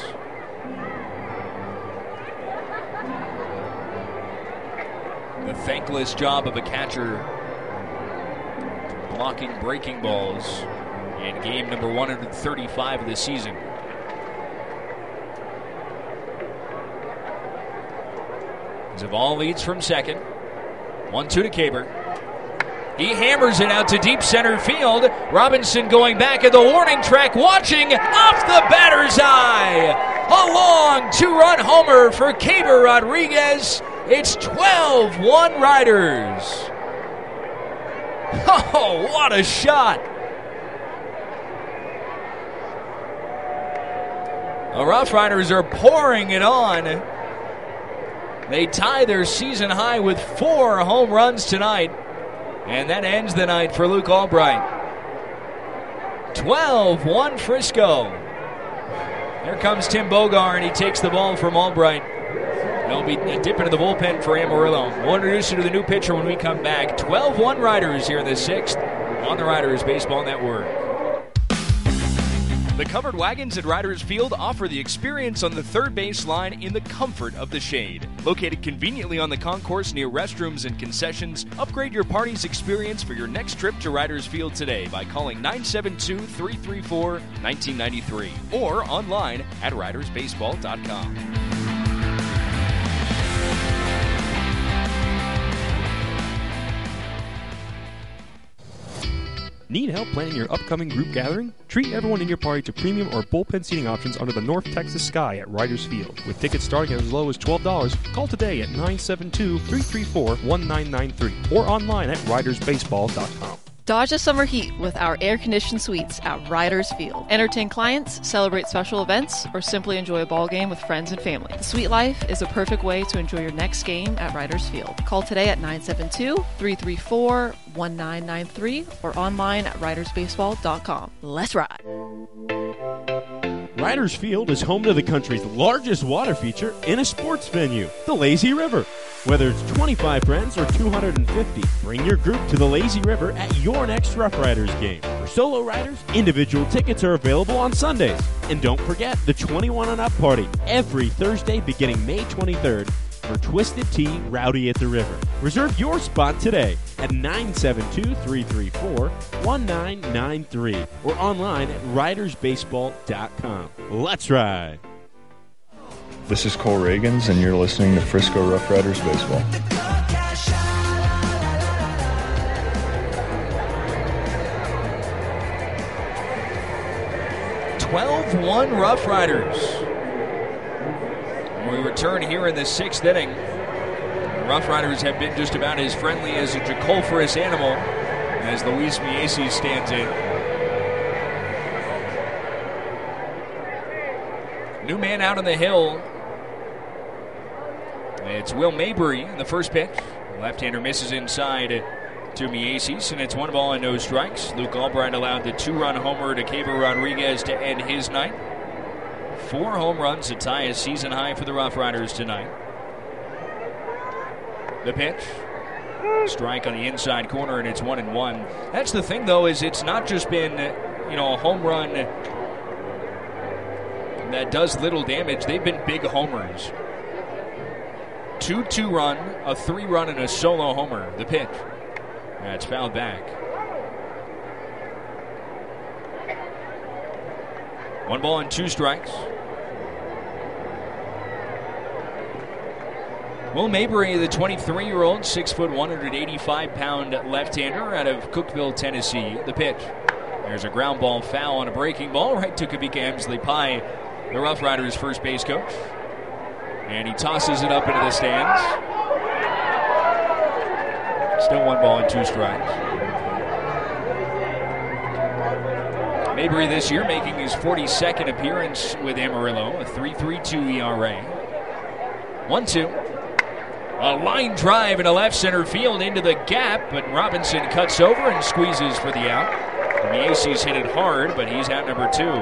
The thankless job of a catcher blocking breaking balls in game number one hundred thirty-five of the season. Zaval leads from second. one two to Kaber. He hammers it out to deep center field. Robinson going back at the warning track, watching off the batter's eye. A long two-run homer for Kaber Rodriguez. It's twelve one Riders. Oh, what a shot. The Rough Riders are pouring it on. They tie their season high with four home runs tonight. And that ends the night for Luke Albright. twelve one Frisco. Here comes Tim Bogar, and he takes the ball from Albright. They'll be dipping into the bullpen for Amarillo. We'll introduce you to the new pitcher when we come back. twelve one Riders here in the sixth on the Riders Baseball Network. The covered wagons at Riders Field offer the experience on the third base line in the comfort of the shade. Located conveniently on the concourse near restrooms and concessions, upgrade your party's experience for your next trip to Riders Field today by calling nine seven two, three three four, one nine nine three or online at riders baseball dot com.
Need help planning your upcoming group gathering? Treat everyone in your party to premium or bullpen seating options under the North Texas sky at Riders Field. With tickets starting at as low as twelve dollars, call today at nine seven two, three three four, one nine nine three or online at riders baseball dot com.
Dodge the summer heat with our air-conditioned suites at Riders Field. Entertain clients, celebrate special events, or simply enjoy a ball game with friends and family. The suite life is a perfect way to enjoy your next game at Riders Field. Call today at nine seven two, three three four, one nine nine three or online at riders baseball dot com. Let's ride!
Riders Field is home to the country's largest water feature in a sports venue, the Lazy River. Whether it's twenty-five friends or two hundred fifty, bring your group to the Lazy River at your next Rough Riders game. For solo riders, individual tickets are available on Sundays. And don't forget the twenty-one and up party every Thursday beginning May twenty-third for Twisted Tea Rowdy at the River. Reserve your spot today at nine seven two, three three four, one nine nine three or online at riders baseball dot com. Let's ride!
This is Cole Reagans, and you're listening to Frisco Rough Riders Baseball.
twelve one Rough Riders. We return here in the sixth inning. The Rough Riders have been just about as friendly as a jaculforous animal as Luis Miesi stands in. New man out on the hill. It's Will Mabry in the first pitch. Left-hander misses inside to Mieses, and it's one ball and no strikes. Luke Albright allowed the two-run homer to Kaber Rodriguez to end his night. Four home runs to tie a season high for the Rough Riders tonight. The pitch. Strike on the inside corner, and it's one and one. That's the thing, though, is it's not just been, you know, a home run that does little damage. They've been big homers. Two two-run, a three-run, and a solo homer. The pitch. That's fouled back. One ball and two strikes. Will Mabry, the twenty-three-year-old, six foot, one hundred eighty-five pound left-hander out of Cookeville, Tennessee. The pitch. There's a ground ball foul on a breaking ball right to Kavika Emsley Pye, the Rough Riders' first base coach. And he tosses it up into the stands. Still one ball and two strikes. Mabry this year making his forty-second appearance with Amarillo, a three point three two E R A. one two. A line drive into left center field into the gap, but Robinson cuts over and squeezes for the out. Miesi's hit it hard, but he's out number two.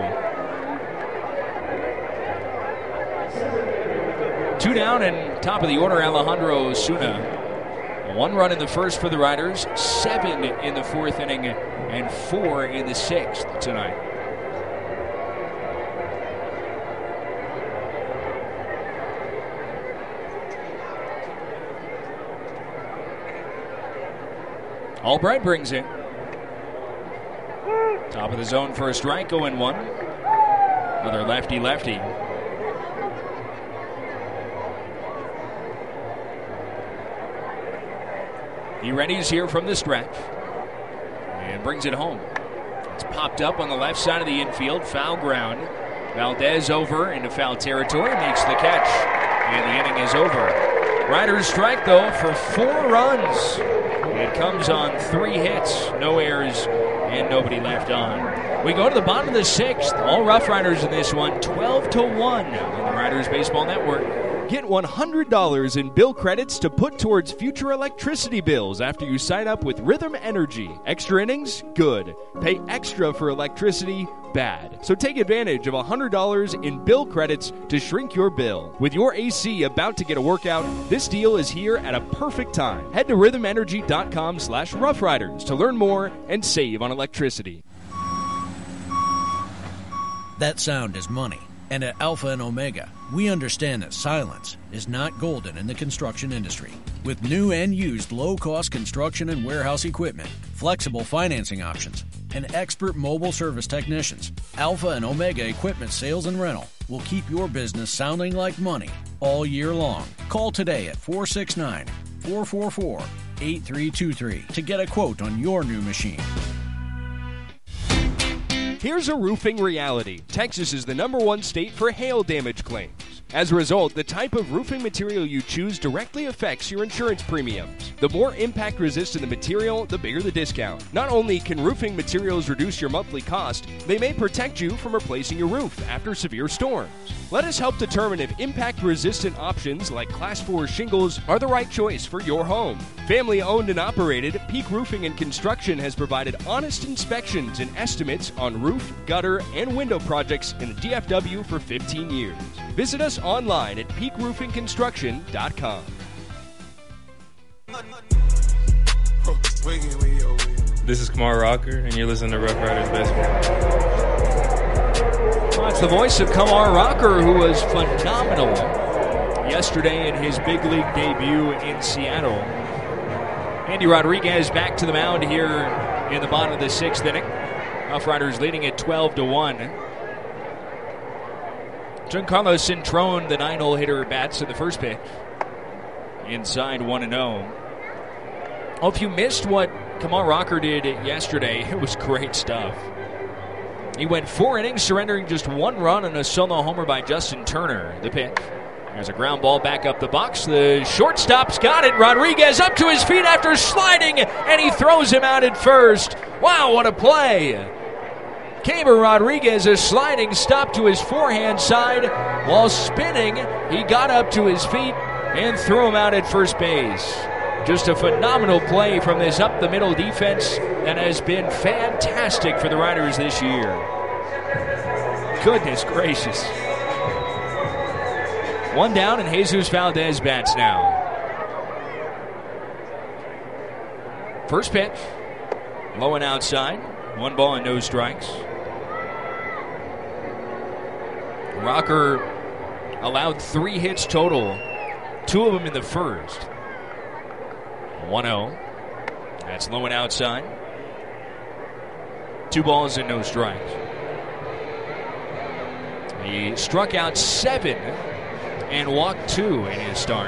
Two down and top of the order, Alejandro Osuna. One run in the first for the Riders, seven in the fourth inning, and four in the sixth tonight. Albright brings it. Top of the zone for a strike, oh and one. Another lefty-lefty. He readies here from the stretch and brings it home. It's popped up on the left side of the infield, foul ground. Valdez over into foul territory, makes the catch, and the inning is over. Riders strike, though, for four runs. It comes on three hits, no errors, and nobody left on. We go to the bottom of the sixth. All Rough Riders in this one, twelve to one on the Riders Baseball Network.
Get one hundred dollars in bill credits to put towards future electricity bills after you sign up with Rhythm Energy. Extra innings? Good. Pay extra for electricity? Bad. So take advantage of one hundred dollars in bill credits to shrink your bill. With your A C about to get a workout, this deal is here at a perfect time. Head to rhythm energy dot com slash rough riders to learn more and save on electricity.
That sound is money. And at Alpha and Omega, we understand that silence is not golden in the construction industry. With new and used low-cost construction and warehouse equipment, flexible financing options, and expert mobile service technicians, Alpha and Omega Equipment Sales and Rental will keep your business sounding like money all year long. Call today at four six nine, four four four, eight three two three to get a quote on your new machine.
Here's a roofing reality. Texas is the number one state for hail damage claims. As a result, the type of roofing material you choose directly affects your insurance premiums. The more impact-resistant the material, the bigger the discount. Not only can roofing materials reduce your monthly cost, they may protect you from replacing your roof after severe storms. Let us help determine if impact-resistant options like Class four shingles are the right choice for your home. Family-owned and operated, Peak Roofing and Construction has provided honest inspections and estimates on roof, gutter, and window projects in the D F W for fifteen years. Visit us online at peak roofing construction dot com.
This is Kamar Rocker, and you're listening to Rough Riders Baseball.
Well, it's the voice of Kamar Rocker, who was phenomenal yesterday in his big league debut in Seattle. Andy Rodriguez back to the mound here in the bottom of the sixth inning. Rough Riders leading at twelve to one. Giancarlo Cintrone, the nine-hole hitter, bats in the first pitch. Inside one and oh. Oh, if you missed what Kamar Rocker did yesterday, it was great stuff. He went four innings, surrendering just one run on a solo homer by Justin Turner. The pitch. There's a ground ball back up the box. The shortstop's got it. Rodriguez up to his feet after sliding, and he throws him out at first. Wow, what a play. Kaber Rodriguez, a sliding stop to his forehand side. While spinning, he got up to his feet and threw him out at first base. Just a phenomenal play from this up-the-middle defense that has been fantastic for the Riders this year. Goodness gracious. One down, and Jesus Valdez bats now. First pitch. Low and outside. One ball and no strikes. Rocker allowed three hits total. Two of them in the first. one oh. That's low and outside. Two balls and no strikes. He struck out seven and walked two in his start.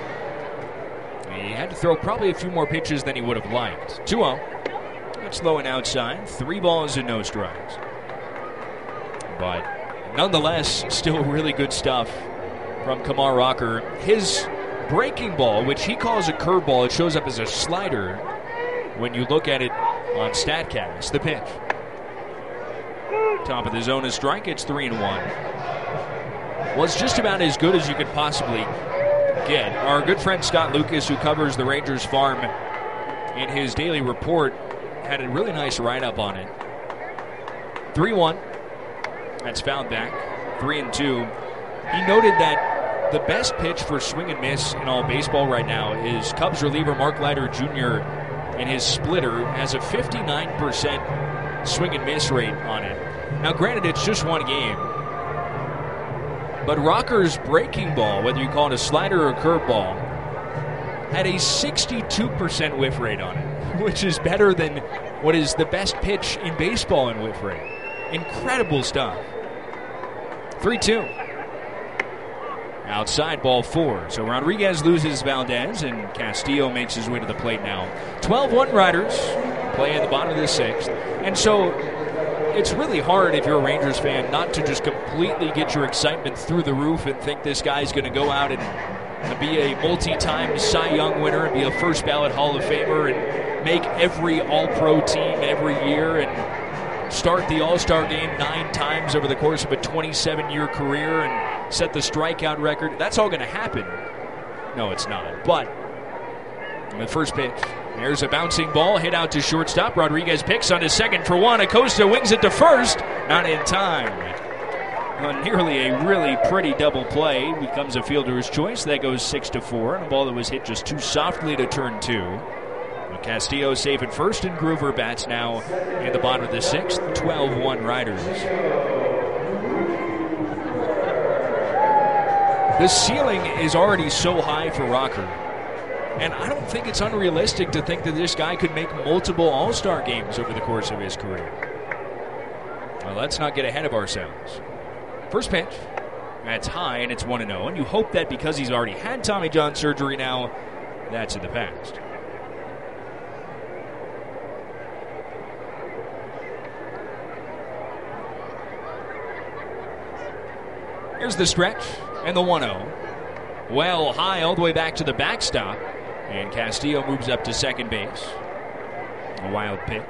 He had to throw probably a few more pitches than he would have liked. two oh. That's low and outside. Three balls and no strikes. But nonetheless, still really good stuff from Kamar Rocker. His breaking ball, which he calls a curveball, it shows up as a slider when you look at it on StatCast. The pitch. Top of the zone is strike. It's three and one. Was just about as good as you could possibly
get. Our good friend Scott Lucas, who covers the Rangers farm in his daily report, had a really nice write-up on it. three one. That's fouled back. three and two. He noted that the best pitch for swing and miss in all baseball right now is Cubs reliever Mark Leiter Junior and his splitter has a fifty-nine percent swing and miss rate on it. Now, granted, it's just one game, but Rocker's breaking ball, whether you call it a slider or a curveball, had a sixty-two percent whiff rate on it, which is better than what is the best pitch in baseball in whiff rate. Incredible stuff. three two. Outside, ball four. So Rodriguez loses Valdez, and Castillo makes his way to the plate now. twelve one Riders play in the bottom of the sixth. And so it's really hard if you're a Rangers fan not to just completely get your excitement through the roof and think this guy's going to go out and be a multi-time Cy Young winner and be a first ballot Hall of Famer and make every All-Pro team every year and start the All-Star game nine times over the course of a twenty-seven-year career and set the strikeout record. That's all going to happen. No, it's not. But the first pitch, there's a bouncing ball hit out to shortstop. Rodriguez picks on his second for one. Acosta wings it to first. Not in time. On nearly a really pretty double play becomes a fielder's choice. That goes six to four. And a ball that was hit just too softly to turn two. Castillo safe at first, and Groover bats now in the bottom of the sixth. twelve one Riders. The ceiling is already so high for Rocker, and I don't think it's unrealistic to think that this guy could make multiple All-Star games over the course of his career. Well, let's not get ahead of ourselves. First pitch, that's high, and it's one and oh, and you hope that because he's already had Tommy John surgery now, that's in the past. Here's the stretch and the one oh. Well high all the way back to the backstop. And Castillo moves up to second base. A wild pitch.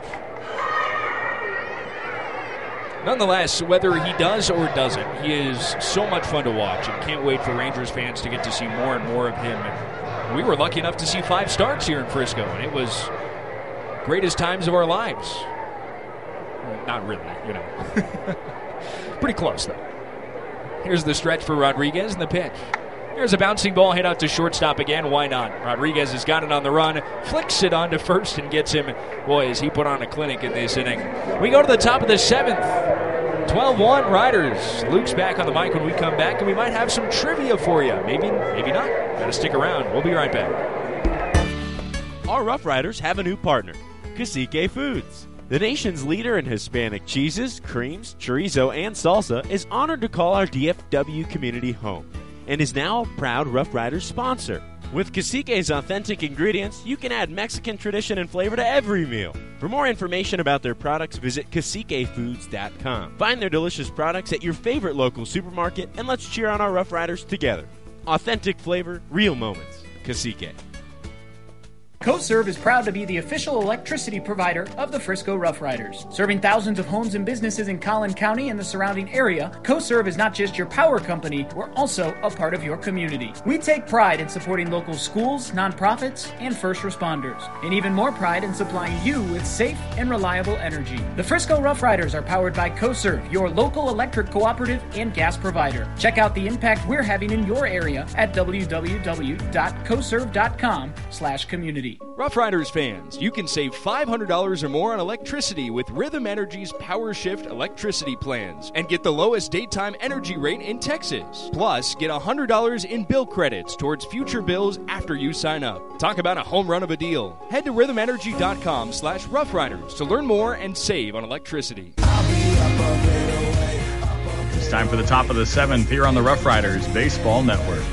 Nonetheless, whether he does or doesn't, he is so much fun to watch. And can't wait for Rangers fans to get to see more and more of him. And we were lucky enough to see five starts here in Frisco. And it was greatest times of our lives. Not really, you know. Pretty close, though. Here's the stretch for Rodriguez and the pitch. There's a bouncing ball hit out to shortstop again. Why not? Rodriguez has got it on the run, flicks it onto first and gets him. Boy, has he put on a clinic in this inning. We go to the top of the seventh. twelve one Riders. Luke's back on the mic when we come back, and we might have some trivia for you. Maybe, maybe not. Gotta stick around. We'll be right back.
Our Rough Riders have a new partner, Cacique Foods. The nation's leader in Hispanic cheeses, creams, chorizo, and salsa is honored to call our D F W community home and is now a proud Rough Riders sponsor. With Cacique's authentic ingredients, you can add Mexican tradition and flavor to every meal. For more information about their products, visit cacique foods dot com. Find their delicious products at your favorite local supermarket, and let's cheer on our Rough Riders together. Authentic flavor, real moments. Cacique.
CoServe is proud to be the official electricity provider of the Frisco Rough Riders. Serving thousands of homes and businesses in Collin County and the surrounding area, CoServe is not just your power company, we're also a part of your community. We take pride in supporting local schools, nonprofits, and first responders, and even more pride in supplying you with safe and reliable energy. The Frisco Rough Riders are powered by CoServe, your local electric cooperative and gas provider. Check out the impact we're having in your area at w w w dot coserve dot com slash community.
Rough Riders fans, you can save five hundred dollars or more on electricity with Rhythm Energy's Power Shift electricity plans and get the lowest daytime energy rate in Texas. Plus, get one hundred dollars in bill credits towards future bills after you sign up. Talk about a home run of a deal. Head to rhythm energy dot com slash rough riders to learn more and save on electricity.
It's time for the top of the seventh here on the Rough Riders Baseball Network.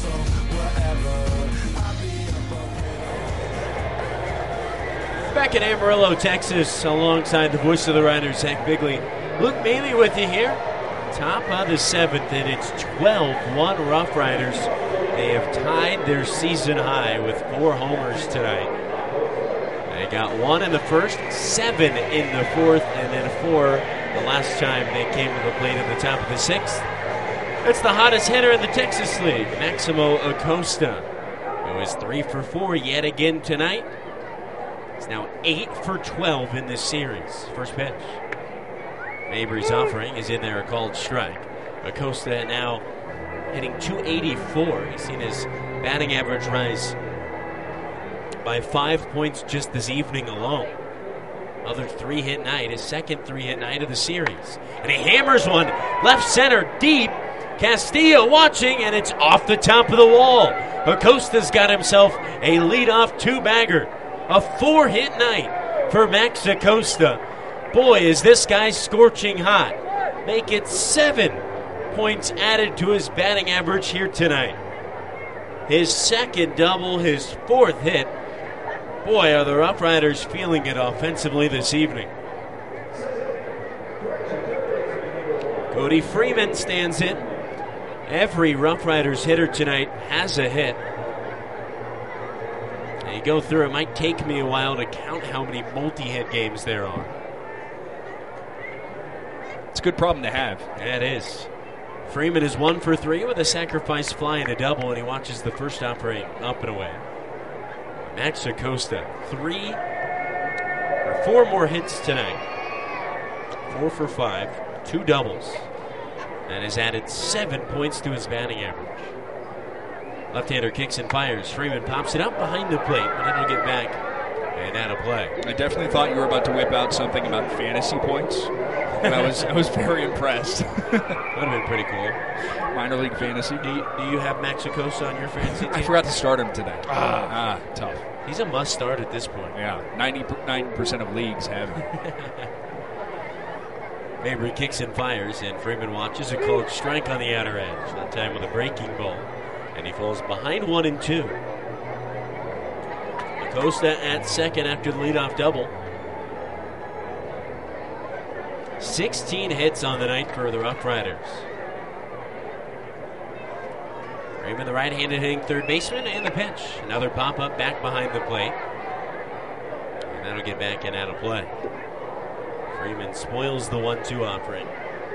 Back in Amarillo, Texas, alongside the voice of the Riders, Zach Bigley. Luke Bailey with you here. Top of the seventh, and it's twelve one Rough Riders. They have tied their season high with four homers tonight. They got one in the first, seven in the fourth, and then four the last time they came to the plate at the top of the sixth. That's the hottest hitter in the Texas League, Maximo Acosta, who is three for four yet again tonight. He's now eight for twelve in this series. First pitch. Mabry's offering is in there, a called strike. Acosta now hitting two eighty-four. He's seen his batting average rise by five points just this evening alone. Another three-hit night, his second three-hit night of the series. And he hammers one left center deep. Castillo watching, and it's off the top of the wall. Acosta's got himself a leadoff two-bagger. A four-hit night for Max Acosta. Boy, is this guy scorching hot. Make it seven points added to his batting average here tonight. His second double, his fourth hit. Boy, are the Rough Riders feeling it offensively this evening. Cody Freeman stands in. Every Rough Riders hitter tonight has a hit. And you go through, it might take me a while to count how many multi-hit games there are.
It's a good problem to have.
Yeah, it is. Freeman is one for three with a sacrifice fly and a double, and he watches the first offering up and away. Max Acosta, three or four more hits tonight. Four for five, two doubles, and has added seven points to his batting average. Left-hander kicks and fires. Freeman pops it up behind the plate, but it'll get back and out of play.
I definitely thought you were about to whip out something about fantasy points, and I was I was very impressed.
Would have been pretty cool.
Minor league fantasy.
Do you, do you have Max Acosta on your fantasy team?
I forgot to start him today. Ah, ah tough.
He's a must-start at this point.
Yeah, ninety-nine percent of leagues have him.
Mabry kicks and fires, and Freeman watches a called strike on the outer edge, that time with a breaking ball. And he falls behind one and two. Acosta at second after the leadoff double. sixteen hits on the night for the Rough Riders. Freeman, the right-handed hitting third baseman, and the pitch. Another pop-up back behind the plate. And that'll get back and out of play. Freeman spoils the one two offering.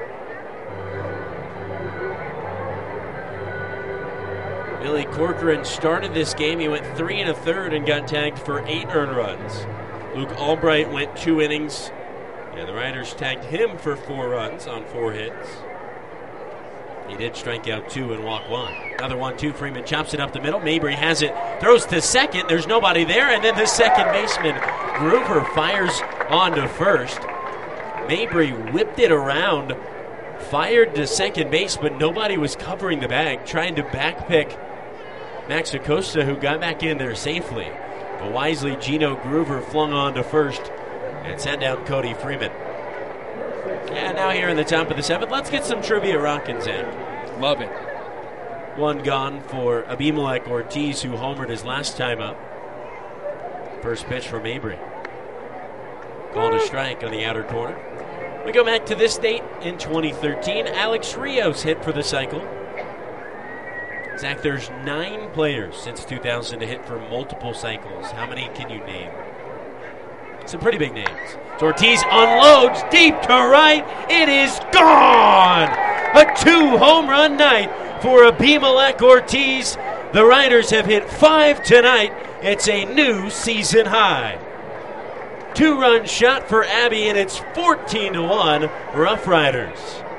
Billy Corcoran started this game. He went three and a third and got tagged for eight earned runs. Luke Albright went two innings, and the Riders tagged him for four runs on four hits. He did strike out two and walk one. Another one two. Freeman chops it up the middle. Mabry has it, throws to second. There's nobody there, and then the second baseman, Groover, fires on to first. Mabry whipped it around, fired to second base, but nobody was covering the bag, trying to backpick Max Acosta, who got back in there safely. But wisely, Gino Groover flung on to first and sent down Cody Freeman. And now here in the top of the seventh, let's get some trivia rockin', Zach.
Love it.
One gone for Abimelec Ortiz, who homered his last time up. First pitch for Mabry. Called a strike on the outer corner. We go back to this date in twenty thirteen. Alex Rios hit for the cycle. Zach, there's nine players since two thousand to hit for multiple cycles. How many can you name? Some pretty big names. So Ortiz unloads deep to right. It is gone! A two-home run night for Abimelec Ortiz. The Riders have hit five tonight. It's a new season high. Two-run shot for Abby, and it's fourteen to one Rough Riders.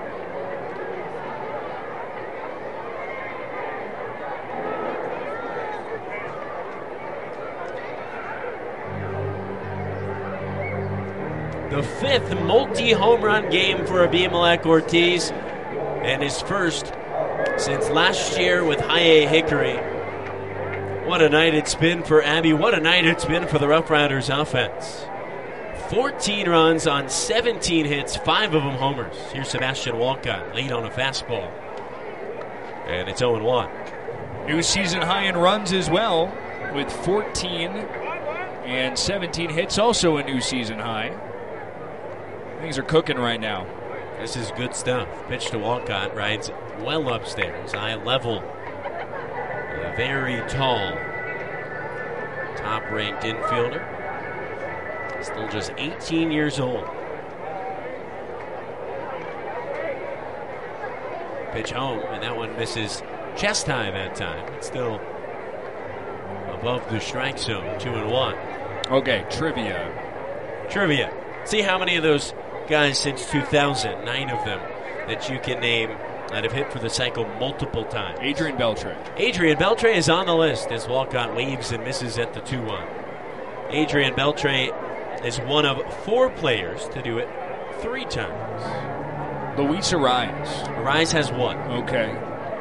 The fifth multi-home run game for Abimelec Ortiz, and his first since last year with High A Hickory. What a night it's been for Abby. What a night it's been for the Rough Riders offense. fourteen runs on seventeen hits, five of them homers. Here's Sebastian Walcott, late on a fastball. And it's oh and one.
New season high in runs as well, with fourteen and seventeen hits, also a new season high. Things are cooking right now.
This is good stuff. Pitch to Walcott, rides well upstairs, eye level. A very tall, top-ranked infielder. Still just eighteen years old. Pitch home, and that one misses chest high that time. It's still above the strike zone, two and one.
Okay, trivia.
Trivia. See how many of those guys since two thousand, nine of them, that you can name that have hit for the cycle multiple times.
Adrian Beltre.
Adrian Beltre is on the list as Walcott waves and misses at the two one. Adrian Beltre is one of four players to do it three times.
Luis Ariz.
Ariz has one.
Okay.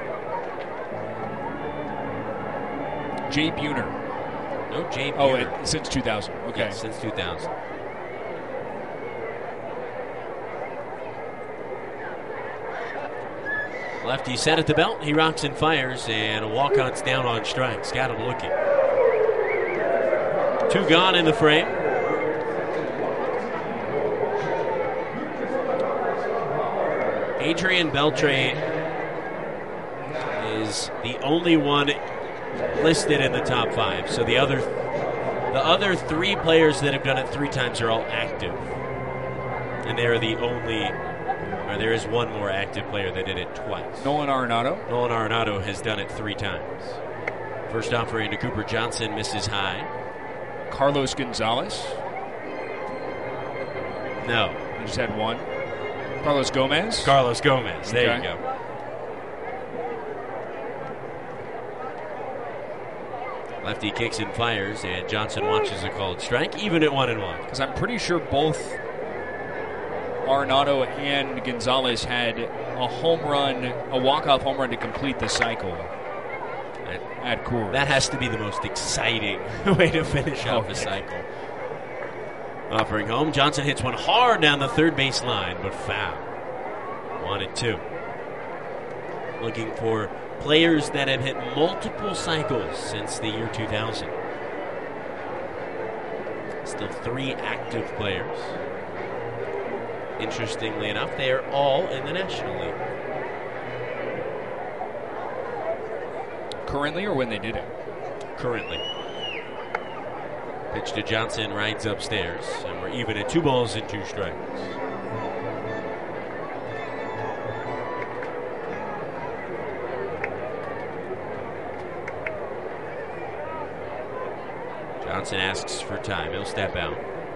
Jay Buhner.
No, Jay
Oh,
Buhner.
it, since two thousand. Okay.
Yes, since two thousand. Lefty set at the belt. He rocks and fires, and Walcott's down on strikes. Got him looking. Two gone in the frame. Adrian Beltre is the only one listed in the top five. So the other the other three players that have done it three times are all active. And they're the only, or there is one more active player that did it twice.
Nolan Arenado.
Nolan Arenado has done it three times. First offering to Cooper Johnson misses high.
Carlos Gonzalez.
No.
He just had one. Carlos Gomez.
Carlos Gomez. There
Okay.
you go. Lefty kicks and fires, and Johnson watches a called strike, even at one and one.
Because I'm pretty sure both Arenado and Gonzalez had a home run, a walk-off home run to complete the cycle at, at Coors.
That has to be the most exciting way to finish off
Okay.
a cycle. Offering home, Johnson hits one hard down the third base line, but foul. One and two. Looking for players that have hit multiple cycles since the year two thousand. Still three active players. Interestingly enough, they are all in the National League.
Currently, or when they did it?
Currently. Pitch to Johnson, rides upstairs, and we're even at two balls and two strikes. Johnson asks for time. He'll step out.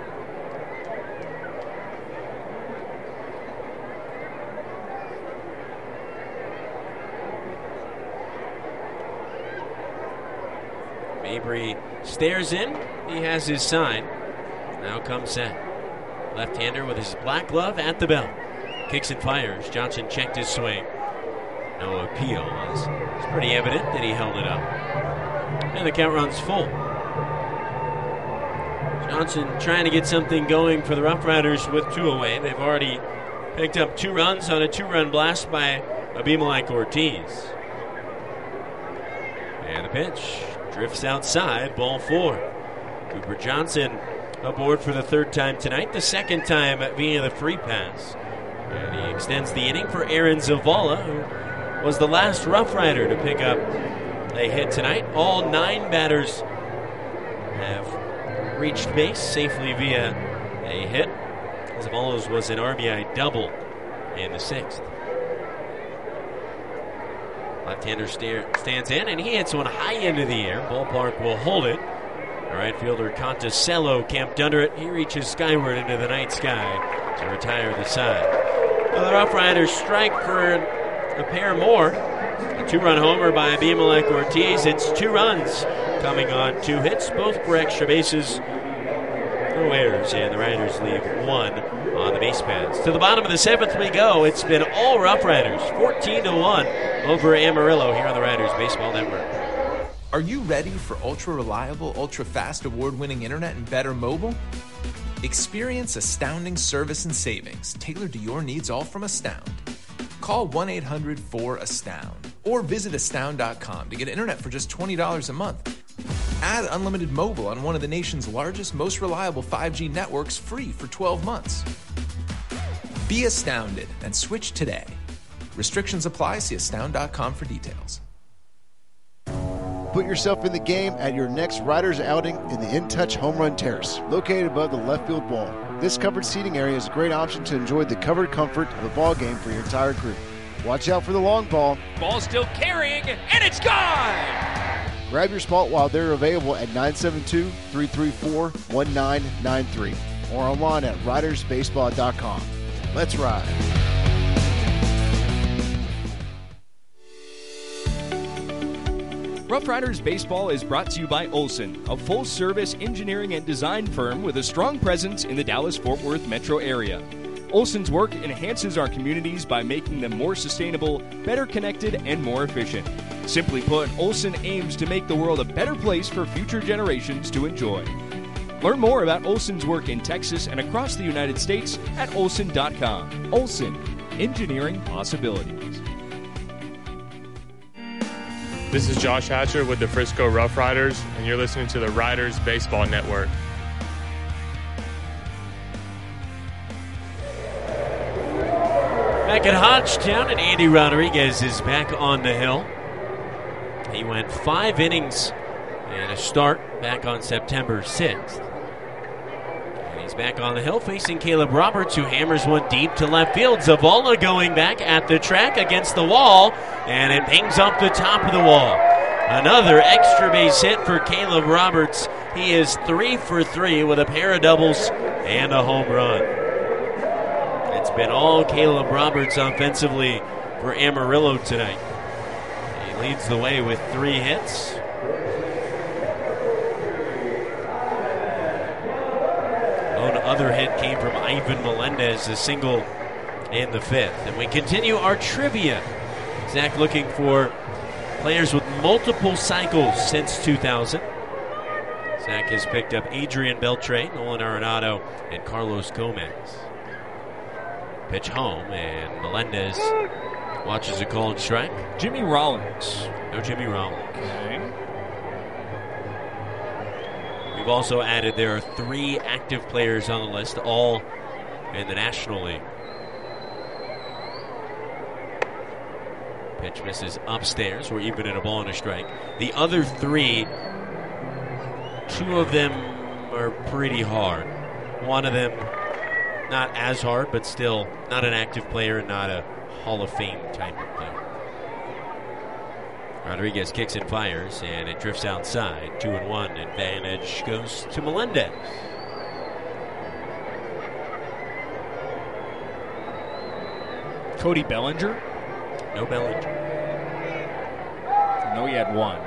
Mabry stares in. He has his sign. Now comes set. Left-hander with his black glove at the belt. Kicks and fires. Johnson checked his swing. No appeal. It's, it's pretty evident that he held it up. And the count runs full. Johnson trying to get something going for the Rough Riders with two away. They've already picked up two runs on a two-run blast by Abimelec Ortiz. And the pitch drifts outside, ball four. Cooper Johnson aboard for the third time tonight, the second time via the free pass. And he extends the inning for Aaron Zavala, who was the last Rough Rider to pick up a hit tonight. All nine batters have reached base safely via a hit. Zavala's was an R B I double in the sixth. Left-hander stare, stands in, and he hits one high into the air. Ballpark will hold it. The right fielder Conticello camped under it. He reaches skyward into the night sky to retire the side. Well, the Rough Riders strike for a pair more. A two-run homer by Abimelec Ortiz. It's two runs coming on two hits, both for extra bases. No errors, and the Riders leave one on the base paths. To the bottom of the seventh we go. It's been all Rough Riders, fourteen to one over Amarillo here on the Riders Baseball Network.
Are you ready for ultra-reliable, ultra-fast, award-winning internet and better mobile? Experience astounding service and savings tailored to your needs, all from Astound. Call one eight hundred four astound or visit astound dot com to get internet for just twenty dollars a month. Add unlimited mobile on one of the nation's largest, most reliable five G networks free for twelve months. Be astounded and switch today. Restrictions apply. See astound dot com for details.
Put yourself in the game at your next Riders outing in the In Touch Home Run Terrace, located above the left field wall. This covered seating area is a great option to enjoy the covered comfort of a ball game for your entire group. Watch out for the long ball.
Ball still carrying, and it's gone!
Grab your spot while they're available at nine seven two, three three four, one nine nine three or online at riders baseball dot com. Let's ride.
Rough Riders Baseball is brought to you by Olson, a full-service engineering and design firm with a strong presence in the Dallas-Fort Worth metro area. Olson's work enhances our communities by making them more sustainable, better connected, and more efficient. Simply put, Olson aims to make the world a better place for future generations to enjoy. Learn more about Olson's work in Texas and across the United States at olson dot com. Olson, engineering possibilities.
This is Josh Hatcher with the Frisco Rough Riders, and you're listening to the Riders Baseball Network.
Back at Hodgetown, and Andy Rodriguez is back on the hill. He went five innings and a start back on September sixth. And he's back on the hill facing Caleb Roberts, who hammers one deep to left field. Zavala going back at the track against the wall, and it pings up the top of the wall. Another extra base hit for Caleb Roberts. He is three for three with a pair of doubles and a home run. It's been all Caleb Roberts offensively for Amarillo tonight. He leads the way with three hits. Lone other hit came from Ivan Melendez, a single in the fifth. And we continue our trivia. Zach looking for players with multiple cycles since two thousand. Zach has picked up Adrian Beltre, Nolan Arenado, and Carlos Gomez. Pitch home, and Melendez watches a called strike.
Jimmy Rollins.
No Jimmy Rollins.
Okay.
We've also added there are three active players on the list, all in the National League. Pitch misses upstairs. We're even at a ball and a strike. The other three, two of them are pretty hard. One of them not as hard, but still not an active player and not a Hall of Fame type of player. Rodriguez kicks and fires, and it drifts outside. Two and one. Advantage goes to Melendez.
Cody Bellinger?
No Bellinger.
I know he had one.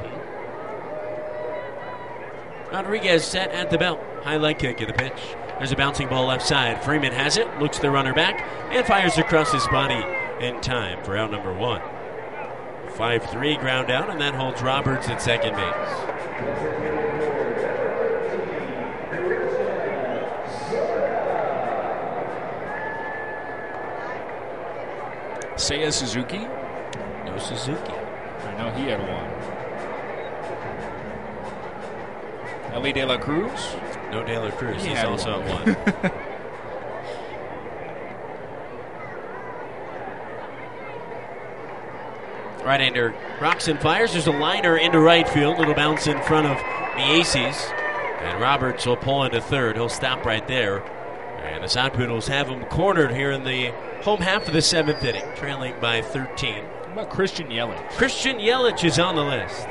Mm-hmm. Rodriguez set at the belt. High leg kick of the pitch. There's a bouncing ball left side. Freeman has it, looks the runner back, and fires across his body in time for out number one. five three ground out, and that holds Roberts at second base.
Seiya Suzuki?
No Suzuki.
I know he had one. Ellie De La Cruz?
No De La Cruz.
He
He's
had
also
one.
at one. Right-hander rocks and fires. There's a liner into right field. Little bounce in front of Mieses. And Roberts will pull into third. He'll stop right there. And the Sod Poodles have him cornered here in the home half of the seventh inning, trailing by thirteen.
What about Christian Yelich?
Christian Yelich is on the list.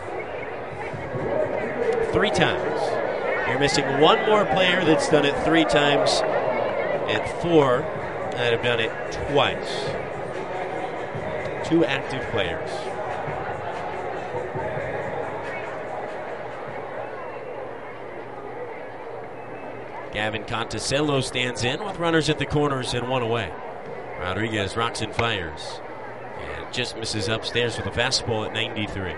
Three times. You're missing one more player that's done it three times, and four that have done it twice. Two active players. Gavin Conticello stands in with runners at the corners and one away. Rodriguez rocks and fires. And just misses upstairs with a fastball at ninety-three.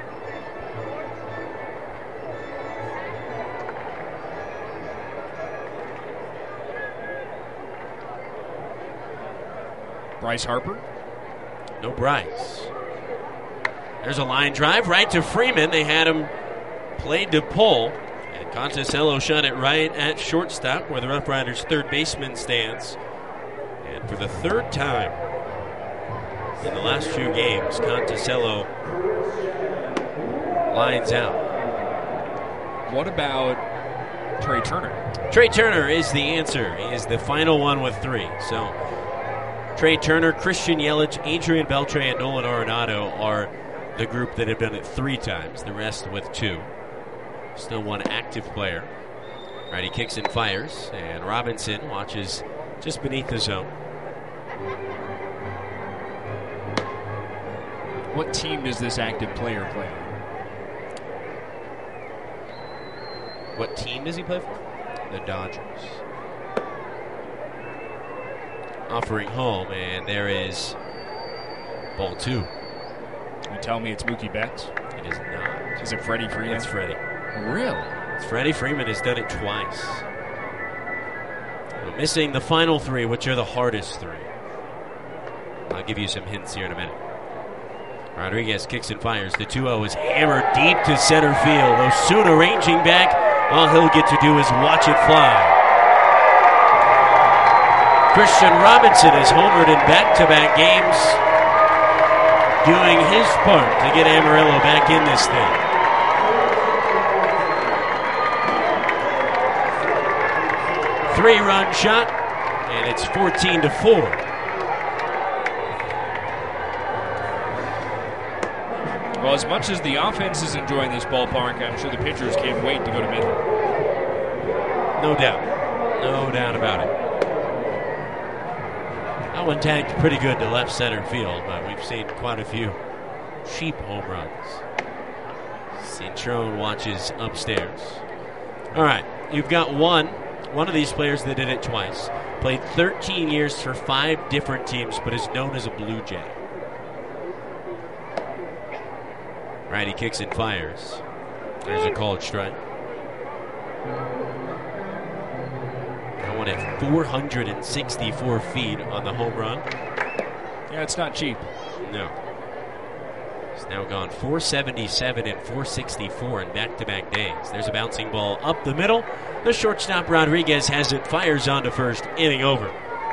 Bryce Harper?
No Bryce. There's a line drive right to Freeman. They had him played to pull. And Conticello shot it right at shortstop where the Rough Riders' third baseman stands. And for the third time in the last few games, Conticello lines out.
What about Trey Turner?
Trey Turner is the answer. He is the final one with three. So Trey Turner, Christian Yelich, Adrian Beltre, and Nolan Arenado are the group that have done it three times. The rest with two. Still one active player. Righty kicks and fires, and Robinson watches just beneath the zone.
What team does this active player play on?
What team does he play for? The Dodgers. Offering home, and there is ball two.
You tell me it's Mookie Betts?
It is not.
Is it Freddie Freeman?
It's Freddie.
Really?
Freddie Freeman has done it twice. We're missing the final three, which are the hardest three. I'll give you some hints here in a minute. Rodriguez kicks and fires. The two oh is hammered deep to center field. Osuna ranging back. All he'll get to do is watch it fly. Christian Robinson is homered in back-to-back games, doing his part to get Amarillo back in this thing. Three-run shot, and it's fourteen to four.
Well, as much as the offense is enjoying this ballpark, I'm sure the pitchers can't wait to go to Midland.
No doubt. No doubt about it. That one tagged pretty good to left center field, but we've seen quite a few cheap home runs. Cintrone watches upstairs. All right, you've got one. One of these players that did it twice. Played thirteen years for five different teams, but is known as a Blue Jay. Righty kicks and fires. There's a called strike. That one at four hundred sixty-four feet on the home run.
Yeah, it's not cheap.
No. It's now gone four seventy-seven and four sixty-four in back-to-back days. There's a bouncing ball up the middle. The shortstop Rodriguez has it, fires on to first, inning over.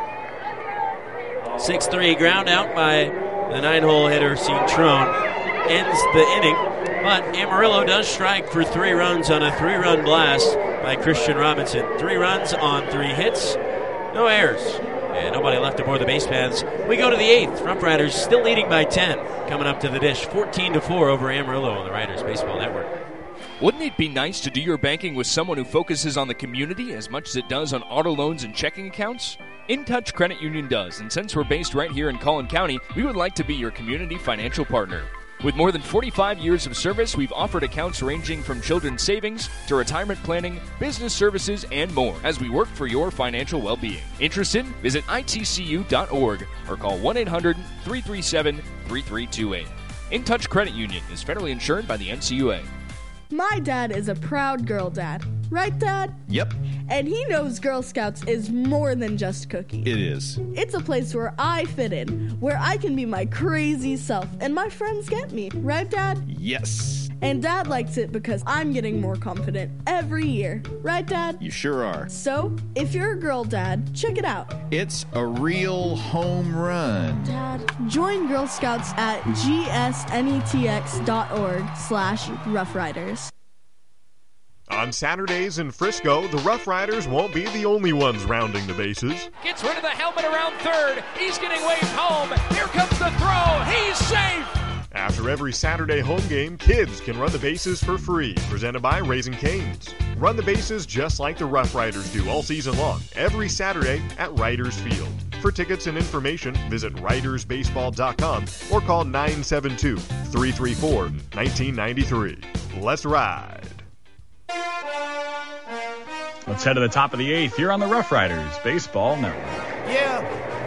six three ground out by the nine-hole hitter Cintrone ends the inning, but Amarillo does strike for three runs on a three-run blast by Christian Robinson. Three runs on three hits, no errors, and nobody left aboard the base paths. We go to the eighth. Rough Riders still leading by ten, coming up to the dish, fourteen to four over Amarillo on the Riders Baseball Network.
Wouldn't it be nice to do your banking with someone who focuses on the community as much as it does on auto loans and checking accounts? In Touch Credit Union does, and since we're based right here in Collin County, we would like to be your community financial partner. With more than forty-five years of service, we've offered accounts ranging from children's savings to retirement planning, business services, and more as we work for your financial well-being. Interested? Visit I T C U dot org or call one eight hundred, three three seven, three three two eight. In Touch Credit Union is federally insured by the N C U A.
My dad is a proud girl dad. Right, Dad?
Yep.
And he knows Girl Scouts is more than just cookies.
It is.
It's a place where I fit in, where I can be my crazy self, and my friends get me. Right, Dad?
Yes.
And Dad likes it because I'm getting more confident every year. Right, Dad?
You sure are.
So, if you're a girl dad, check it out.
It's a real home run.
Dad, join Girl Scouts at G S netx dot org slash Rough Riders.
On Saturdays in Frisco, the Rough Riders won't be the only ones rounding the bases.
Gets rid of the helmet around third. He's getting waved home. Here comes the throw. He's safe.
After every Saturday home game, kids can run the bases for free. Presented by Raising Cane's. Run the bases just like the Rough Riders do all season long, every Saturday at Riders Field. For tickets and information, visit riders baseball dot com or call nine seven two, three three four, one nine nine three. Let's ride.
Let's head to the top of the eighth here on the Rough Riders Baseball Network.
Yeah.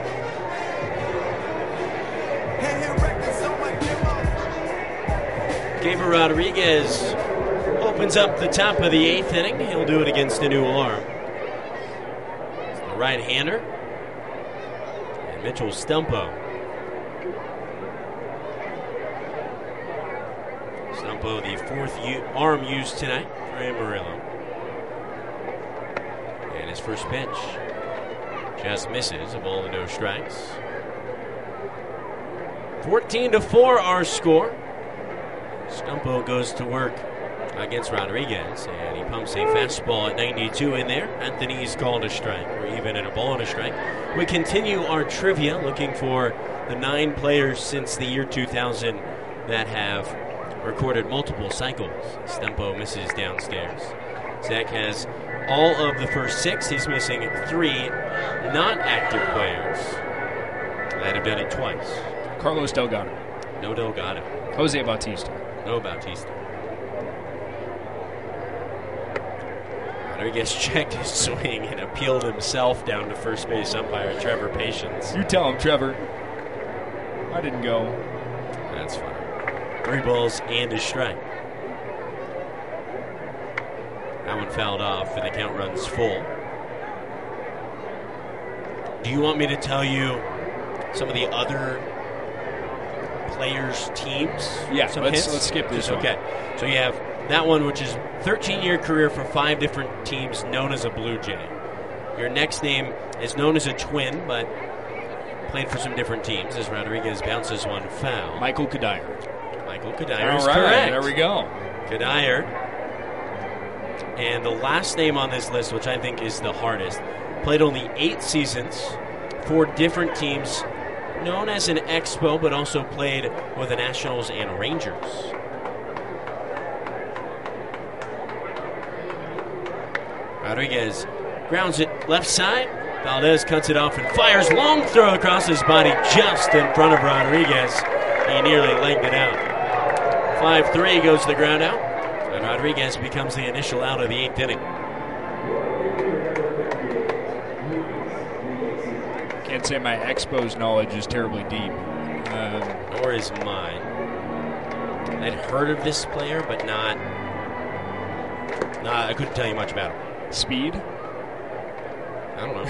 Gabriel Rodriguez opens up the top of the eighth inning. He'll do it against a new arm. It's the right-hander. And Mitchell Stumpo. Stumpo, the fourth u- arm used tonight for Amarillo. And his first pitch just misses, a ball and no strikes. fourteen to four our score. Stumpo goes to work against Rodriguez, and he pumps a fastball at ninety-two in there. Anthony's called a strike. We're even in a ball and a strike. We continue our trivia, looking for the nine players since the year two thousand that have recorded multiple cycles. Stempo misses downstairs. Zach has all of the first six. He's missing three non-active players that have done it twice.
Carlos Delgado.
No Delgado.
Jose Bautista.
No Bautista. Rodriguez checked his swing and appealed himself down to first base umpire Trevor Patience.
You tell him, Trevor. I didn't go.
That's fine. Three balls and a strike. That one fouled off, and the count runs full. Do you want me to tell you some of the other players' teams?
Yeah,
some
let's,
hits?
let's skip this
Just,
one.
Okay, so you have that one, which is thirteen-year career for five different teams known as a Blue Jay. Your next name is known as a Twin, but played for some different teams as Rodriguez bounces one foul.
Michael Kadire.
Michael Kadire is
All right,
correct.
there we go.
Kadire. And the last name on this list, which I think is the hardest, played only eight seasons for different teams, known as an Expo, but also played with the Nationals and Rangers. Rodriguez grounds it left side. Valdez cuts it off and fires long throw across his body just in front of Rodriguez. He nearly legged it out. five three goes the ground out, and Rodriguez becomes the initial out of the eighth inning.
Can't say my Expos knowledge is terribly deep. Um,
Nor is mine. I'd heard of this player, but not. Nah, I couldn't tell you much about him.
Speed?
I don't know.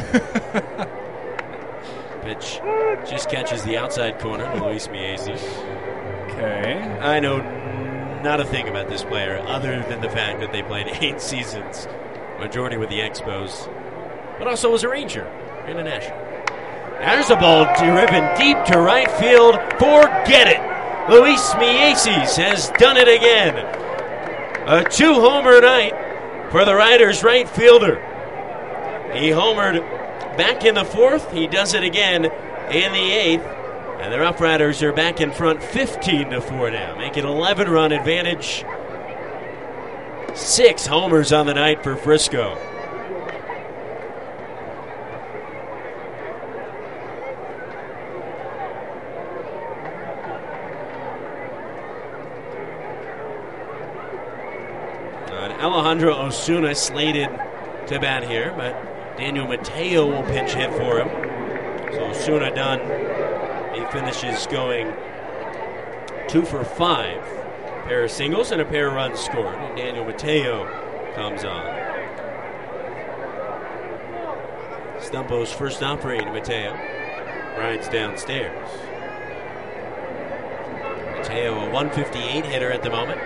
Pitch just catches the outside corner to Luis Mieses.
Okay.
I know not a thing about this player other than the fact that they played eight seasons, majority with the Expos, but also was a Ranger and a National. There's a ball driven deep to right field. Forget it. Luis Mieses has done it again. A two-homer night for the Riders right fielder. He homered back in the fourth. He does it again in the eighth. And the Rough Riders are back in front fifteen to four now. Make it eleven run advantage. Six homers on the night for Frisco. Alejandro Osuna slated to bat here, but Daniel Mateo will pinch hit for him. So Osuna done. He finishes going two for five. A pair of singles and a pair of runs scored. And Daniel Mateo comes on. Stumpo's first offering to Mateo. Rides downstairs. Mateo, a one fifty-eight hitter at the moment.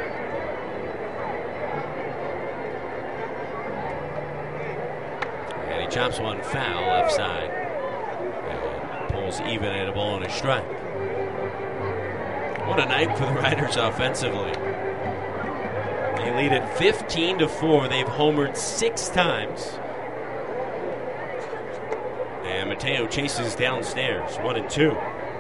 Chops one foul left side. And pulls even at a ball and a strike. What a night for the Riders offensively. They lead at fifteen to four. They've homered six times. And Mateo chases downstairs, one and two.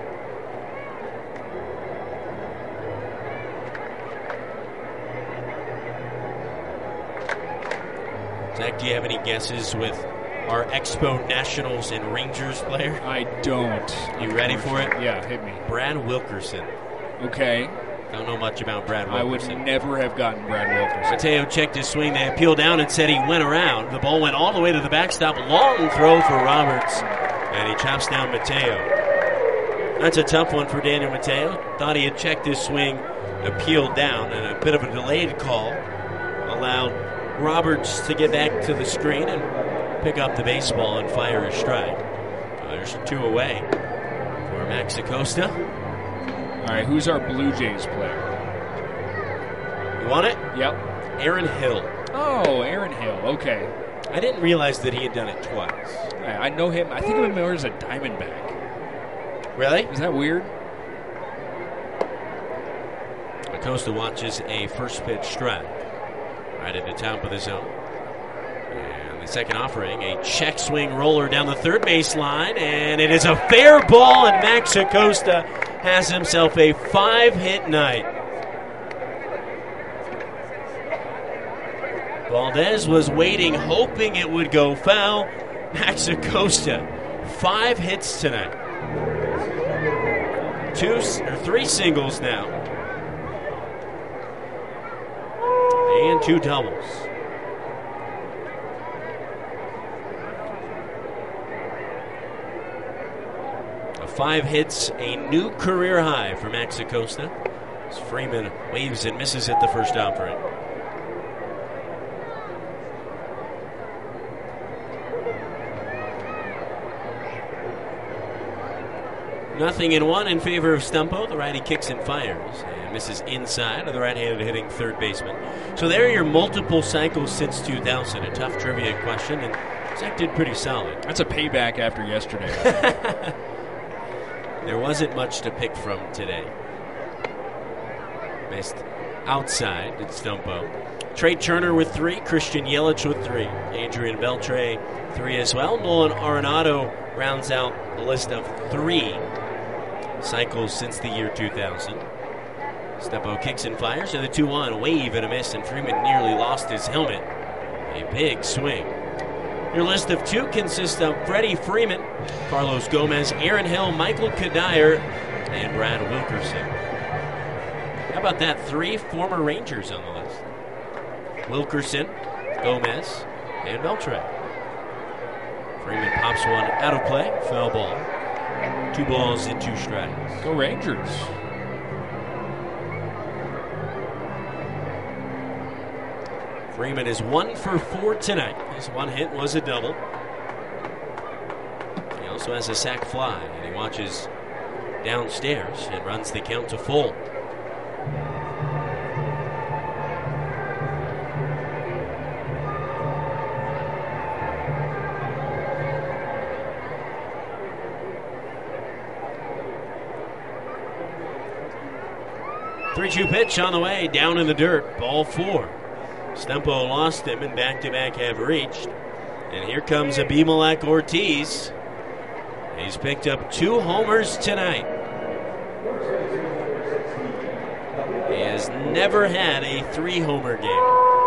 Zach, do you have any guesses with our Expo Nationals and Rangers player?
I don't.
You ready for it?
Yeah, hit me.
Brad Wilkerson.
Okay.
Don't know much about Brad Wilkerson.
I would never have gotten Brad Wilkerson.
Mateo checked his swing. They appealed down and said he went around. The ball went all the way to the backstop. Long throw for Roberts. And he chops down Mateo. That's a tough one for Daniel Mateo. Thought he had checked his swing, appealed down, and a bit of a delayed call allowed Roberts to get back to the screen and pick up the baseball and fire a strike. Uh, there's two away for Max Acosta.
All right, who's our Blue Jays player?
You want it?
Yep.
Aaron Hill.
Oh, Aaron Hill. Okay.
I didn't realize that he had done it twice.
I know him. I think of him more as a Diamondback.
Really?
Is that weird?
Acosta watches a first pitch strike. right at the top of the zone. And the second offering, a check swing roller down the third base line, and it is a fair ball, and Max Acosta has himself a five-hit night. Valdez was waiting, hoping it would go foul. Max Acosta, five hits tonight. Two or three singles now. And two doubles. A five hits, a new career high for Max Acosta. As Freeman waves and misses at the first offering. Nothing in one in favor of Stumpo. The righty kicks and fires and misses inside of the right-handed hitting third baseman. So there are your multiple cycles since two thousand. A tough trivia question, and Zach did pretty solid.
That's a payback after yesterday.
There wasn't much to pick from today. Missed outside did Stumpo. Trey Turner with three. Christian Yelich with three. Adrian Beltre, three as well. Nolan Arenado rounds out the list of three cycles since the year two thousand. Stumpo kicks and fires, and the two one, wave and a miss, and Freeman nearly lost his helmet. A big swing. Your list of two consists of Freddie Freeman, Carlos Gomez, Aaron Hill, Michael Kadire, and Brad Wilkerson. How about that? Three former Rangers on the list. Wilkerson, Gomez, and Beltre. Freeman pops one out of play, foul ball. Two balls and two strikes.
Go Rangers.
Freeman is one for four tonight. His one hit was a double. He also has a sac fly, and he watches downstairs and runs the count to full. three two pitch on the way, down in the dirt, ball four. Stumpo lost him, and back-to-back have reached. And here comes Abimelec Ortiz. He's picked up two homers tonight. He has never had a three-homer game.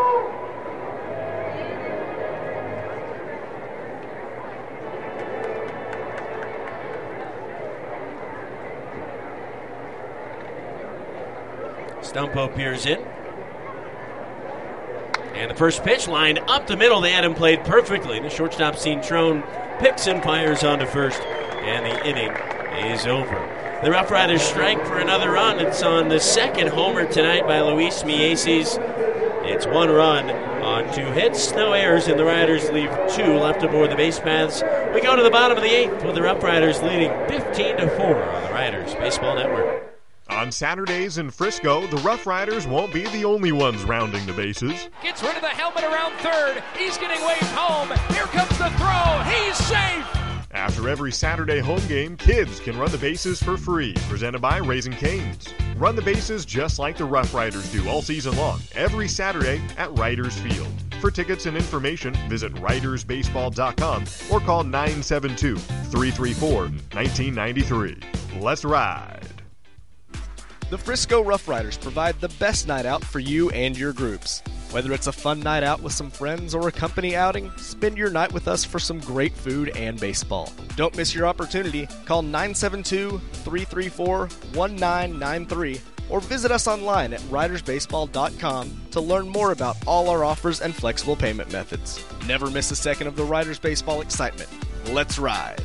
Stumpo peers in. And the first pitch lined up the middle. They had him played perfectly. The shortstop, Cintrone, picks and fires onto first. And the inning is over. The Rough Riders strike for another run. It's on the second homer tonight by Luis Mieses. It's one run on two hits. No errors, and the Riders leave two left aboard the base paths. We go to the bottom of the eighth with the Rough Riders leading fifteen to four on the Riders Baseball Network.
On Saturdays in Frisco, the Rough Riders won't be the only ones rounding the bases.
Gets rid of the helmet around third. He's getting waved home. Here comes the throw. He's safe.
After every Saturday home game, kids can run the bases for free. Presented by Raising Cane's. Run the bases just like the Rough Riders do all season long, every Saturday at Riders Field. For tickets and information, visit riders baseball dot com or call nine seven two, three three four, one nine nine three. Let's ride.
The Frisco Rough Riders provide the best night out for you and your groups. Whether it's a fun night out with some friends or a company outing, spend your night with us for some great food and baseball. Don't miss your opportunity. Call nine seven two, three three four, one nine nine three or visit us online at riders baseball dot com to learn more about all our offers and flexible payment methods. Never miss a second of the Riders Baseball excitement. Let's ride.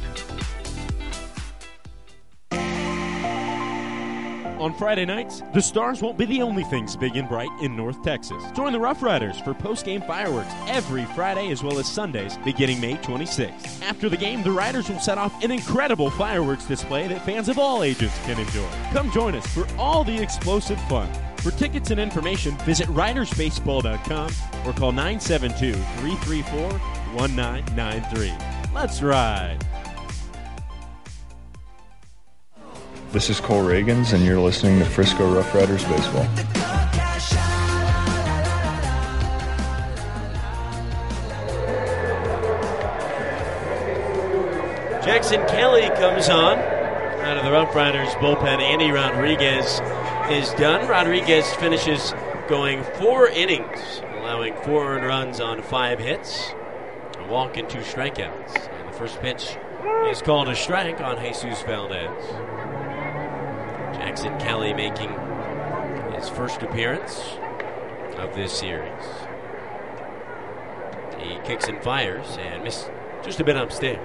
On Friday nights, the Stars won't be the only things big and bright in North Texas. Join the Rough Riders for post-game fireworks every Friday as well as Sundays beginning May twenty-sixth. After the game, the Riders will set off an incredible fireworks display that fans of all ages can enjoy. Come join us for all the explosive fun. For tickets and information, visit riders baseball dot com or call nine seven two, three three four, one nine nine three. Let's ride.
This is Cole Reagans, and you're listening to Frisco Rough Riders Baseball.
Jackson Kelly comes on. Out of the Rough Riders bullpen, Andy Rodriguez is done. Rodriguez finishes going four innings, allowing four earned runs on five hits, a walk and two strikeouts. And the first pitch is called a strike on Jesus Valdez. Jackson Kelly making his first appearance of this series. He kicks and fires and missed just a bit upstairs.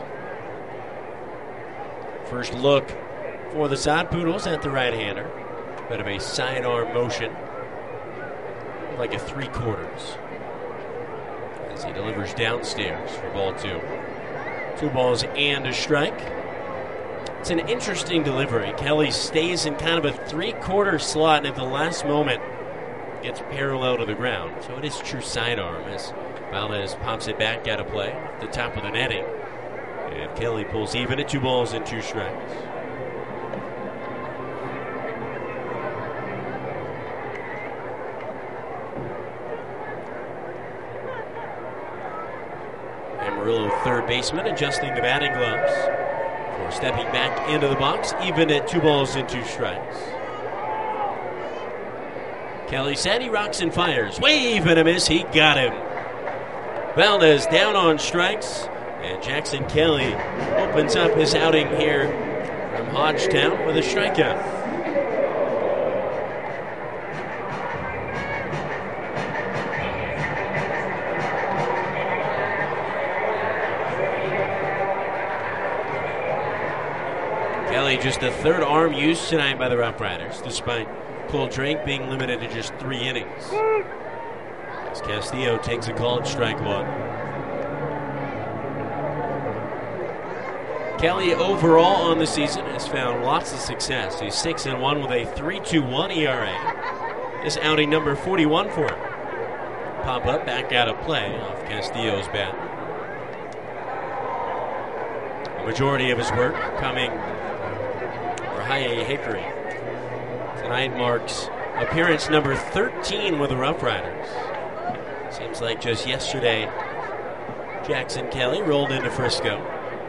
First look for the Sod Poodles at the right-hander. Bit of a sidearm motion, like a three quarters, as he delivers downstairs for ball two. Two balls and a strike. It's an interesting delivery. Kelly stays in kind of a three-quarter slot and at the last moment gets parallel to the ground. So it is true sidearm as Valdez pops it back out of play at the top of the netting. And Kelly pulls even at two balls and two strikes. Amarillo, third baseman, adjusting the batting gloves for stepping back into the box, even at two balls and two strikes. Kelly said he rocks and fires. Wave and a miss. He got him. Valdez down on strikes. And Jackson Kelly opens up his outing here from Hodgetown with a strikeout. Kelly just the third arm used tonight by the Rough Riders, despite Cole Drake being limited to just three innings. As Castillo takes a call at strike one. Kelly overall on the season has found lots of success. He's six and one with a three point two one E R A. This outing number forty-one for him. Pop up back out of play off Castillo's bat. The majority of his work coming for High Hickory. Tonight marks appearance number thirteen with the Rough Riders. Seems like just yesterday Jackson Kelly rolled into Frisco.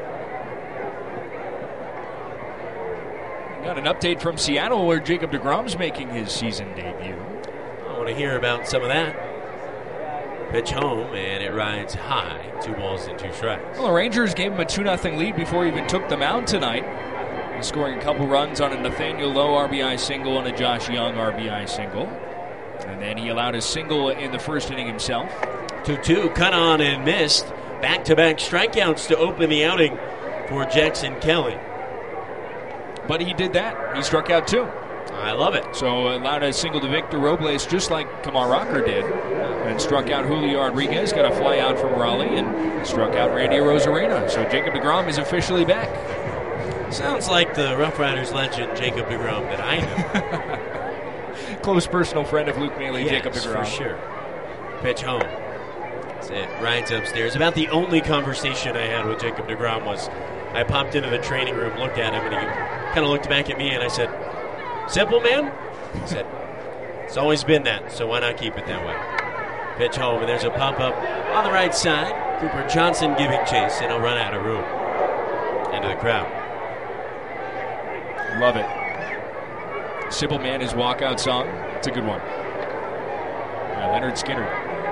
Got an update from Seattle where Jacob deGrom's making his season debut.
I want to hear about some of that. Pitch home, and it rides high. Two balls and two strikes.
Well, the Rangers gave him a two nothing lead before he even took the mound tonight. He's scoring a couple runs on a Nathaniel Lowe R B I single and a Josh Young R B I single. And then he allowed a single in the first inning himself.
two two, cut on and missed. Back-to-back strikeouts to open the outing for Jackson Kelly.
But he did that. He struck out two.
I love it.
So allowed a single to Victor Robles, just like Kamar Rocker did, and struck out Julio Rodriguez, got a fly out from Raleigh, and struck out Randy Arozarena. So Jacob deGrom is officially back.
Sounds like the Rough Riders legend Jacob deGrom that I know.
Close personal friend of Luke Maley,
yes,
Jacob deGrom.
For sure. Pitch home. That's it. Rides upstairs. About the only conversation I had with Jacob deGrom was I popped into the training room, looked at him, and he kind of looked back at me, and I said, "Simple, man?" He said, "It's always been that, so why not keep it that way?" Pitch home, and there's a pop-up on the right side. Cooper Johnson giving chase, and he'll run out of room. Into the crowd.
Love it. Simple Man, his walkout song. It's a good one. Uh, Leonard Skinner.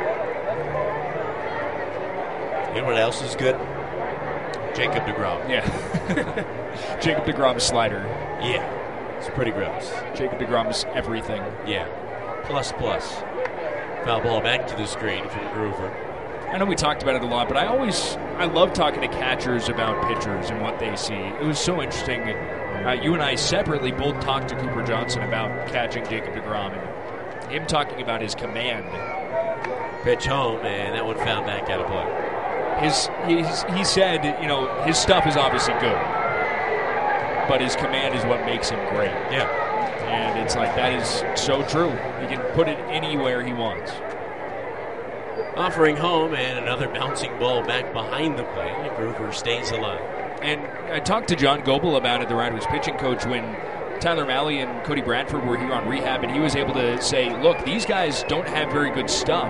You know what else is good? Jacob deGrom.
Yeah. Jacob deGrom's slider.
Yeah. It's pretty gross.
Jacob deGrom's everything.
Yeah. Plus, plus. Foul ball back to the screen from Groover.
I know we talked about it a lot, but I always, I love talking to catchers about pitchers and what they see. It was so interesting. Uh, you and I separately both talked to Cooper Johnson about catching Jacob deGrom and him talking about his command.
Pitch home, and that one found back out of play.
His, he's, he said, you know, his stuff is obviously good, but his command is what makes him great.
Yeah.
And it's like, that is so true. He can put it anywhere he wants.
Offering home, and another bouncing ball back behind the plate. Groover stays alive.
And I talked to John Goebel about it, the Riders pitching coach, when Tyler Malley and Cody Bradford were here on rehab, and he was able to say, look, these guys don't have very good stuff,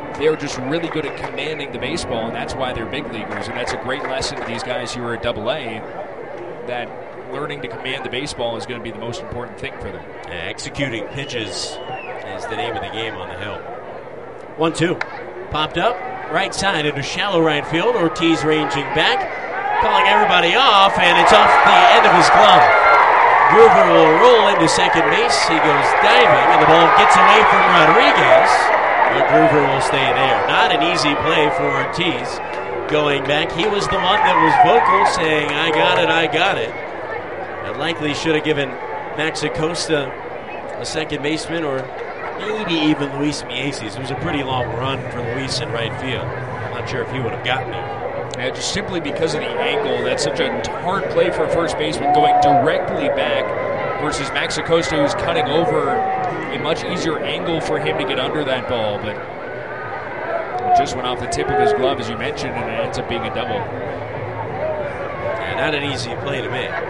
they are just really good at commanding the baseball, and that's why they're big leaguers. And that's a great lesson to these guys who are at double A, that learning to command the baseball is going to be the most important thing for them.
Yeah, executing pitches is the name of the game on the hill. one two. Popped up, right side into shallow right field. Ortiz ranging back, calling everybody off, and it's off the end of his glove. Groover will roll into second base. He goes diving, and the ball gets away from Rodriguez. But Groover will stay there. Not an easy play for Ortiz. Going back, he was the one that was vocal, saying, I got it, I got it. And likely should have given Max Acosta a second baseman, or maybe even Luis Mieses. It was a pretty long run for Luis in right field. I'm not sure if he would have gotten it.
Yeah, just simply because of the angle. That's such a hard play for a first baseman, going directly back versus Max Acosta, who's cutting over. A much easier angle for him to get under that ball, but it just went off the tip of his glove, as you mentioned, and it ends up being a double.
Yeah, not an easy play to make.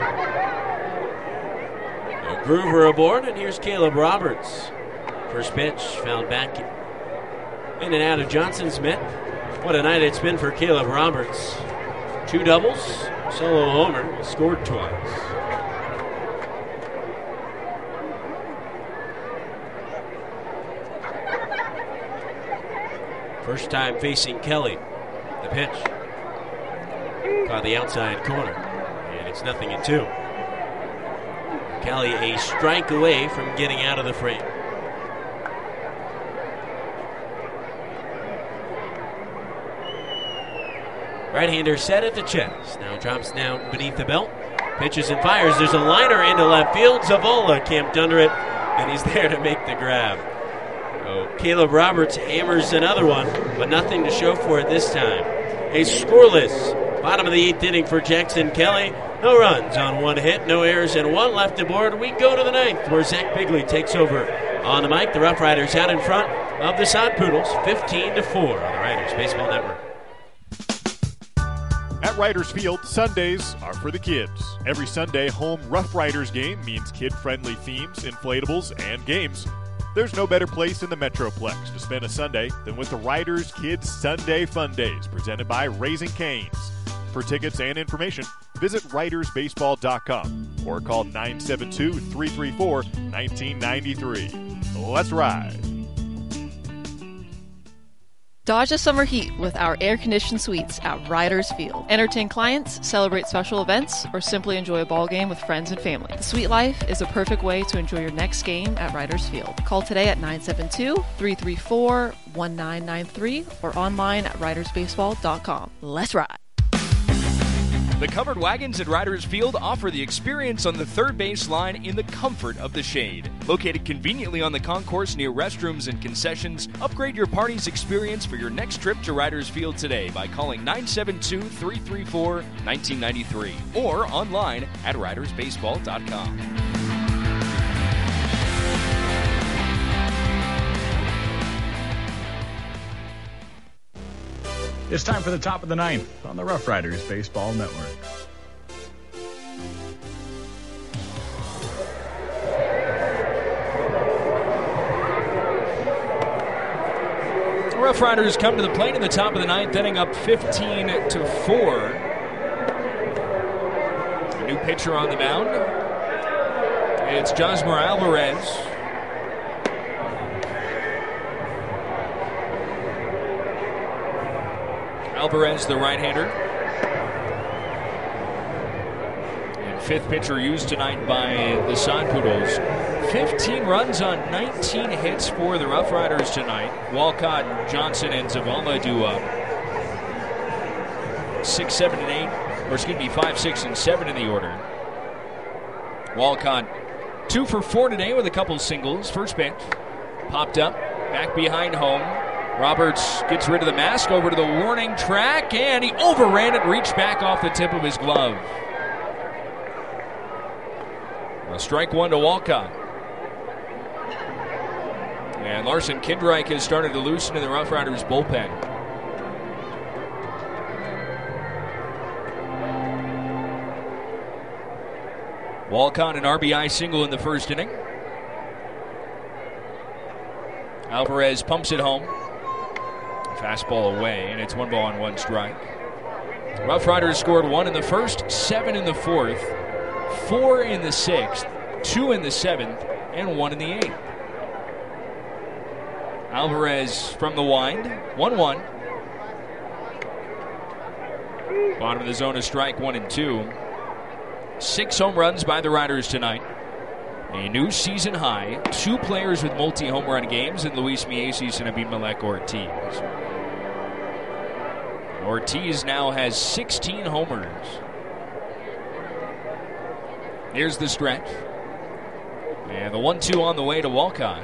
A Groover aboard, and here's Caleb Roberts. First pitch found back in and out of Johnson's mitt. What a night it's been for Caleb Roberts. Two doubles, solo homer, scored twice. First time facing Kelly. The pitch. Caught the outside corner. And it's nothing in two. Kelly a strike away from getting out of the frame. Right-hander set at the chest. Now drops down beneath the belt. Pitches and fires. There's a liner into left field. Zavola camped under it, and he's there to make the grab. Oh, Caleb Roberts hammers another one, but nothing to show for it this time. A scoreless bottom of the eighth inning for Jackson Kelly. No runs on one hit, no errors, and one left aboard. We go to the ninth, where Zach Bigley takes over on the mic. The Rough Riders out in front of the Sod Poodles, fifteen to four on the Riders Baseball Network.
At Riders Field, Sundays are for the kids. Every Sunday home Rough Riders game means kid-friendly themes, inflatables, and games. There's no better place in the Metroplex to spend a Sunday than with the Riders Kids Sunday Fun Days, presented by Raising Cane's. For tickets and information, visit riders baseball dot com or call nine seven two, three three four, one nine nine three. Let's ride.
Dodge the summer heat with our air-conditioned suites at Riders Field. Entertain clients, celebrate special events, or simply enjoy a ball game with friends and family. The suite life is a perfect way to enjoy your next game at Riders Field. Call today at nine seven two, three three four, one nine nine three or online at riders baseball dot com. Let's ride.
The covered wagons at Riders Field offer the experience on the third base line in the comfort of the shade. Located conveniently on the concourse near restrooms and concessions, upgrade your party's experience for your next trip to Riders Field today by calling nine seven two, three three four, one nine nine three or online at riders baseball dot com.
It's time for the top of the ninth on the Rough Riders Baseball Network.
The Rough Riders come to the plate in the top of the ninth inning, up fifteen to four. A new pitcher on the mound. It's Josmer Alvarez. Alvarez, the right-hander. And fifth pitcher used tonight by the Sod Poodles. fifteen runs on nineteen hits for the Rough Riders tonight. Walcott, Johnson, and Zavala do up. Six, seven, and eight, or excuse me, five, six, and seven in the order. Walcott, two for four today with a couple singles. First pitch, popped up, back behind home. Roberts gets rid of the mask over to the warning track, and he overran it, reached back off the tip of his glove. A strike one to Walcott. And Larson Kindreich has started to loosen in the Rough Riders bullpen. Walcott an R B I single in the first inning. Alvarez pumps it home. Fastball away, and it's one ball and one strike. Rough Riders scored one in the first, seven in the fourth, four in the sixth, two in the seventh, and one in the eighth. Alvarez from the wind, one one. Bottom of the zone, a strike, one and two. Six home runs by the Riders tonight. A new season high. Two players with multi-home run games in Luis Mieses and Abimelec Ortiz. Ortiz now has sixteen homers. Here's the stretch. And the one two on the way to Walcott.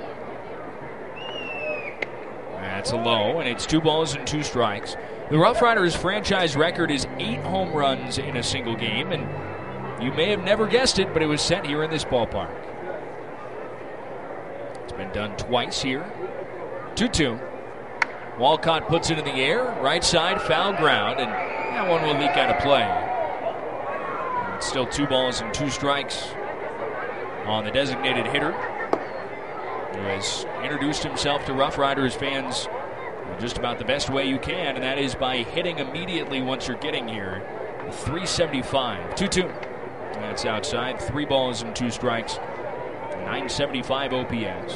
That's a low, and it's two balls and two strikes. The Rough Riders franchise record is eight home runs in a single game, and you may have never guessed it, but it was set here in this ballpark. It's been done twice here. two two. Walcott puts it in the air, right side, foul ground, and that one will leak out of play. And it's still two balls and two strikes on the designated hitter, who has introduced himself to Rough Riders fans just about the best way you can, and that is by hitting immediately once you're getting here. three seventy-five. two two. That's outside. Three balls and two strikes. nine seventy-five O P S.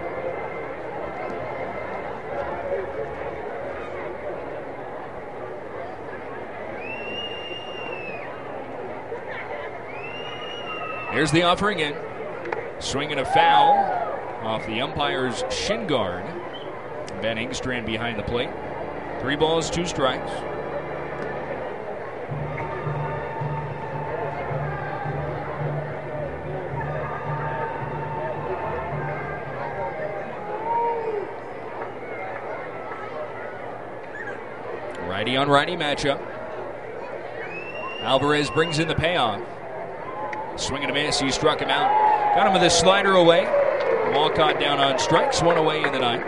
Here's the offering in. Swinging a foul off the umpire's shin guard. Ben Engstrand behind the plate. Three balls, two strikes. Righty on righty matchup. Alvarez brings in the payoff. Swing and a miss. He struck him out. Got him with a slider away. Walcott down on strikes. One away in the ninth.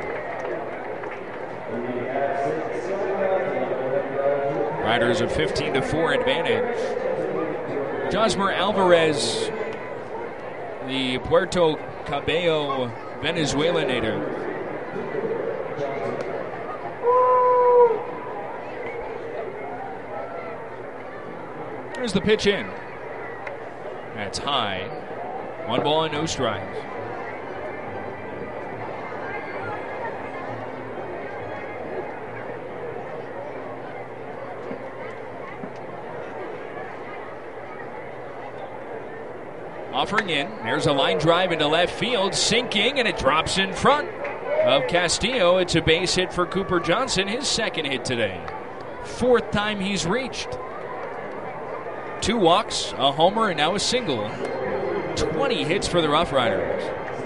Riders a fifteen to four advantage. Josmer Alvarez, the Puerto Cabello Venezuela native. There's the pitch in. That's high. One ball and no strikes. Offering in. There's a line drive into left field. Sinking, and it drops in front of Castillo. It's a base hit for Cooper Johnson, his second hit today. Fourth time he's reached. Two walks, a homer, and now a single. twenty hits for the Rough Riders.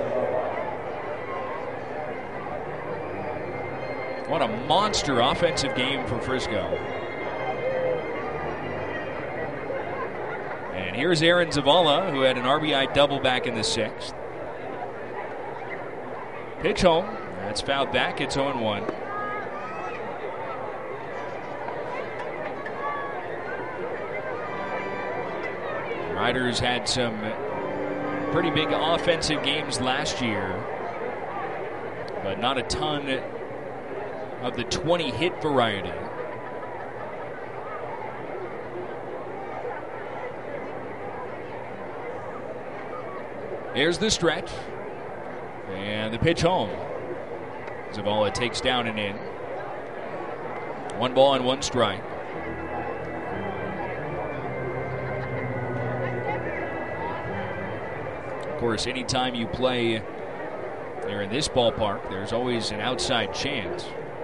What a monster offensive game for Frisco. And here's Aaron Zavala, who had an R B I double back in the sixth. Pitch home. That's fouled back. It's oh one. Riders had some pretty big offensive games last year, but not a ton of the twenty hit variety. Here's the stretch. And the pitch home. Zavala takes down and in. One ball and one strike. Of course, anytime you play there in this ballpark, there's always an outside chance.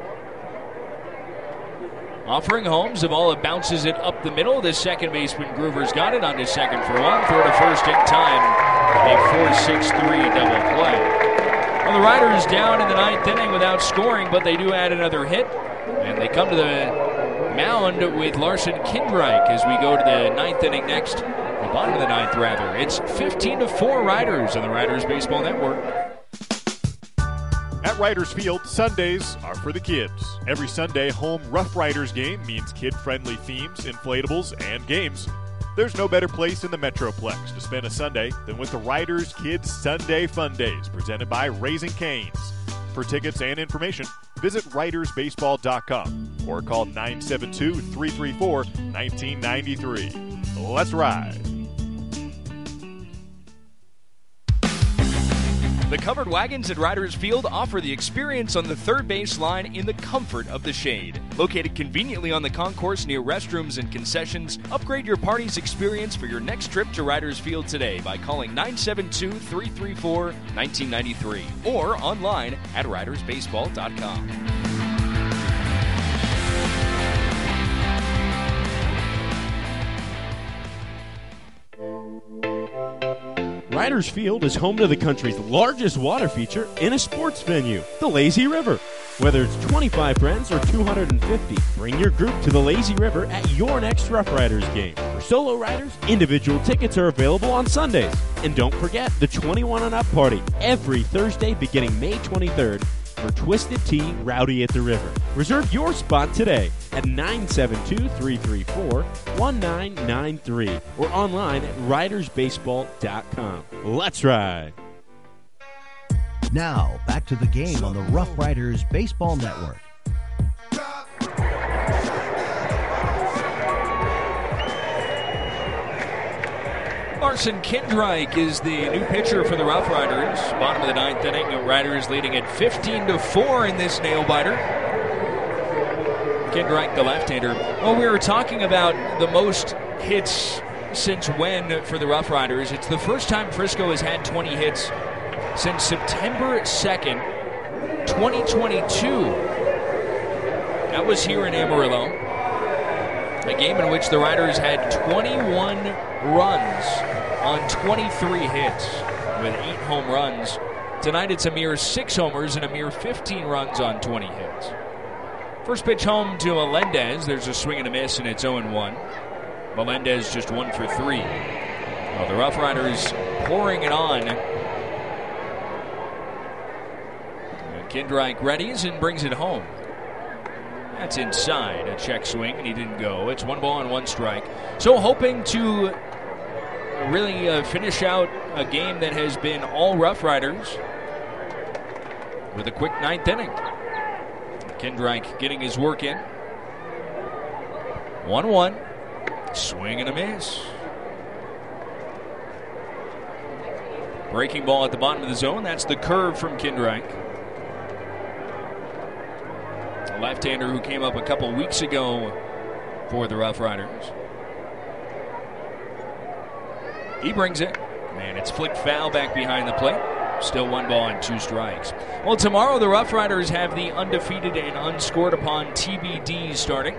Offering home, Zavala bounces it up the middle. The second baseman Groover's got it on to second for one. Throw to first in time. A four six three double play. Well, the Riders down in the ninth inning without scoring, but they do add another hit. And they come to the mound with Larson Kindreich as we go to the ninth inning next. The bottom of the ninth, rather. It's fifteen to four Riders on the Riders Baseball Network.
At Riders Field, Sundays are for the kids. Every Sunday home Rough Riders game means kid-friendly themes, inflatables, and games. There's no better place in the Metroplex to spend a Sunday than with the Riders Kids Sunday Fun Days, presented by Raising Cane's. For tickets and information, visit riders baseball dot com or call nine seven two, three three four, one nine nine three. Let's ride.
The covered wagons at Riders Field offer the experience on the third base line in the comfort of the shade. Located conveniently on the concourse near restrooms and concessions, upgrade your party's experience for your next trip to Riders Field today by calling nine seven two, three three four, one nine nine three or online at riders baseball dot com.
Riders Field is home to the country's largest water feature in a sports venue, the Lazy River. Whether it's twenty-five friends or two hundred fifty, bring your group to the Lazy River at your next Rough Riders game. For solo riders, individual tickets are available on Sundays. And don't forget the twenty-one and up party every Thursday beginning May twenty-third for Twisted Tea Rowdy at the River. Reserve your spot today at nine seven two, three three four, one nine nine three or online at riders baseball dot com. Let's ride!
Now, back to the game on the Rough Riders Baseball Network.
Larson Kindreich is the new pitcher for the Rough Riders. Bottom of the ninth inning, the Riders leading at fifteen to four in this nail-biter. Kindreich, the left-hander. Well, we were talking about the most hits since when for the Rough Riders. It's the first time Frisco has had twenty hits since September second, twenty twenty-two. That was here in Amarillo. A game in which the Riders had twenty-one runs on twenty-three hits with eight home runs. Tonight it's a mere six homers and a mere fifteen runs on twenty hits. First pitch home to Melendez. There's a swing and a miss, and it's oh and one. Melendez just one for three. Well, the Rough Riders pouring it on. And Kindreich readies and brings it home. That's inside. A check swing, and he didn't go. It's one ball and one strike. So hoping to really uh, finish out a game that has been all Rough Riders with a quick ninth inning. Kindreich getting his work in. one one. Swing and a miss. Breaking ball at the bottom of the zone. That's the curve from Kindreich. A left-hander who came up a couple weeks ago for the Rough Riders. He brings it. Man, it's flicked foul back behind the plate. Still one ball and two strikes. Well, tomorrow the Rough Riders have the undefeated and unscored upon T B D starting.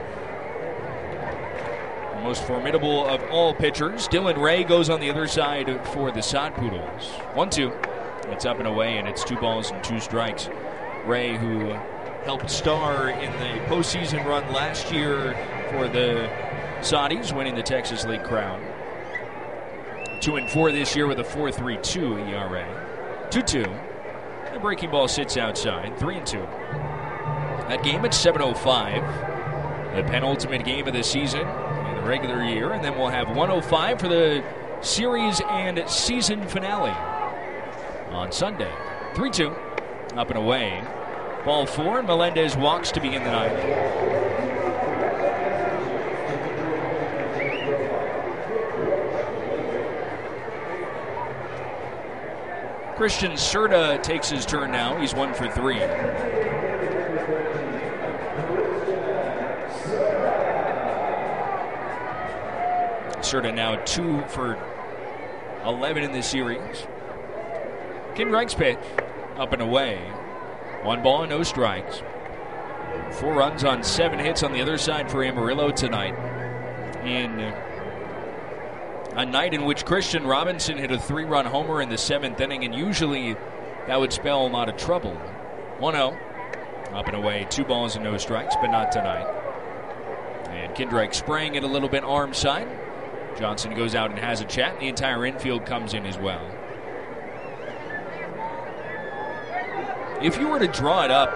The most formidable of all pitchers. Dylan Ray goes on the other side for the Sod Poodles. one two. It's up and away, and it's two balls and two strikes. Ray, who helped star in the postseason run last year for the Saudis, winning the Texas League crown. Two and four this year with a four point three two E R A. two two. The breaking ball sits outside. three and two. That game at seven oh five. The penultimate game of the season in the regular year. And then we'll have one oh five for the series and season finale on Sunday. three two. Up and away. Ball four, and Melendez walks to begin the ninth. Christian Serta takes his turn now. He's one for three. Serta now two for eleven in this series. Kindreich's pitch, up and away. One ball and no strikes. Four runs on seven hits on the other side for Amarillo tonight. In a night in which Christian Robinson hit a three-run homer in the seventh inning, and usually that would spell a lot of trouble. one oh. Up and away. Two balls and no strikes, but not tonight. And Kindreich spraying it a little bit arm side. Johnson goes out and has a chat. The entire infield comes in as well. If you were to draw it up,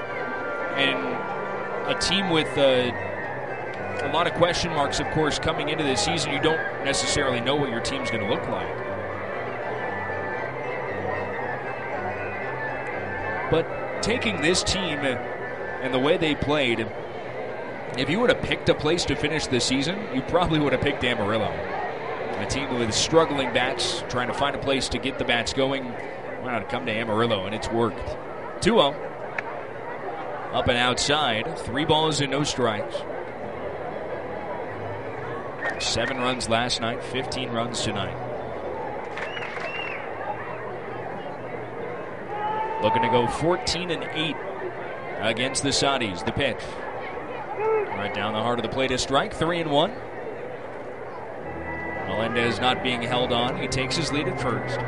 and a team with uh, a lot of question marks, of course, coming into this season, you don't necessarily know what your team's going to look like. But taking this team
and the way they played, if you would have picked a place to finish the season, you probably would have picked Amarillo. A team with struggling bats, trying to find a place to get the bats going. Why not come to Amarillo, and it's worked. two oh. Up and outside, three balls and no strikes. Seven runs last night, fifteen runs tonight. Looking to go fourteen and eight against the Saudis. The pitch. Right down the heart of the plate, a strike, three and one. Melendez not being held on. He takes his lead at first.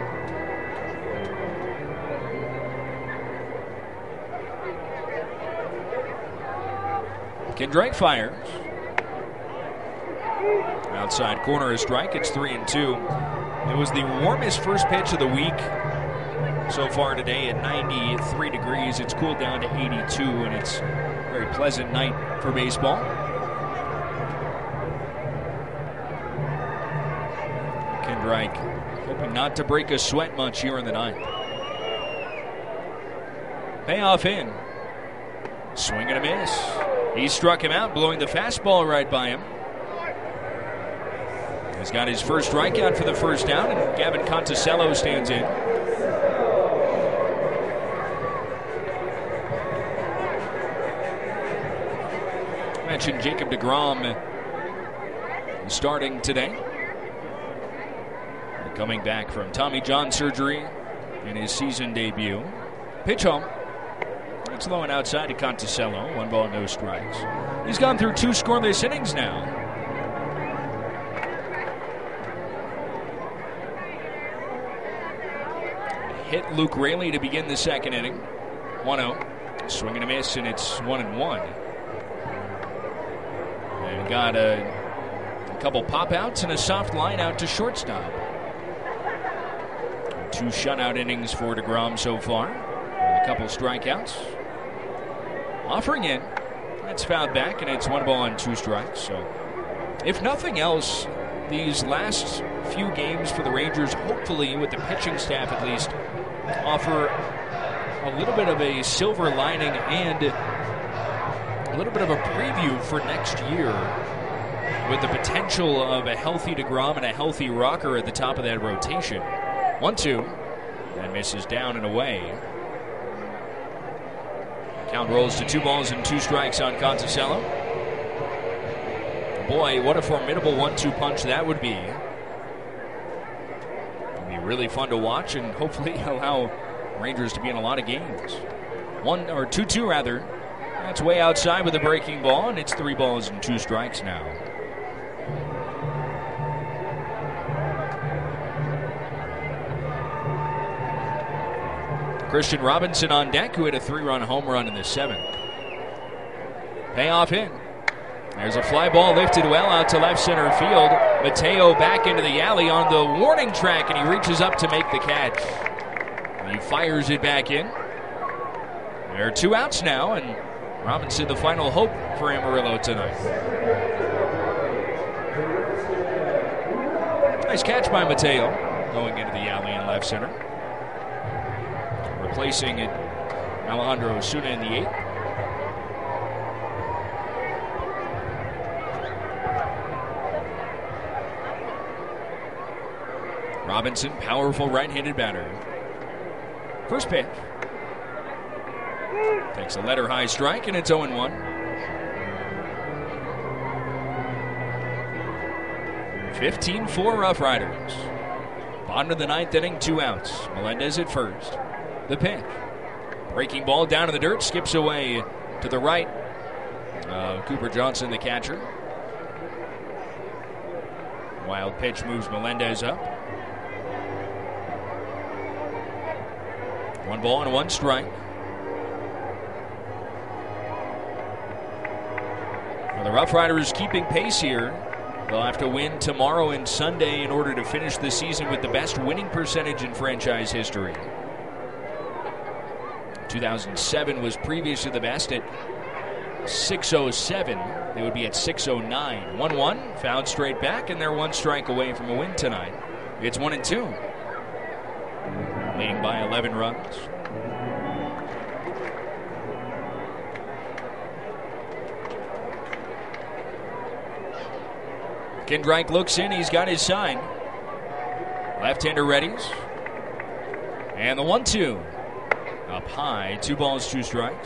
Kendrick fires. Outside corner, a strike. It's three and two. It was the warmest first pitch of the week so far today at ninety-three degrees. It's cooled down to eighty-two, and it's a very pleasant night for baseball. Kendrick hoping not to break a sweat much here in the ninth. Payoff in. Swing and a miss. He struck him out, blowing the fastball right by him. He's got his first strikeout for the first down, and Gavin Conticello stands in. I mentioned Jacob deGrom starting today. Coming back from Tommy John surgery in his season debut. Pitch home. It's low and outside to Conticello. One ball, no strikes. He's gone through two scoreless innings now. Hit Luke Raley to begin the second inning. one oh. Swing and a miss, and it's one and one. And got a, a couple pop-outs and a soft line out to shortstop. Two shutout innings for deGrom so far. With a couple strikeouts. Offering in. That's fouled back, and it's one ball and two strikes. So, if nothing else, these last few games for the Rangers, hopefully with the pitching staff at least, offer a little bit of a silver lining and a little bit of a preview for next year with the potential of a healthy deGrom and a healthy Rocker at the top of that rotation. one two. And misses down and away. Count rolls to two balls and two strikes on Conticello. Boy, what a formidable one two punch that would be. It would be really fun to watch and hopefully allow Rangers to be in a lot of games. One or two two rather. That's way outside with a breaking ball, and it's three balls and two strikes now. Christian Robinson on deck, who hit a three-run home run in the seventh. Payoff in. There's a fly ball lifted well out to left center field. Mateo back into the alley on the warning track, and he reaches up to make the catch. And he fires it back in. There are two outs now, and Robinson the final hope for Amarillo tonight. Nice catch by Mateo, going into the alley in left center. Replacing it, Alejandro Osuna in the eighth. Robinson, powerful right-handed batter. First pitch. Takes a letter-high strike, and it's oh and one. fifteen four Rough Riders. Bottom of the ninth inning, two outs. Melendez at first. The pitch. Breaking ball down to the dirt, skips away to the right. Uh, Cooper Johnson, the catcher. Wild pitch moves Melendez up. One ball and one strike. Now the Rough Riders keeping pace here. They'll have to win tomorrow and Sunday in order to finish the season with the best winning percentage in franchise history. two thousand seven was previously the best at six oh seven. They would be at six oh nine. one one, fouled straight back, and they're one strike away from a win tonight. It's one and two. Leading by eleven runs. Kindreich looks in. He's got his sign. Left-hander readies. And the one two. Up high. Two balls, two strikes.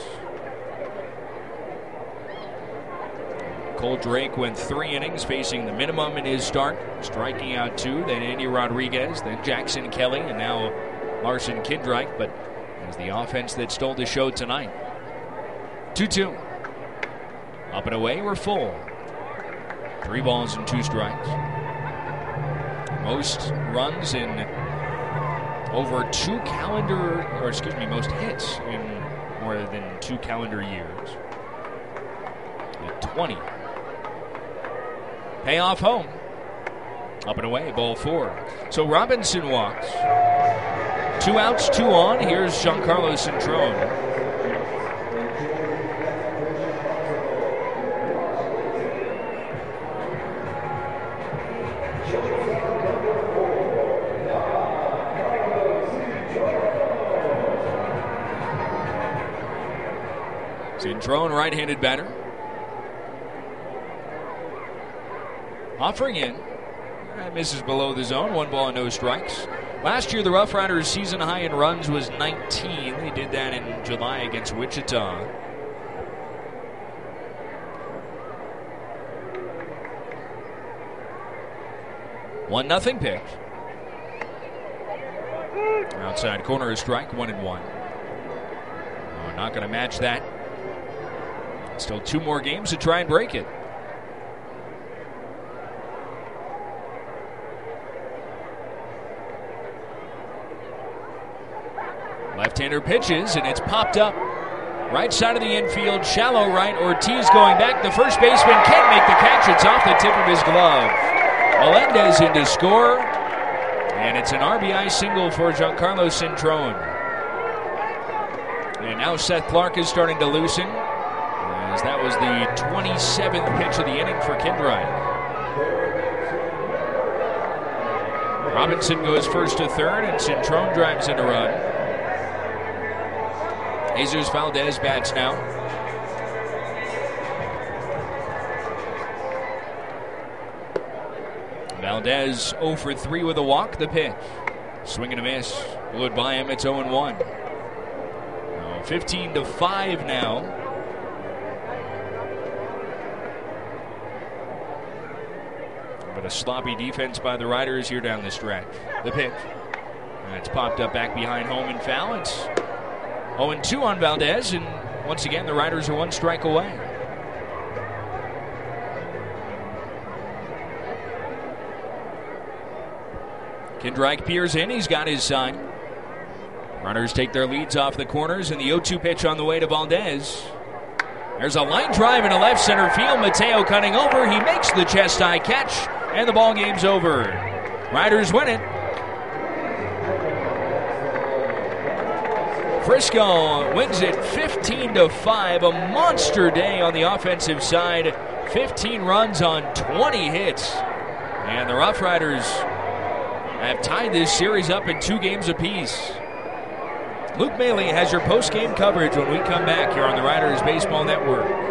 Cole Drake went three innings, facing the minimum in his start, striking out two. Then Andy Rodriguez, then Jackson Kelly, and now Larson Kindreich. But it was the offense that stole the show tonight. two two. Up and away, we're full. Three balls and two strikes. Most runs in over two calendar, or excuse me, most hits in more than two calendar years. At twenty. Payoff home. Up and away, ball four. So Robinson walks. Two outs, two on. Here's Giancarlo Cintrone. Cintrone, right-handed batter. Offering in. That misses below the zone. One ball and no strikes. Last year, the Rough Riders' season high in runs was nineteen. They did that in July against Wichita. One nothing pitch. Outside corner, a strike, one and one. Oh, not going to match that. Still two more games to try and break it. Left-hander pitches, and it's popped up. Right side of the infield, shallow right. Ortiz going back. The first baseman can't make the catch. It's off the tip of his glove. Melendez in to score, and it's an R B I single for Giancarlo Cintrone. And now Seth Clark is starting to loosen, as that was the twenty-seventh pitch of the inning for Kindreich. Robinson goes first to third, and Cintrone drives in a run. Jesus Valdez bats now. Valdez oh for three with a walk. The pitch. Swing and a miss. Blew it by him. It's oh and one. Oh, fifteen to five now. But a sloppy defense by the Riders here down the stretch. The pitch. That's popped up back behind home and foul. It's oh and two on Valdez, and once again the Riders are one strike away. Kindreich peers in. He's got his sign. Runners take their leads off the corners, and the oh two pitch on the way to Valdez. There's a line drive in a left center field. Mateo cutting over. He makes the chest-high catch, and the ball game's over. Riders win it. Frisco wins it fifteen to five. A monster day on the offensive side. fifteen runs on twenty hits. And the Rough Riders have tied this series up in two games apiece. Luke Maley has your post-game coverage when we come back here on the Riders Baseball Network.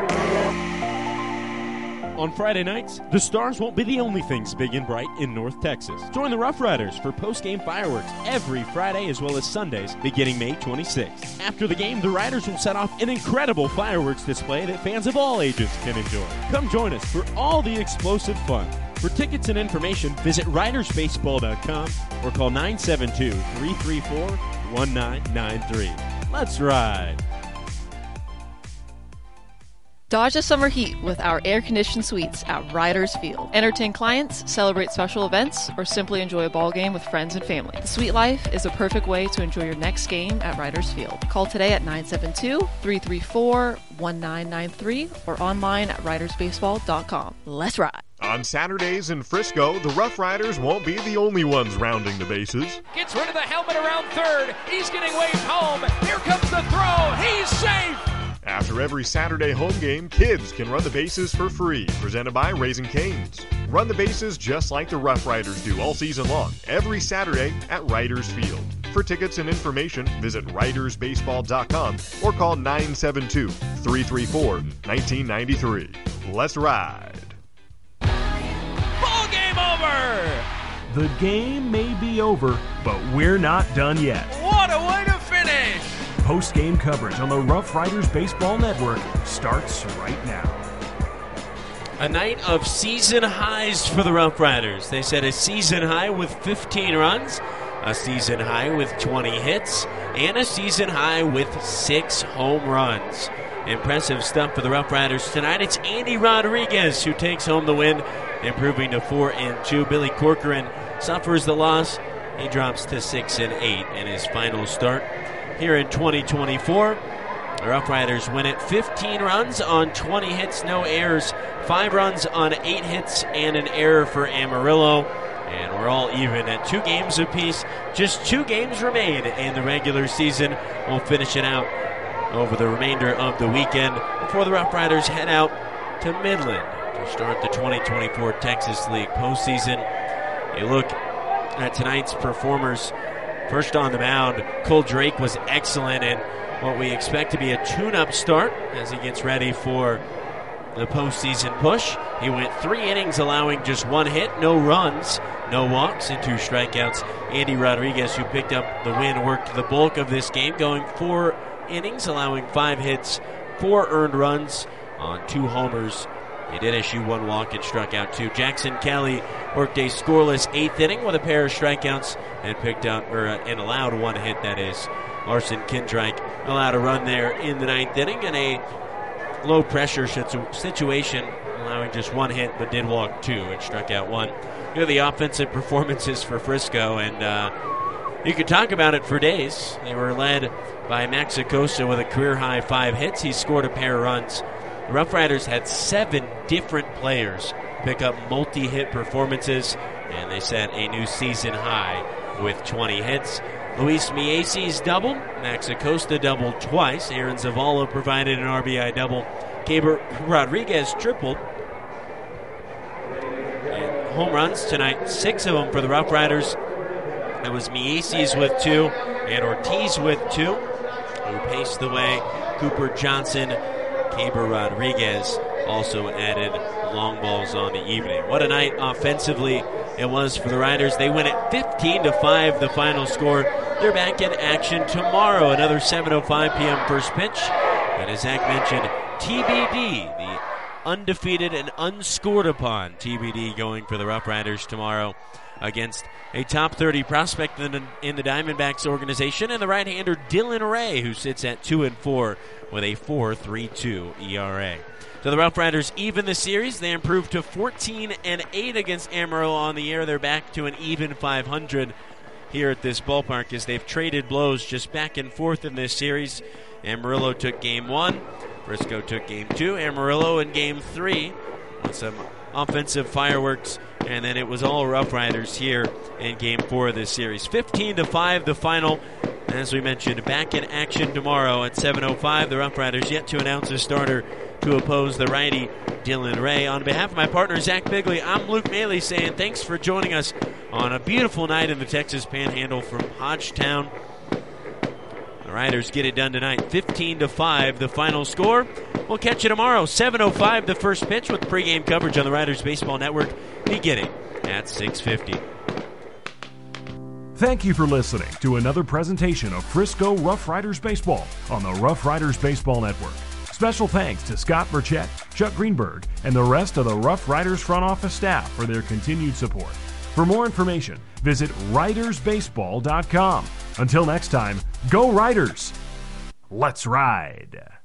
On Friday nights, the Stars won't be the only things big and bright in North Texas. Join the Rough Riders for post-game fireworks every Friday as well as Sundays beginning May twenty-sixth. After the game, the Riders will set off an incredible fireworks display that fans of all ages can enjoy. Come join us for all the explosive fun. For tickets and information, visit riders baseball dot com or call nine seven two, three three four, one nine nine three. Let's ride.
Dodge the summer heat with our air-conditioned suites at Riders Field. Entertain clients, celebrate special events, or simply enjoy a ball game with friends and family. The suite life is a perfect way to enjoy your next game at Riders Field. Call today at nine seven two, three three four, one nine nine three or online at riders baseball dot com. Let's ride.
On Saturdays in Frisco, the Rough Riders won't be the only ones rounding the bases.
Gets rid of the helmet around third. He's getting waved home. Here comes the throw. He's safe.
After every Saturday home game, kids can run the bases for free. Presented by Raising Cane's. Run the bases just like the Rough Riders do all season long, every Saturday at Riders Field. For tickets and information, visit riders baseball dot com or call nine seven two, three three four, one nine nine three. Let's ride.
Ball over.
The game may be over, but we're not done yet.
What a way to finish.
Post-game coverage on the Rough Riders Baseball Network starts right now.
A night of season highs for the Rough Riders. They set a season high with fifteen runs, a season high with twenty hits, and a season high with six home runs. Impressive stuff for the Rough Riders tonight. It's Andy Rodriguez who takes home the win, improving to four and two. Billy Corcoran suffers the loss. He drops to six and eight in his final start here in twenty twenty-four. The Rough Riders win it fifteen runs on twenty hits, no errors, five runs on eight hits, and an error for Amarillo. And we're all even at two games apiece. Just two games remain in the regular season. We'll finish it out over the remainder of the weekend before the Rough Riders head out to Midland to start the twenty twenty-four Texas League postseason. A look at tonight's performers. First on the mound, Cole Drake was excellent in what we expect to be a tune-up start as he gets ready for the postseason push. He went three innings, allowing just one hit, no runs, no walks, and two strikeouts. Andy Rodriguez, who picked up the win, worked the bulk of this game, going four innings, allowing five hits, four earned runs on two homers. He did issue one walk and struck out two. Jackson Kelly worked a scoreless eighth inning with a pair of strikeouts and picked up, or uh, and allowed one hit, that is. Larson Kindreich allowed a run there in the ninth inning in a low-pressure situation, allowing just one hit, but did walk two and struck out one. You know, the offensive performances for Frisco, and uh, you could talk about it for days. They were led by Max Acosta with a career-high five hits. He scored a pair of runs. The Rough Riders had seven different players pick up multi-hit performances, and they set a new season high with twenty hits. Luis Miesi's double, Max Acosta doubled twice, Aaron Zavala provided an R B I double, Gabriel Rodriguez tripled. And home runs tonight, six of them for the Rough Riders. It was Miesi's with two and Ortiz with two, who paced the way. Cooper Johnson, Gabriel Rodriguez also added long balls on the evening. What a night offensively it was for the Riders. They win it fifteen to five, the final score. They're back in action tomorrow, another seven oh five p.m. first pitch. And as Zach mentioned, T B D, the undefeated and unscored upon T B D, going for the Rough Riders tomorrow against a top thirty prospect in the, in the Diamondbacks organization, and the right-hander Dylan Ray, who sits at two and four with a four point three two E R A. So the Rough Riders even the series. They improved to fourteen and eight against Amarillo on the year. They're back to an even five hundred here at this ballpark as they've traded blows just back and forth in this series. Amarillo took game one. Frisco took game two. Amarillo in game three with some offensive fireworks. And then it was all Rough Riders here in game four of this series. fifteen to five, the final. As we mentioned, back in action tomorrow at seven oh five. The Rough Riders yet to announce a starter to oppose the righty Dylan Ray. On behalf of my partner, Zach Bigley, I'm Luke Maley saying thanks for joining us on a beautiful night in the Texas Panhandle from Hodgetown. The Riders get it done tonight, fifteen to five, the final score. We'll catch you tomorrow, seven oh five, the first pitch, with pregame coverage on the Riders Baseball Network beginning at six fifty.
Thank you for listening to another presentation of Frisco Rough Riders Baseball on the Rough Riders Baseball Network. Special thanks to Scott Burchett, Chuck Greenberg, and the rest of the Rough Riders front office staff for their continued support. For more information, visit riders baseball dot com. Until next time, go Riders! Let's ride!